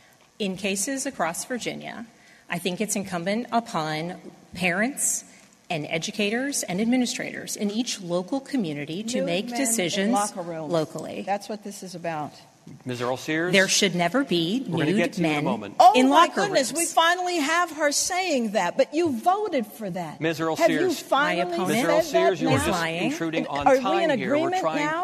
Speaker 23: In cases across Virginia, I think it's incumbent upon parents and educators and administrators in each local community to
Speaker 24: Nude
Speaker 23: make
Speaker 24: men
Speaker 23: decisions
Speaker 24: in locker rooms.
Speaker 23: locally.
Speaker 24: That's what this is about.
Speaker 22: Miz Earl Sears?
Speaker 23: There should never be
Speaker 22: We're
Speaker 23: nude
Speaker 22: get to
Speaker 23: men
Speaker 22: in, a moment.
Speaker 24: Oh,
Speaker 23: in
Speaker 24: my
Speaker 23: locker
Speaker 24: goodness,
Speaker 23: rooms.
Speaker 24: we finally have her saying that, but you voted for that.
Speaker 22: Miz Earl
Speaker 24: have
Speaker 22: Sears.
Speaker 24: you finally
Speaker 23: My opponent
Speaker 22: Miz
Speaker 24: said
Speaker 22: Earl
Speaker 24: that
Speaker 22: Sears, you
Speaker 24: now?
Speaker 22: were just intruding on
Speaker 24: Are
Speaker 22: time
Speaker 24: we in
Speaker 22: here. We're
Speaker 24: agreement
Speaker 22: trying.
Speaker 24: now?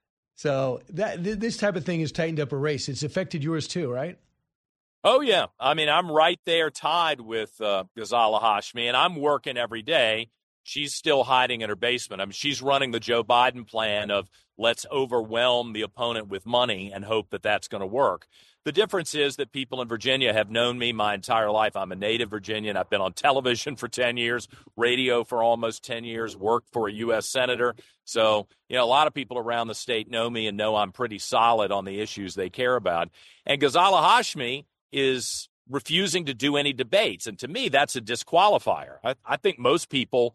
Speaker 1: So that th- this type of thing has tightened up a race. It's affected yours too, right?
Speaker 8: Oh, yeah. I mean, I'm right there tied with uh, Ghazala Hashmi, and I'm working every day. She's still hiding in her basement. I mean, she's running the Joe Biden plan of let's overwhelm the opponent with money and hope that that's going to work. The difference is that people in Virginia have known me my entire life. I'm a native Virginian. I've been on television for ten years, radio for almost ten years, worked for a U S senator. So, you know, a lot of people around the state know me and know I'm pretty solid on the issues they care about. And Ghazala Hashmi is refusing to do any debates. And to me, that's a disqualifier. I, I think most people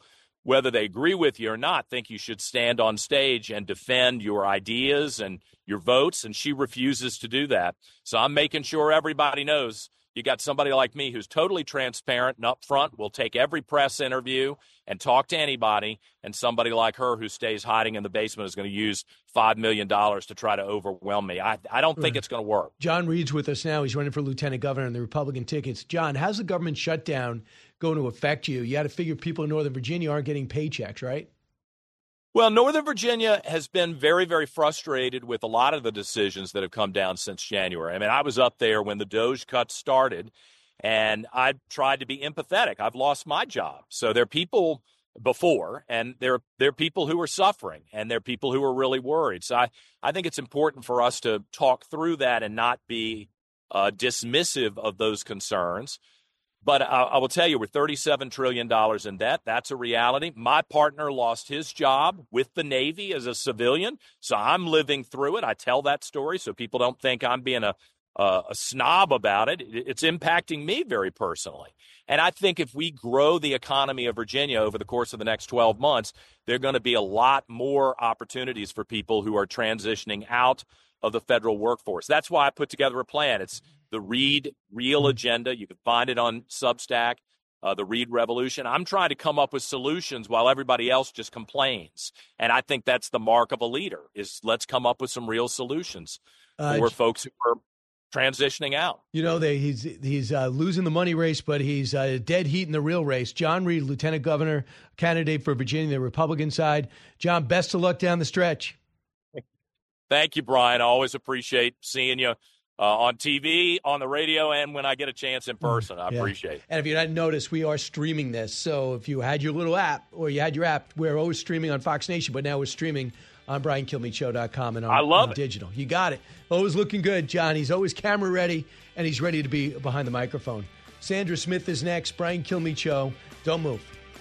Speaker 8: whether they agree with you or not, think you should stand on stage and defend your ideas and your votes, and she refuses to do that. So I'm making sure everybody knows you got somebody like me who's totally transparent and upfront, will take every press interview and talk to anybody, and somebody like her who stays hiding in the basement is going to use five million dollars to try to overwhelm me. I, I don't think it's going to work.
Speaker 1: John Reed's with us now. He's running for lieutenant governor on the Republican tickets. John, how's the government shutdown going to affect you? You got to figure people in Northern Virginia aren't getting paychecks, right?
Speaker 8: Well, Northern Virginia has been very, very frustrated with a lot of the decisions that have come down since January. I mean, I was up there when the DOGE cuts started, and I tried to be empathetic. I've lost my job. So there are people before, and there, there are people who are suffering, and there are people who are really worried. So I, I think it's important for us to talk through that and not be uh, dismissive of those concerns. But I, I will tell you, we're thirty-seven trillion dollars in debt. That's a reality. My partner lost his job with the Navy as a civilian, so I'm living through it. I tell that story so people don't think I'm being a, a, a snob about it. It's impacting me very personally. And I think if we grow the economy of Virginia over the course of the next twelve months, there are going to be a lot more opportunities for people who are transitioning out of the federal workforce. That's why I put together a plan. It's the Reed Real Agenda. You can find it on Substack, uh, the Reed Revolution. I'm trying to come up with solutions while everybody else just complains. And I think that's the mark of a leader, is let's come up with some real solutions
Speaker 1: Uh,
Speaker 8: for folks who are transitioning out.
Speaker 1: You know, they, he's he's uh, losing the money race, but he's uh, dead heat in the real race. John Reed, lieutenant governor, candidate for Virginia, the Republican side. John, best of luck down the stretch.
Speaker 8: Thank you, Brian. I always appreciate seeing you uh, on T V, on the radio, and when I get a chance in person. I
Speaker 1: Yeah.
Speaker 8: appreciate it.
Speaker 1: And if you hadn't noticed, we are streaming this. So if you had your little app or you had your app, we're always streaming on Fox Nation, but now we're streaming on Brian Kilmeade Show dot com and on,
Speaker 8: I love
Speaker 1: on
Speaker 8: it.
Speaker 1: digital. You got it. Always looking good, John. He's always camera ready, and he's ready to be behind the microphone. Sandra Smith is next. Brian Kilmeade Show. Don't move.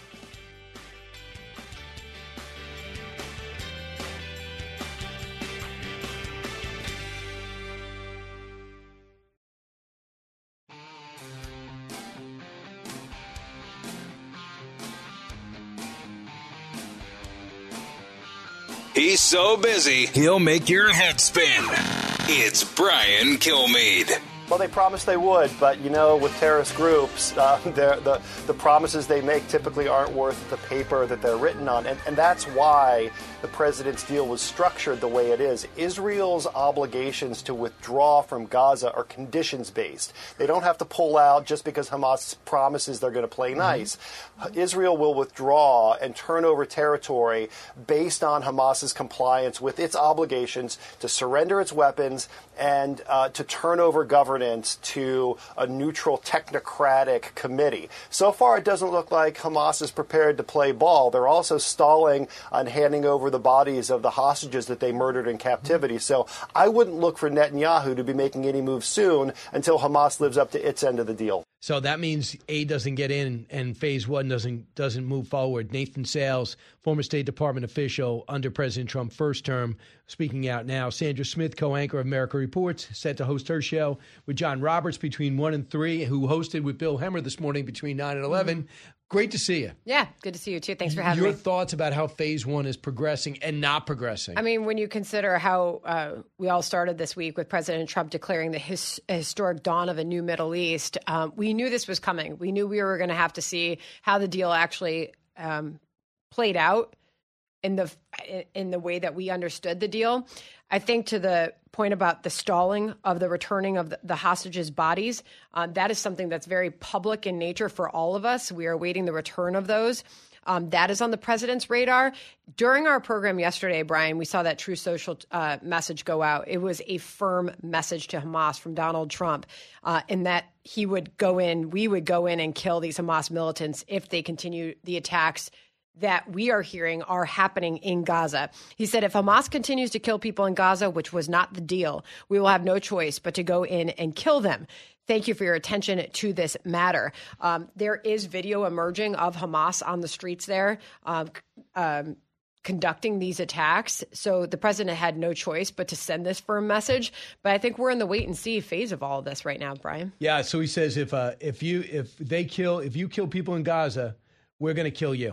Speaker 2: He's so busy, he'll make your head spin. It's Brian Kilmeade.
Speaker 7: Well, they promised they would, but, you know, with terrorist groups, uh, the, the promises they make typically aren't worth the paper that they're written on. And, and that's why the president's deal was structured the way it is. Israel's obligations to withdraw from Gaza are conditions-based. They don't have to pull out just because Hamas promises they're going to play nice. Mm-hmm. Israel will withdraw and turn over territory based on Hamas's compliance with its obligations to surrender its weapons and uh, to turn over governance to a neutral technocratic committee. So far, it doesn't look like Hamas is prepared to play ball. They're also stalling on handing over the bodies of the hostages that they murdered in captivity. So I wouldn't look for Netanyahu to be making any moves soon until Hamas lives up to its end of the deal.
Speaker 1: So that means aid doesn't get in and phase one doesn't doesn't move forward. Nathan Sales, former State Department official under President Trump first term, speaking out now. Sandra Smith, co-anchor of America Reports, set to host her show with John Roberts between one and three, who hosted with Bill Hemmer this morning between nine and eleven. Mm-hmm. Great to see you.
Speaker 3: Yeah, good to see you too. Thanks for having
Speaker 1: Your
Speaker 3: me.
Speaker 1: Your thoughts about how phase one is progressing and not progressing?
Speaker 3: I mean, when you consider how uh, we all started this week with President Trump declaring the his, historic dawn of a new Middle East, um, we knew this was coming. We knew we were going to have to see how the deal actually um, played out in the in the way that we understood the deal. I think to the point about the stalling of the returning of the, the hostages' bodies, uh, that is something that's very public in nature for all of us. We are awaiting the return of those. Um, that is on the president's radar. During our program yesterday, Brian, we saw that True Social uh, message go out. It was a firm message to Hamas from Donald Trump uh, in that he would go in, we would go in and kill these Hamas militants if they continue the attacks that we are hearing are happening in Gaza. He said, if Hamas continues to kill people in Gaza, which was not the deal, we will have no choice but to go in and kill them. Thank you for your attention to this matter. Um, there is video emerging of Hamas on the streets there um, um, conducting these attacks. So the president had no choice but to send this firm message. But I think we're in the wait and see phase of all of this right now, Brian.
Speaker 1: Yeah. So he says, if uh, if you if they kill if you kill people in Gaza, we're going to kill you.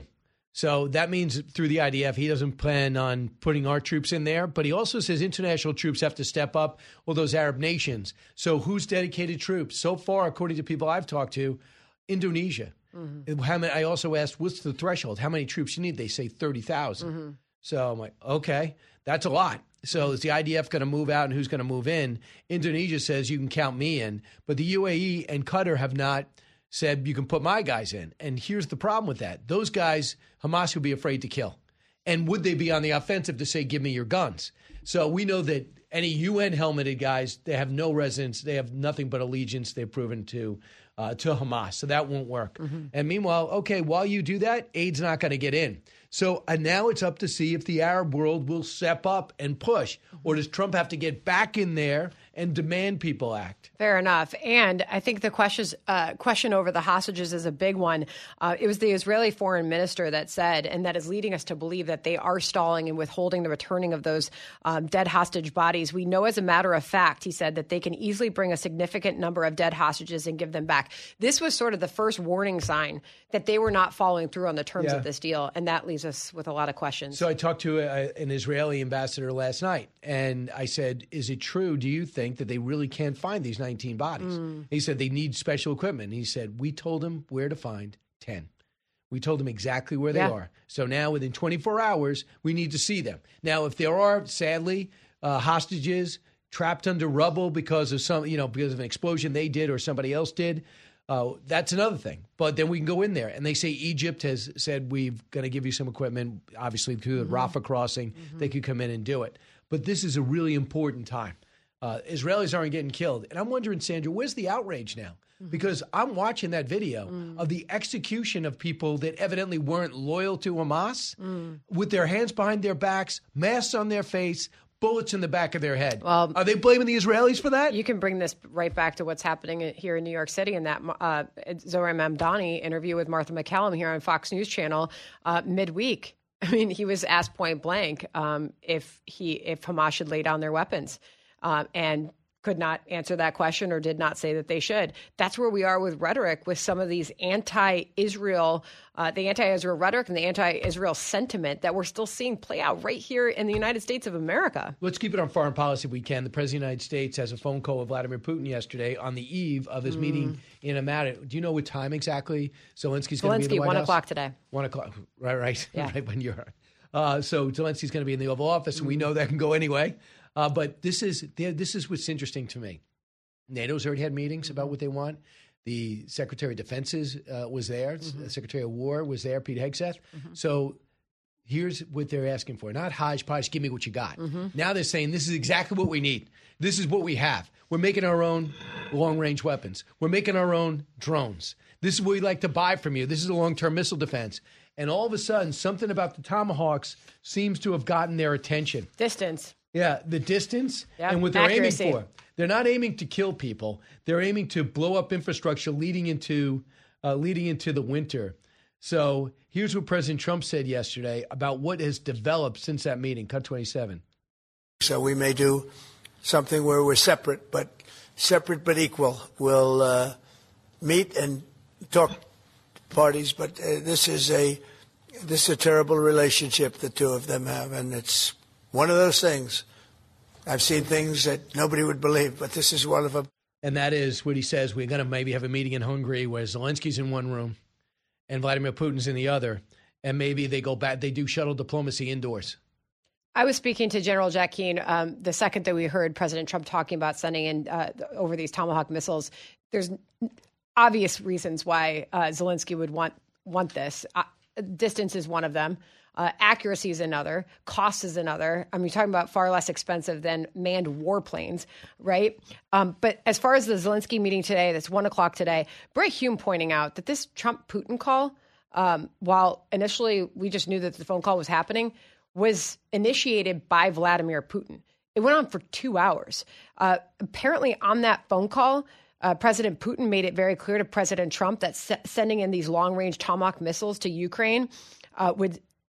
Speaker 1: So that means through the I D F, he doesn't plan on putting our troops in there. But he also says international troops have to step up, all those Arab nations. So who's dedicated troops? So far, according to people I've talked to, Indonesia. Mm-hmm. How many, I also asked, what's the threshold? How many troops you need? They say thirty thousand. Mm-hmm. So I'm like, okay, that's a lot. So is the I D F going to move out and who's going to move in? Indonesia says you can count me in. But the U A E and Qatar have not said you can put my guys in. And here's the problem with that. Those guys, Hamas would be afraid to kill. And would they be on the offensive to say, give me your guns? So we know that any U N helmeted guys, they have no residence. They have nothing but allegiance. They've proven to uh, to Hamas. So that won't work. Mm-hmm. And meanwhile, okay, while you do that, aid's not going to get in. So and now it's up to see if the Arab world will step up and push. Or does Trump have to get back in there and demand people act?
Speaker 3: Fair enough. And I think the questions, uh, question over the hostages is a big one. Uh, it was the Israeli foreign minister that said, and that is leading us to believe that they are stalling and withholding the returning of those um, dead hostage bodies. We know as a matter of fact, he said, that they can easily bring a significant number of dead hostages and give them back. This was sort of the first warning sign that they were not following through on the terms
Speaker 1: Yeah.
Speaker 3: of this deal. And that leaves us with a lot of questions.
Speaker 1: So I talked to a, an Israeli ambassador last night, and I said, is it true, do you think, that they really can't find these nineteen bodies? Mm. He said they need special equipment. He said, we told them where to find ten. We told them exactly where they
Speaker 3: Yeah.
Speaker 1: are. So now within twenty-four hours, we need to see them. Now, if there are, sadly, uh, hostages trapped under rubble because of some, you know, because of an explosion they did or somebody else did, Uh, that's another thing. But then we can go in there. And they say Egypt has said, we're going to give you some equipment, obviously through the mm-hmm. Rafah crossing. Mm-hmm. They could come in and do it. But this is a really important time. Uh, Israelis aren't getting killed. And I'm wondering, Sandra, where's the outrage now? Mm-hmm. Because I'm watching that video mm. of the execution of people that evidently weren't loyal to Hamas mm. with their hands behind their backs, masks on their face, bullets in the back of their head.
Speaker 3: Well,
Speaker 1: are they blaming the Israelis for that?
Speaker 3: You can bring this right back to what's happening here in New York City in that uh, Zohar Mamdani interview with Martha McCallum here on Fox News Channel uh, midweek. I mean, he was asked point blank um, if he if Hamas should lay down their weapons, uh, and could not answer that question or did not say that they should. That's where we are with rhetoric, with some of these anti-Israel, uh, the anti-Israel rhetoric and the anti-Israel sentiment that we're still seeing play out right here in the United States of America.
Speaker 1: Let's keep it on foreign policy if we can. The President of the United States has a phone call with Vladimir Putin yesterday on the eve of his mm. meeting in a matter. Do you know what time exactly Zelensky's going to be in the White
Speaker 3: one
Speaker 1: House?
Speaker 3: o'clock today.
Speaker 1: One o'clock. Right, right.
Speaker 3: Yeah.
Speaker 1: Right when you're. Uh, so Zelensky's going to be in the Oval Office, and we know that can go anyway. Uh, but this is this is what's interesting to me. NATO's already had meetings about what they want. The Secretary of Defense uh, was there. Mm-hmm. The Secretary of War was there, Pete Hegseth. Mm-hmm. So here's what they're asking for. Not hodgepodge, give me what you got. Mm-hmm. Now they're saying this is exactly what we need. This is what we have. We're making our own long-range weapons. We're making our own drones. This is what we'd like to buy from you. This is a long-term missile defense. And all of a sudden, something about the Tomahawks seems to have gotten their attention.
Speaker 3: Distance.
Speaker 1: Yeah, the distance
Speaker 3: yep.
Speaker 1: and what they're
Speaker 3: Accuracy.
Speaker 1: aiming for. They're not aiming to kill people. They're aiming to blow up infrastructure leading into uh, leading into the winter. So here's what President Trump said yesterday about what has developed since that meeting. Cut twenty-seven.
Speaker 4: So we may do something where we're separate, but separate but equal. We'll uh, meet and talk to parties, but uh, this is a this is a terrible relationship the two of them have, and it's one of those things. I've seen things that nobody would believe, but this is one of them.
Speaker 1: And that is what he says. We're going to maybe have a meeting in Hungary where Zelensky's in one room and Vladimir Putin's in the other. And maybe they go back. They do shuttle diplomacy indoors.
Speaker 3: I was speaking to General Jack Keane um, the second that we heard President Trump talking about sending in uh, over these Tomahawk missiles. There's obvious reasons why uh, Zelensky would want want this. Uh, distance is one of them. Uh, accuracy is another. Cost is another. I mean, you're talking about far less expensive than manned warplanes, right? Um, but as far as the Zelensky meeting today, that's one o'clock today, Bray Hume pointing out that this Trump-Putin call, um, while initially we just knew that the phone call was happening, was initiated by Vladimir Putin. It went on for two hours. Uh, apparently on that phone call, uh, President Putin made it very clear to President Trump that se- sending in these long-range Tomahawk missiles to Ukraine uh, would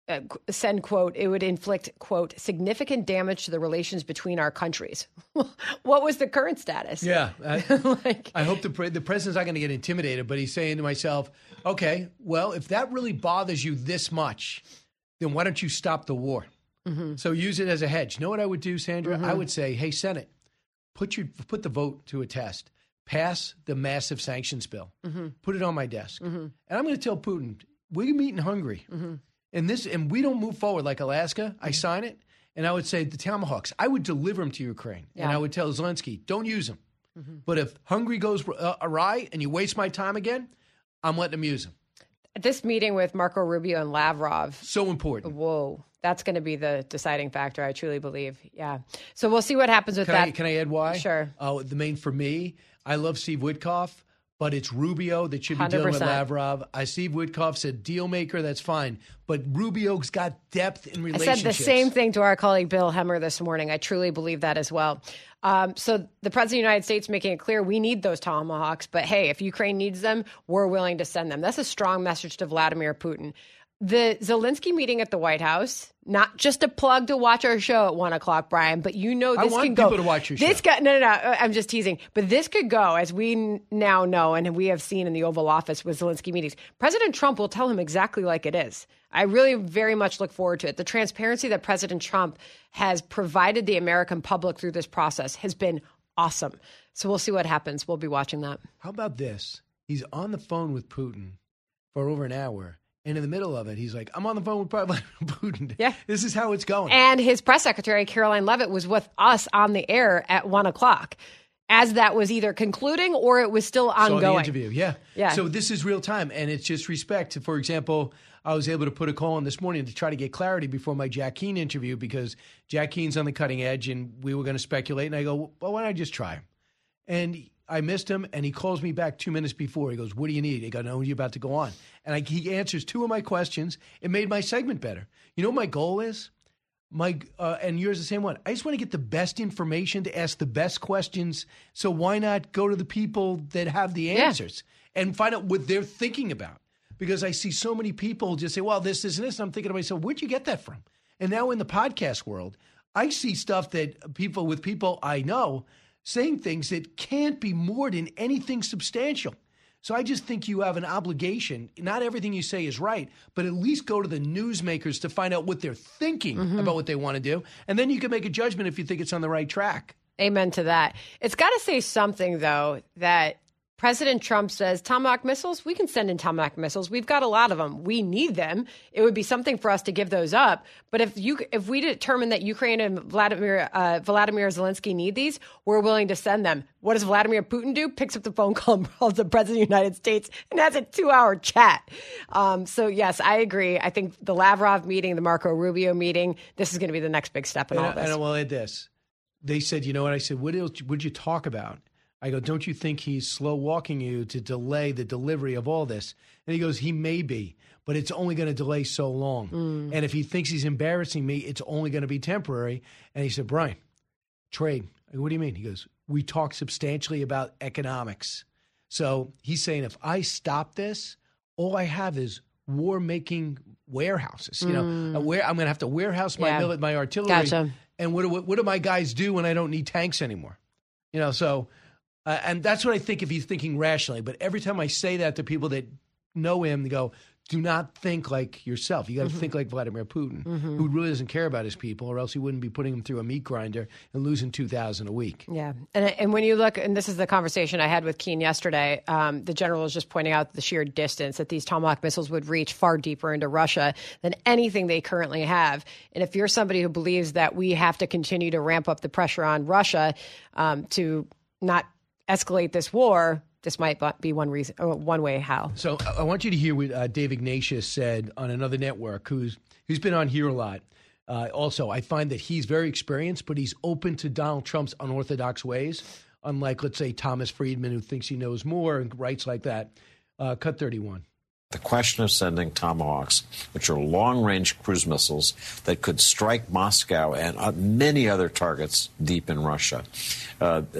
Speaker 3: uh, send, quote, it would inflict, quote, significant damage to the relations between our countries. What was the current status?
Speaker 1: Yeah. I, like, I hope the, pre- the president's not going to get intimidated, but he's saying to myself, okay, well, if that really bothers you this much, then why don't you stop the war? Mm-hmm. So use it as a hedge. You know what I would do, Sandra? Mm-hmm. I would say, hey, Senate, put your put the vote to a test. Pass the massive sanctions bill. Mm-hmm. Put it on my desk. Mm-hmm. And I'm going to tell Putin, we're meeting Hungary. Mm-hmm. And this, and we don't move forward like Alaska. Mm-hmm. I sign it. And I would say the Tomahawks, I would deliver them to Ukraine. Yeah. And I would tell Zelensky, don't use them. Mm-hmm. But if Hungary goes uh, awry and you waste my time again, I'm letting them use them.
Speaker 3: This meeting with Marco Rubio and Lavrov.
Speaker 1: So important.
Speaker 3: Whoa. That's going to be the deciding factor, I truly believe. Yeah. So we'll see what happens with
Speaker 1: can
Speaker 3: that.
Speaker 1: I, can I add why?
Speaker 3: Sure.
Speaker 1: Oh, the main for me, I love Steve Witkoff, but it's Rubio that should be
Speaker 3: one hundred percent
Speaker 1: dealing with Lavrov. I Steve Witkoff said deal maker, that's fine. But Rubio's got depth in relationships.
Speaker 3: I said the same thing to our colleague Bill Hemmer this morning. I truly believe that as well. Um, so the president of the United States making it clear we need those Tomahawks. But hey, if Ukraine needs them, we're willing to send them. That's a strong message to Vladimir Putin. The Zelensky meeting at the White House, not just a plug to watch our show at one o'clock, Brian, but you know this
Speaker 1: I want
Speaker 3: can go.
Speaker 1: people to watch your
Speaker 3: this
Speaker 1: show.
Speaker 3: Got, no, no, no, I'm just teasing. But this could go, as we n- now know and we have seen in the Oval Office with Zelensky meetings. President Trump will tell him exactly like it is. I really very much look forward to it. The transparency that President Trump has provided the American public through this process has been awesome. So we'll see what happens. We'll be watching that.
Speaker 1: How about this? He's on the phone with Putin for over an hour. And in the middle of it, he's like, I'm on the phone with Vladimir Putin.
Speaker 3: Yeah.
Speaker 1: This is how it's going.
Speaker 3: And his press secretary, Caroline Leavitt, was with us on the air at one o'clock as that was either concluding or it was still ongoing.
Speaker 1: Saw the interview, yeah.
Speaker 3: yeah.
Speaker 1: So this is real time, and it's just respect. For example, I was able to put a call in this morning to try to get clarity before my Jack Keane interview because Jack Keane's on the cutting edge, and we were going to speculate. And I go, well, why don't I just try him? And I missed him, and he calls me back two minutes before. He goes, what do you need? I go, no, you're about to go on. And I, he answers two of my questions. It made my segment better. You know what my goal is? My uh, and yours the same one. I just want to get the best information to ask the best questions. So why not go to the people that have the answers yeah. and find out what they're thinking about? Because I see so many people just say, well, this, this, and this. And I'm thinking to myself, where'd you get that from? And now in the podcast world, I see stuff that people with people I know saying things that can't be moored in anything substantial. So I just think you have an obligation. Not everything you say is right, but at least go to the newsmakers to find out what they're thinking mm-hmm. about what they want to do. And then you can make a judgment if you think it's on the right track.
Speaker 3: Amen to that. It's got to say something, though, that President Trump says, Tomahawk missiles, we can send in Tomahawk missiles. We've got a lot of them. We need them. It would be something for us to give those up. But if you, if we determine that Ukraine and Vladimir, uh, Vladimir Zelensky need these, we're willing to send them. What does Vladimir Putin do? Picks up the phone call and calls the President of the United States and has a two-hour chat. Um, so, yes, I agree. I think the Lavrov meeting, the Marco Rubio meeting, this is going to be the next big step in
Speaker 1: and
Speaker 3: all
Speaker 1: I,
Speaker 3: this.
Speaker 1: And I will add this. They said, you know what? I said, what else would you talk about? I go, don't you think he's slow walking you to delay the delivery of all this? And he goes, he may be, but it's only going to delay so long. Mm. And if he thinks he's embarrassing me, it's only going to be temporary. And he said, Brian, trade. I go, what do you mean? He goes, we talk substantially about economics. So he's saying if I stop this, all I have is war-making warehouses. You
Speaker 3: Mm.
Speaker 1: know, a ware, I'm going to have to warehouse my
Speaker 3: Yeah.
Speaker 1: mili- my artillery.
Speaker 3: Gotcha.
Speaker 1: And what do, what do my guys do when I don't need tanks anymore? You know, so... Uh, and that's what I think if he's thinking rationally. But every time I say that to people that know him, they go, do not think like yourself. You got to
Speaker 3: Mm-hmm.
Speaker 1: think like Vladimir Putin,
Speaker 3: Mhm.
Speaker 1: who really doesn't care about his people, or else he wouldn't be putting them through a meat grinder and losing two thousand a week.
Speaker 3: Yeah. And and when you look, and this is the conversation I had with Keane yesterday, um, the general was just pointing out the sheer distance that these Tomahawk missiles would reach far deeper into Russia than anything they currently have. And if you're somebody who believes that we have to continue to ramp up the pressure on Russia um, to not escalate this war, this might be one reason, or one way how.
Speaker 1: So I want you to hear what uh, Dave Ignatius said on another network, who's who's been on here a lot. Uh, also, I find that he's very experienced, but he's open to Donald Trump's unorthodox ways, unlike, let's say, Thomas Friedman, who thinks he knows more and writes like that. Uh, cut thirty-one.
Speaker 21: The question of sending Tomahawks, which are long-range cruise missiles that could strike Moscow and uh, many other targets deep in Russia. Uh, uh,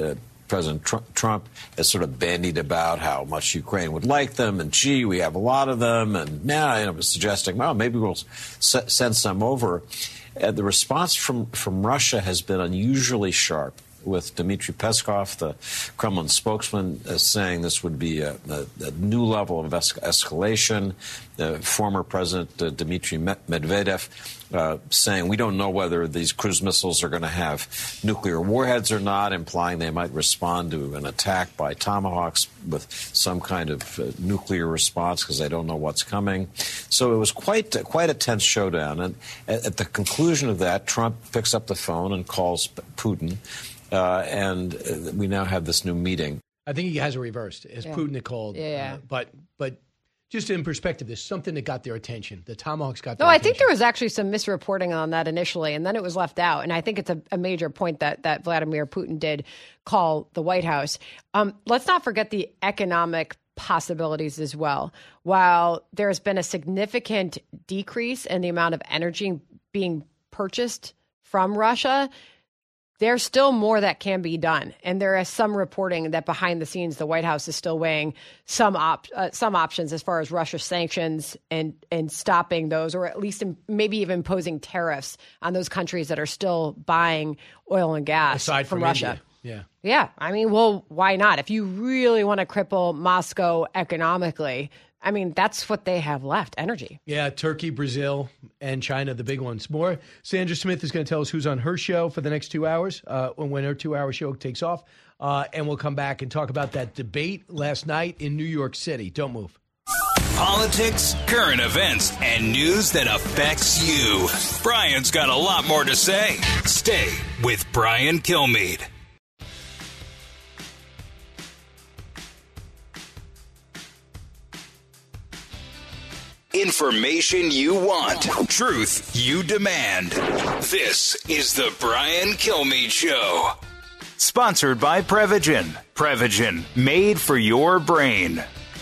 Speaker 21: President Tr- Trump has sort of bandied about how much Ukraine would like them, and gee, we have a lot of them, and now you know, suggesting, well, maybe we'll s- send some over. Uh, the response from, from Russia has been unusually sharp, with Dmitry Peskov, the Kremlin spokesman, uh, saying this would be a, a, a new level of es- escalation. Uh, former President uh, Dmitry Medvedev uh, saying we don't know whether these cruise missiles are going to have nuclear warheads or not, implying they might respond to an attack by Tomahawks with some kind of uh, nuclear response because they don't know what's coming. So it was quite uh, quite a tense showdown. And at, at the conclusion of that, Trump picks up the phone and calls Putin. Uh, and uh, we now have this new meeting.
Speaker 1: I think he has it reversed, as
Speaker 3: Yeah.
Speaker 1: Putin had called.
Speaker 3: Yeah.
Speaker 1: Uh, but but just in perspective, there's something that got their attention. The Tomahawks got their
Speaker 3: No, I
Speaker 1: attention.
Speaker 3: think there was actually some misreporting on that initially, and then it was left out. And I think it's a, a major point that that Vladimir Putin did call the White House. Um, let's not forget the economic possibilities as well. While there's been a significant decrease in the amount of energy being purchased from Russia, there's still more that can be done. And there is some reporting that behind the scenes, the White House is still weighing some op- uh, some options as far as Russia sanctions and, and stopping those, or at least in, maybe even imposing tariffs on those countries that are still buying oil and gas
Speaker 1: Aside
Speaker 3: from,
Speaker 1: from
Speaker 3: Russia.
Speaker 1: India. Yeah.
Speaker 3: Yeah. I mean, well, why not? If you really want to cripple Moscow economically, I mean, that's what they have left, energy.
Speaker 1: Yeah, Turkey, Brazil, and China, the big ones. More. Sandra Smith is going to tell us who's on her show for the next two hours uh, when her two-hour show takes off. Uh, and we'll come back and talk about that debate last night in New York City. Don't move.
Speaker 2: Politics, current events, and news that affects you. Brian's got a lot more to say. Stay with Brian Kilmeade. Information you want. Truth you demand. This is the Brian Kilmeade Show. Sponsored by Prevagen. Prevagen, made for your brain.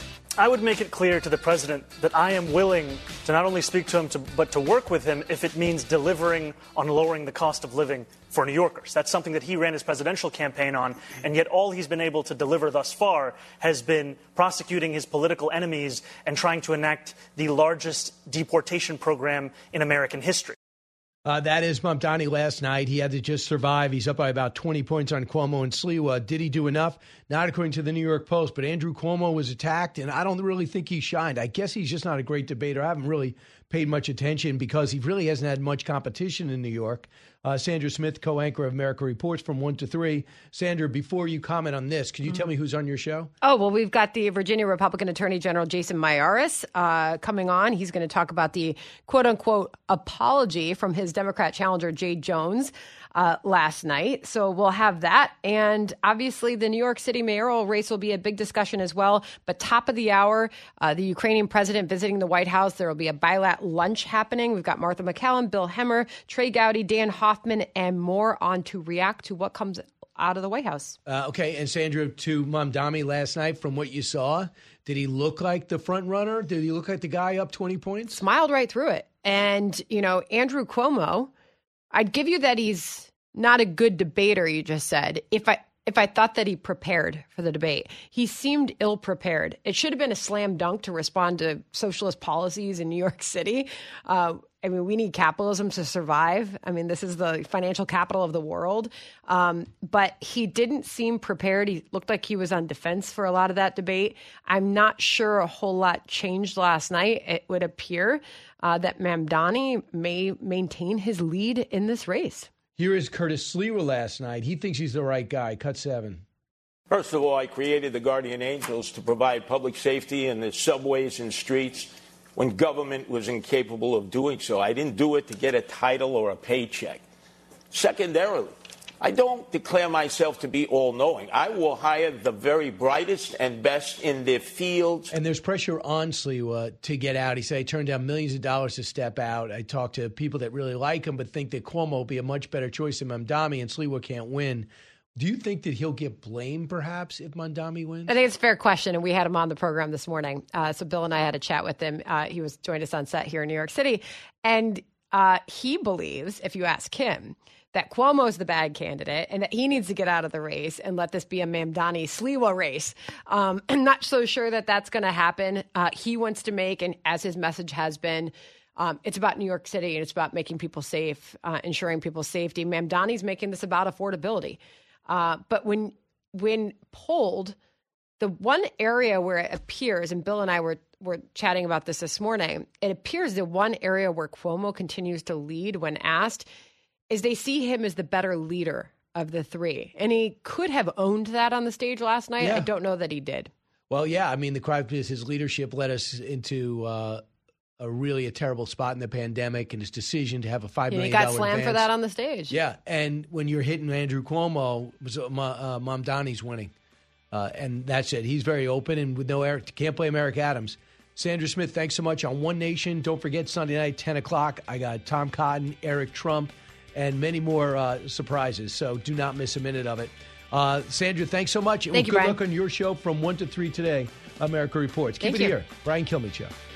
Speaker 10: I would make it clear to the president that I am willing to not only speak to him, to, but to work with him if it means delivering on lowering the cost of living for New Yorkers. That's something that he ran his presidential campaign on, and yet all he's been able to deliver thus far has been prosecuting his political enemies and trying to enact the largest deportation program in American history.
Speaker 1: Uh, that is Mamdani last night. He had to just survive. He's up by about twenty points on Cuomo and Sliwa. Did he do enough? Not according to the New York Post, but Andrew Cuomo was attacked, and I don't really think he shined. I guess he's just not a great debater. I haven't really paid much attention because he really hasn't had much competition in New York. Uh, Sandra Smith, co-anchor of America Reports from one to three. Sandra, before you comment on this, can you tell me who's on your show?
Speaker 3: Oh, well, we've got the Virginia Republican Attorney General Jason Miyares uh, coming on. He's going to talk about the quote-unquote apology from his Democrat challenger, Jay Jones, uh, last night. So we'll have that. And obviously, the New York City mayoral race will be a big discussion as well. But top of the hour, uh, the Ukrainian president visiting the White House. There will be a bilat lunch happening. We've got Martha McCallum, Bill Hemmer, Trey Gowdy, Dan Hoffman, and more on to react to what comes out of the White House.
Speaker 1: Uh, okay, and Sandra, to Mamdani last night, from what you saw, did he look like the front runner? Did he look like the guy up twenty points?
Speaker 3: Smiled right through it. And, you know, Andrew Cuomo, I'd give you that he's not a good debater, you just said, if I if I thought that he prepared for the debate. He seemed ill-prepared. It should have been a slam dunk to respond to socialist policies in New York City. Uh, I mean, we need capitalism to survive. I mean, this is the financial capital of the world. Um, but he didn't seem prepared. He looked like he was on defense for a lot of that debate. I'm not sure a whole lot changed last night. It would appear uh, that Mamdani may maintain his lead in this race.
Speaker 1: Here is Curtis Sliwa last night. He thinks he's the right guy. Cut seven.
Speaker 12: First of all, I created the Guardian Angels to provide public safety in the subways and streets when government was incapable of doing so. I didn't do it to get a title or a paycheck. Secondarily, I don't declare myself to be all-knowing. I will hire the very brightest and best in their fields.
Speaker 1: And there's pressure on Sliwa to get out. He said he turned down millions of dollars to step out. I talked to people that really like him but think that Cuomo will be a much better choice than Mamdani, and Sliwa can't win. Do you think that he'll get blamed, perhaps, if Mamdani wins?
Speaker 3: I think it's a fair question, and we had him on the program this morning. Uh, so Bill and I had a chat with him. Uh, he was joined us on set here in New York City, and uh, he believes, if you ask him, that Cuomo's the bad candidate and that he needs to get out of the race and let this be a Mamdani Sliwa race. Um, I'm not so sure that that's going to happen. Uh, he wants to make, and as his message has been, um, it's about New York City and it's about making people safe, uh, ensuring people's safety. Mamdani's making this about affordability. Uh, but when when polled, the one area where it appears, and Bill and I were were chatting about this this morning, it appears the one area where Cuomo continues to lead when asked is they see him as the better leader of the three. And he could have owned that on the stage last night.
Speaker 1: Yeah.
Speaker 3: I don't know that he did.
Speaker 1: Well, yeah. I mean, the cry is his leadership led us into uh, a really a terrible spot in the pandemic, and his decision to have a five
Speaker 3: And
Speaker 1: million
Speaker 3: he
Speaker 1: dollars
Speaker 3: got slammed
Speaker 1: advance.
Speaker 3: for that on the stage.
Speaker 1: Yeah, and when you're hitting Andrew Cuomo, uh, uh, Mamdani's winning. Uh, and that's it. He's very open, and with no Eric, can't blame Eric Adams. Sandra Smith, thanks so much on One Nation. Don't forget, Sunday night, ten o'clock, I got Tom Cotton, Eric Trump, and many more uh, surprises. So do not miss a minute of it. Uh, Sandra, thanks so much.
Speaker 3: Thank
Speaker 1: and
Speaker 3: you,
Speaker 1: good
Speaker 3: Brian.
Speaker 1: luck on your show from one to three today, America Reports. Keep
Speaker 3: Thank
Speaker 1: it
Speaker 3: you.
Speaker 1: here. Brian Kilmeade Show.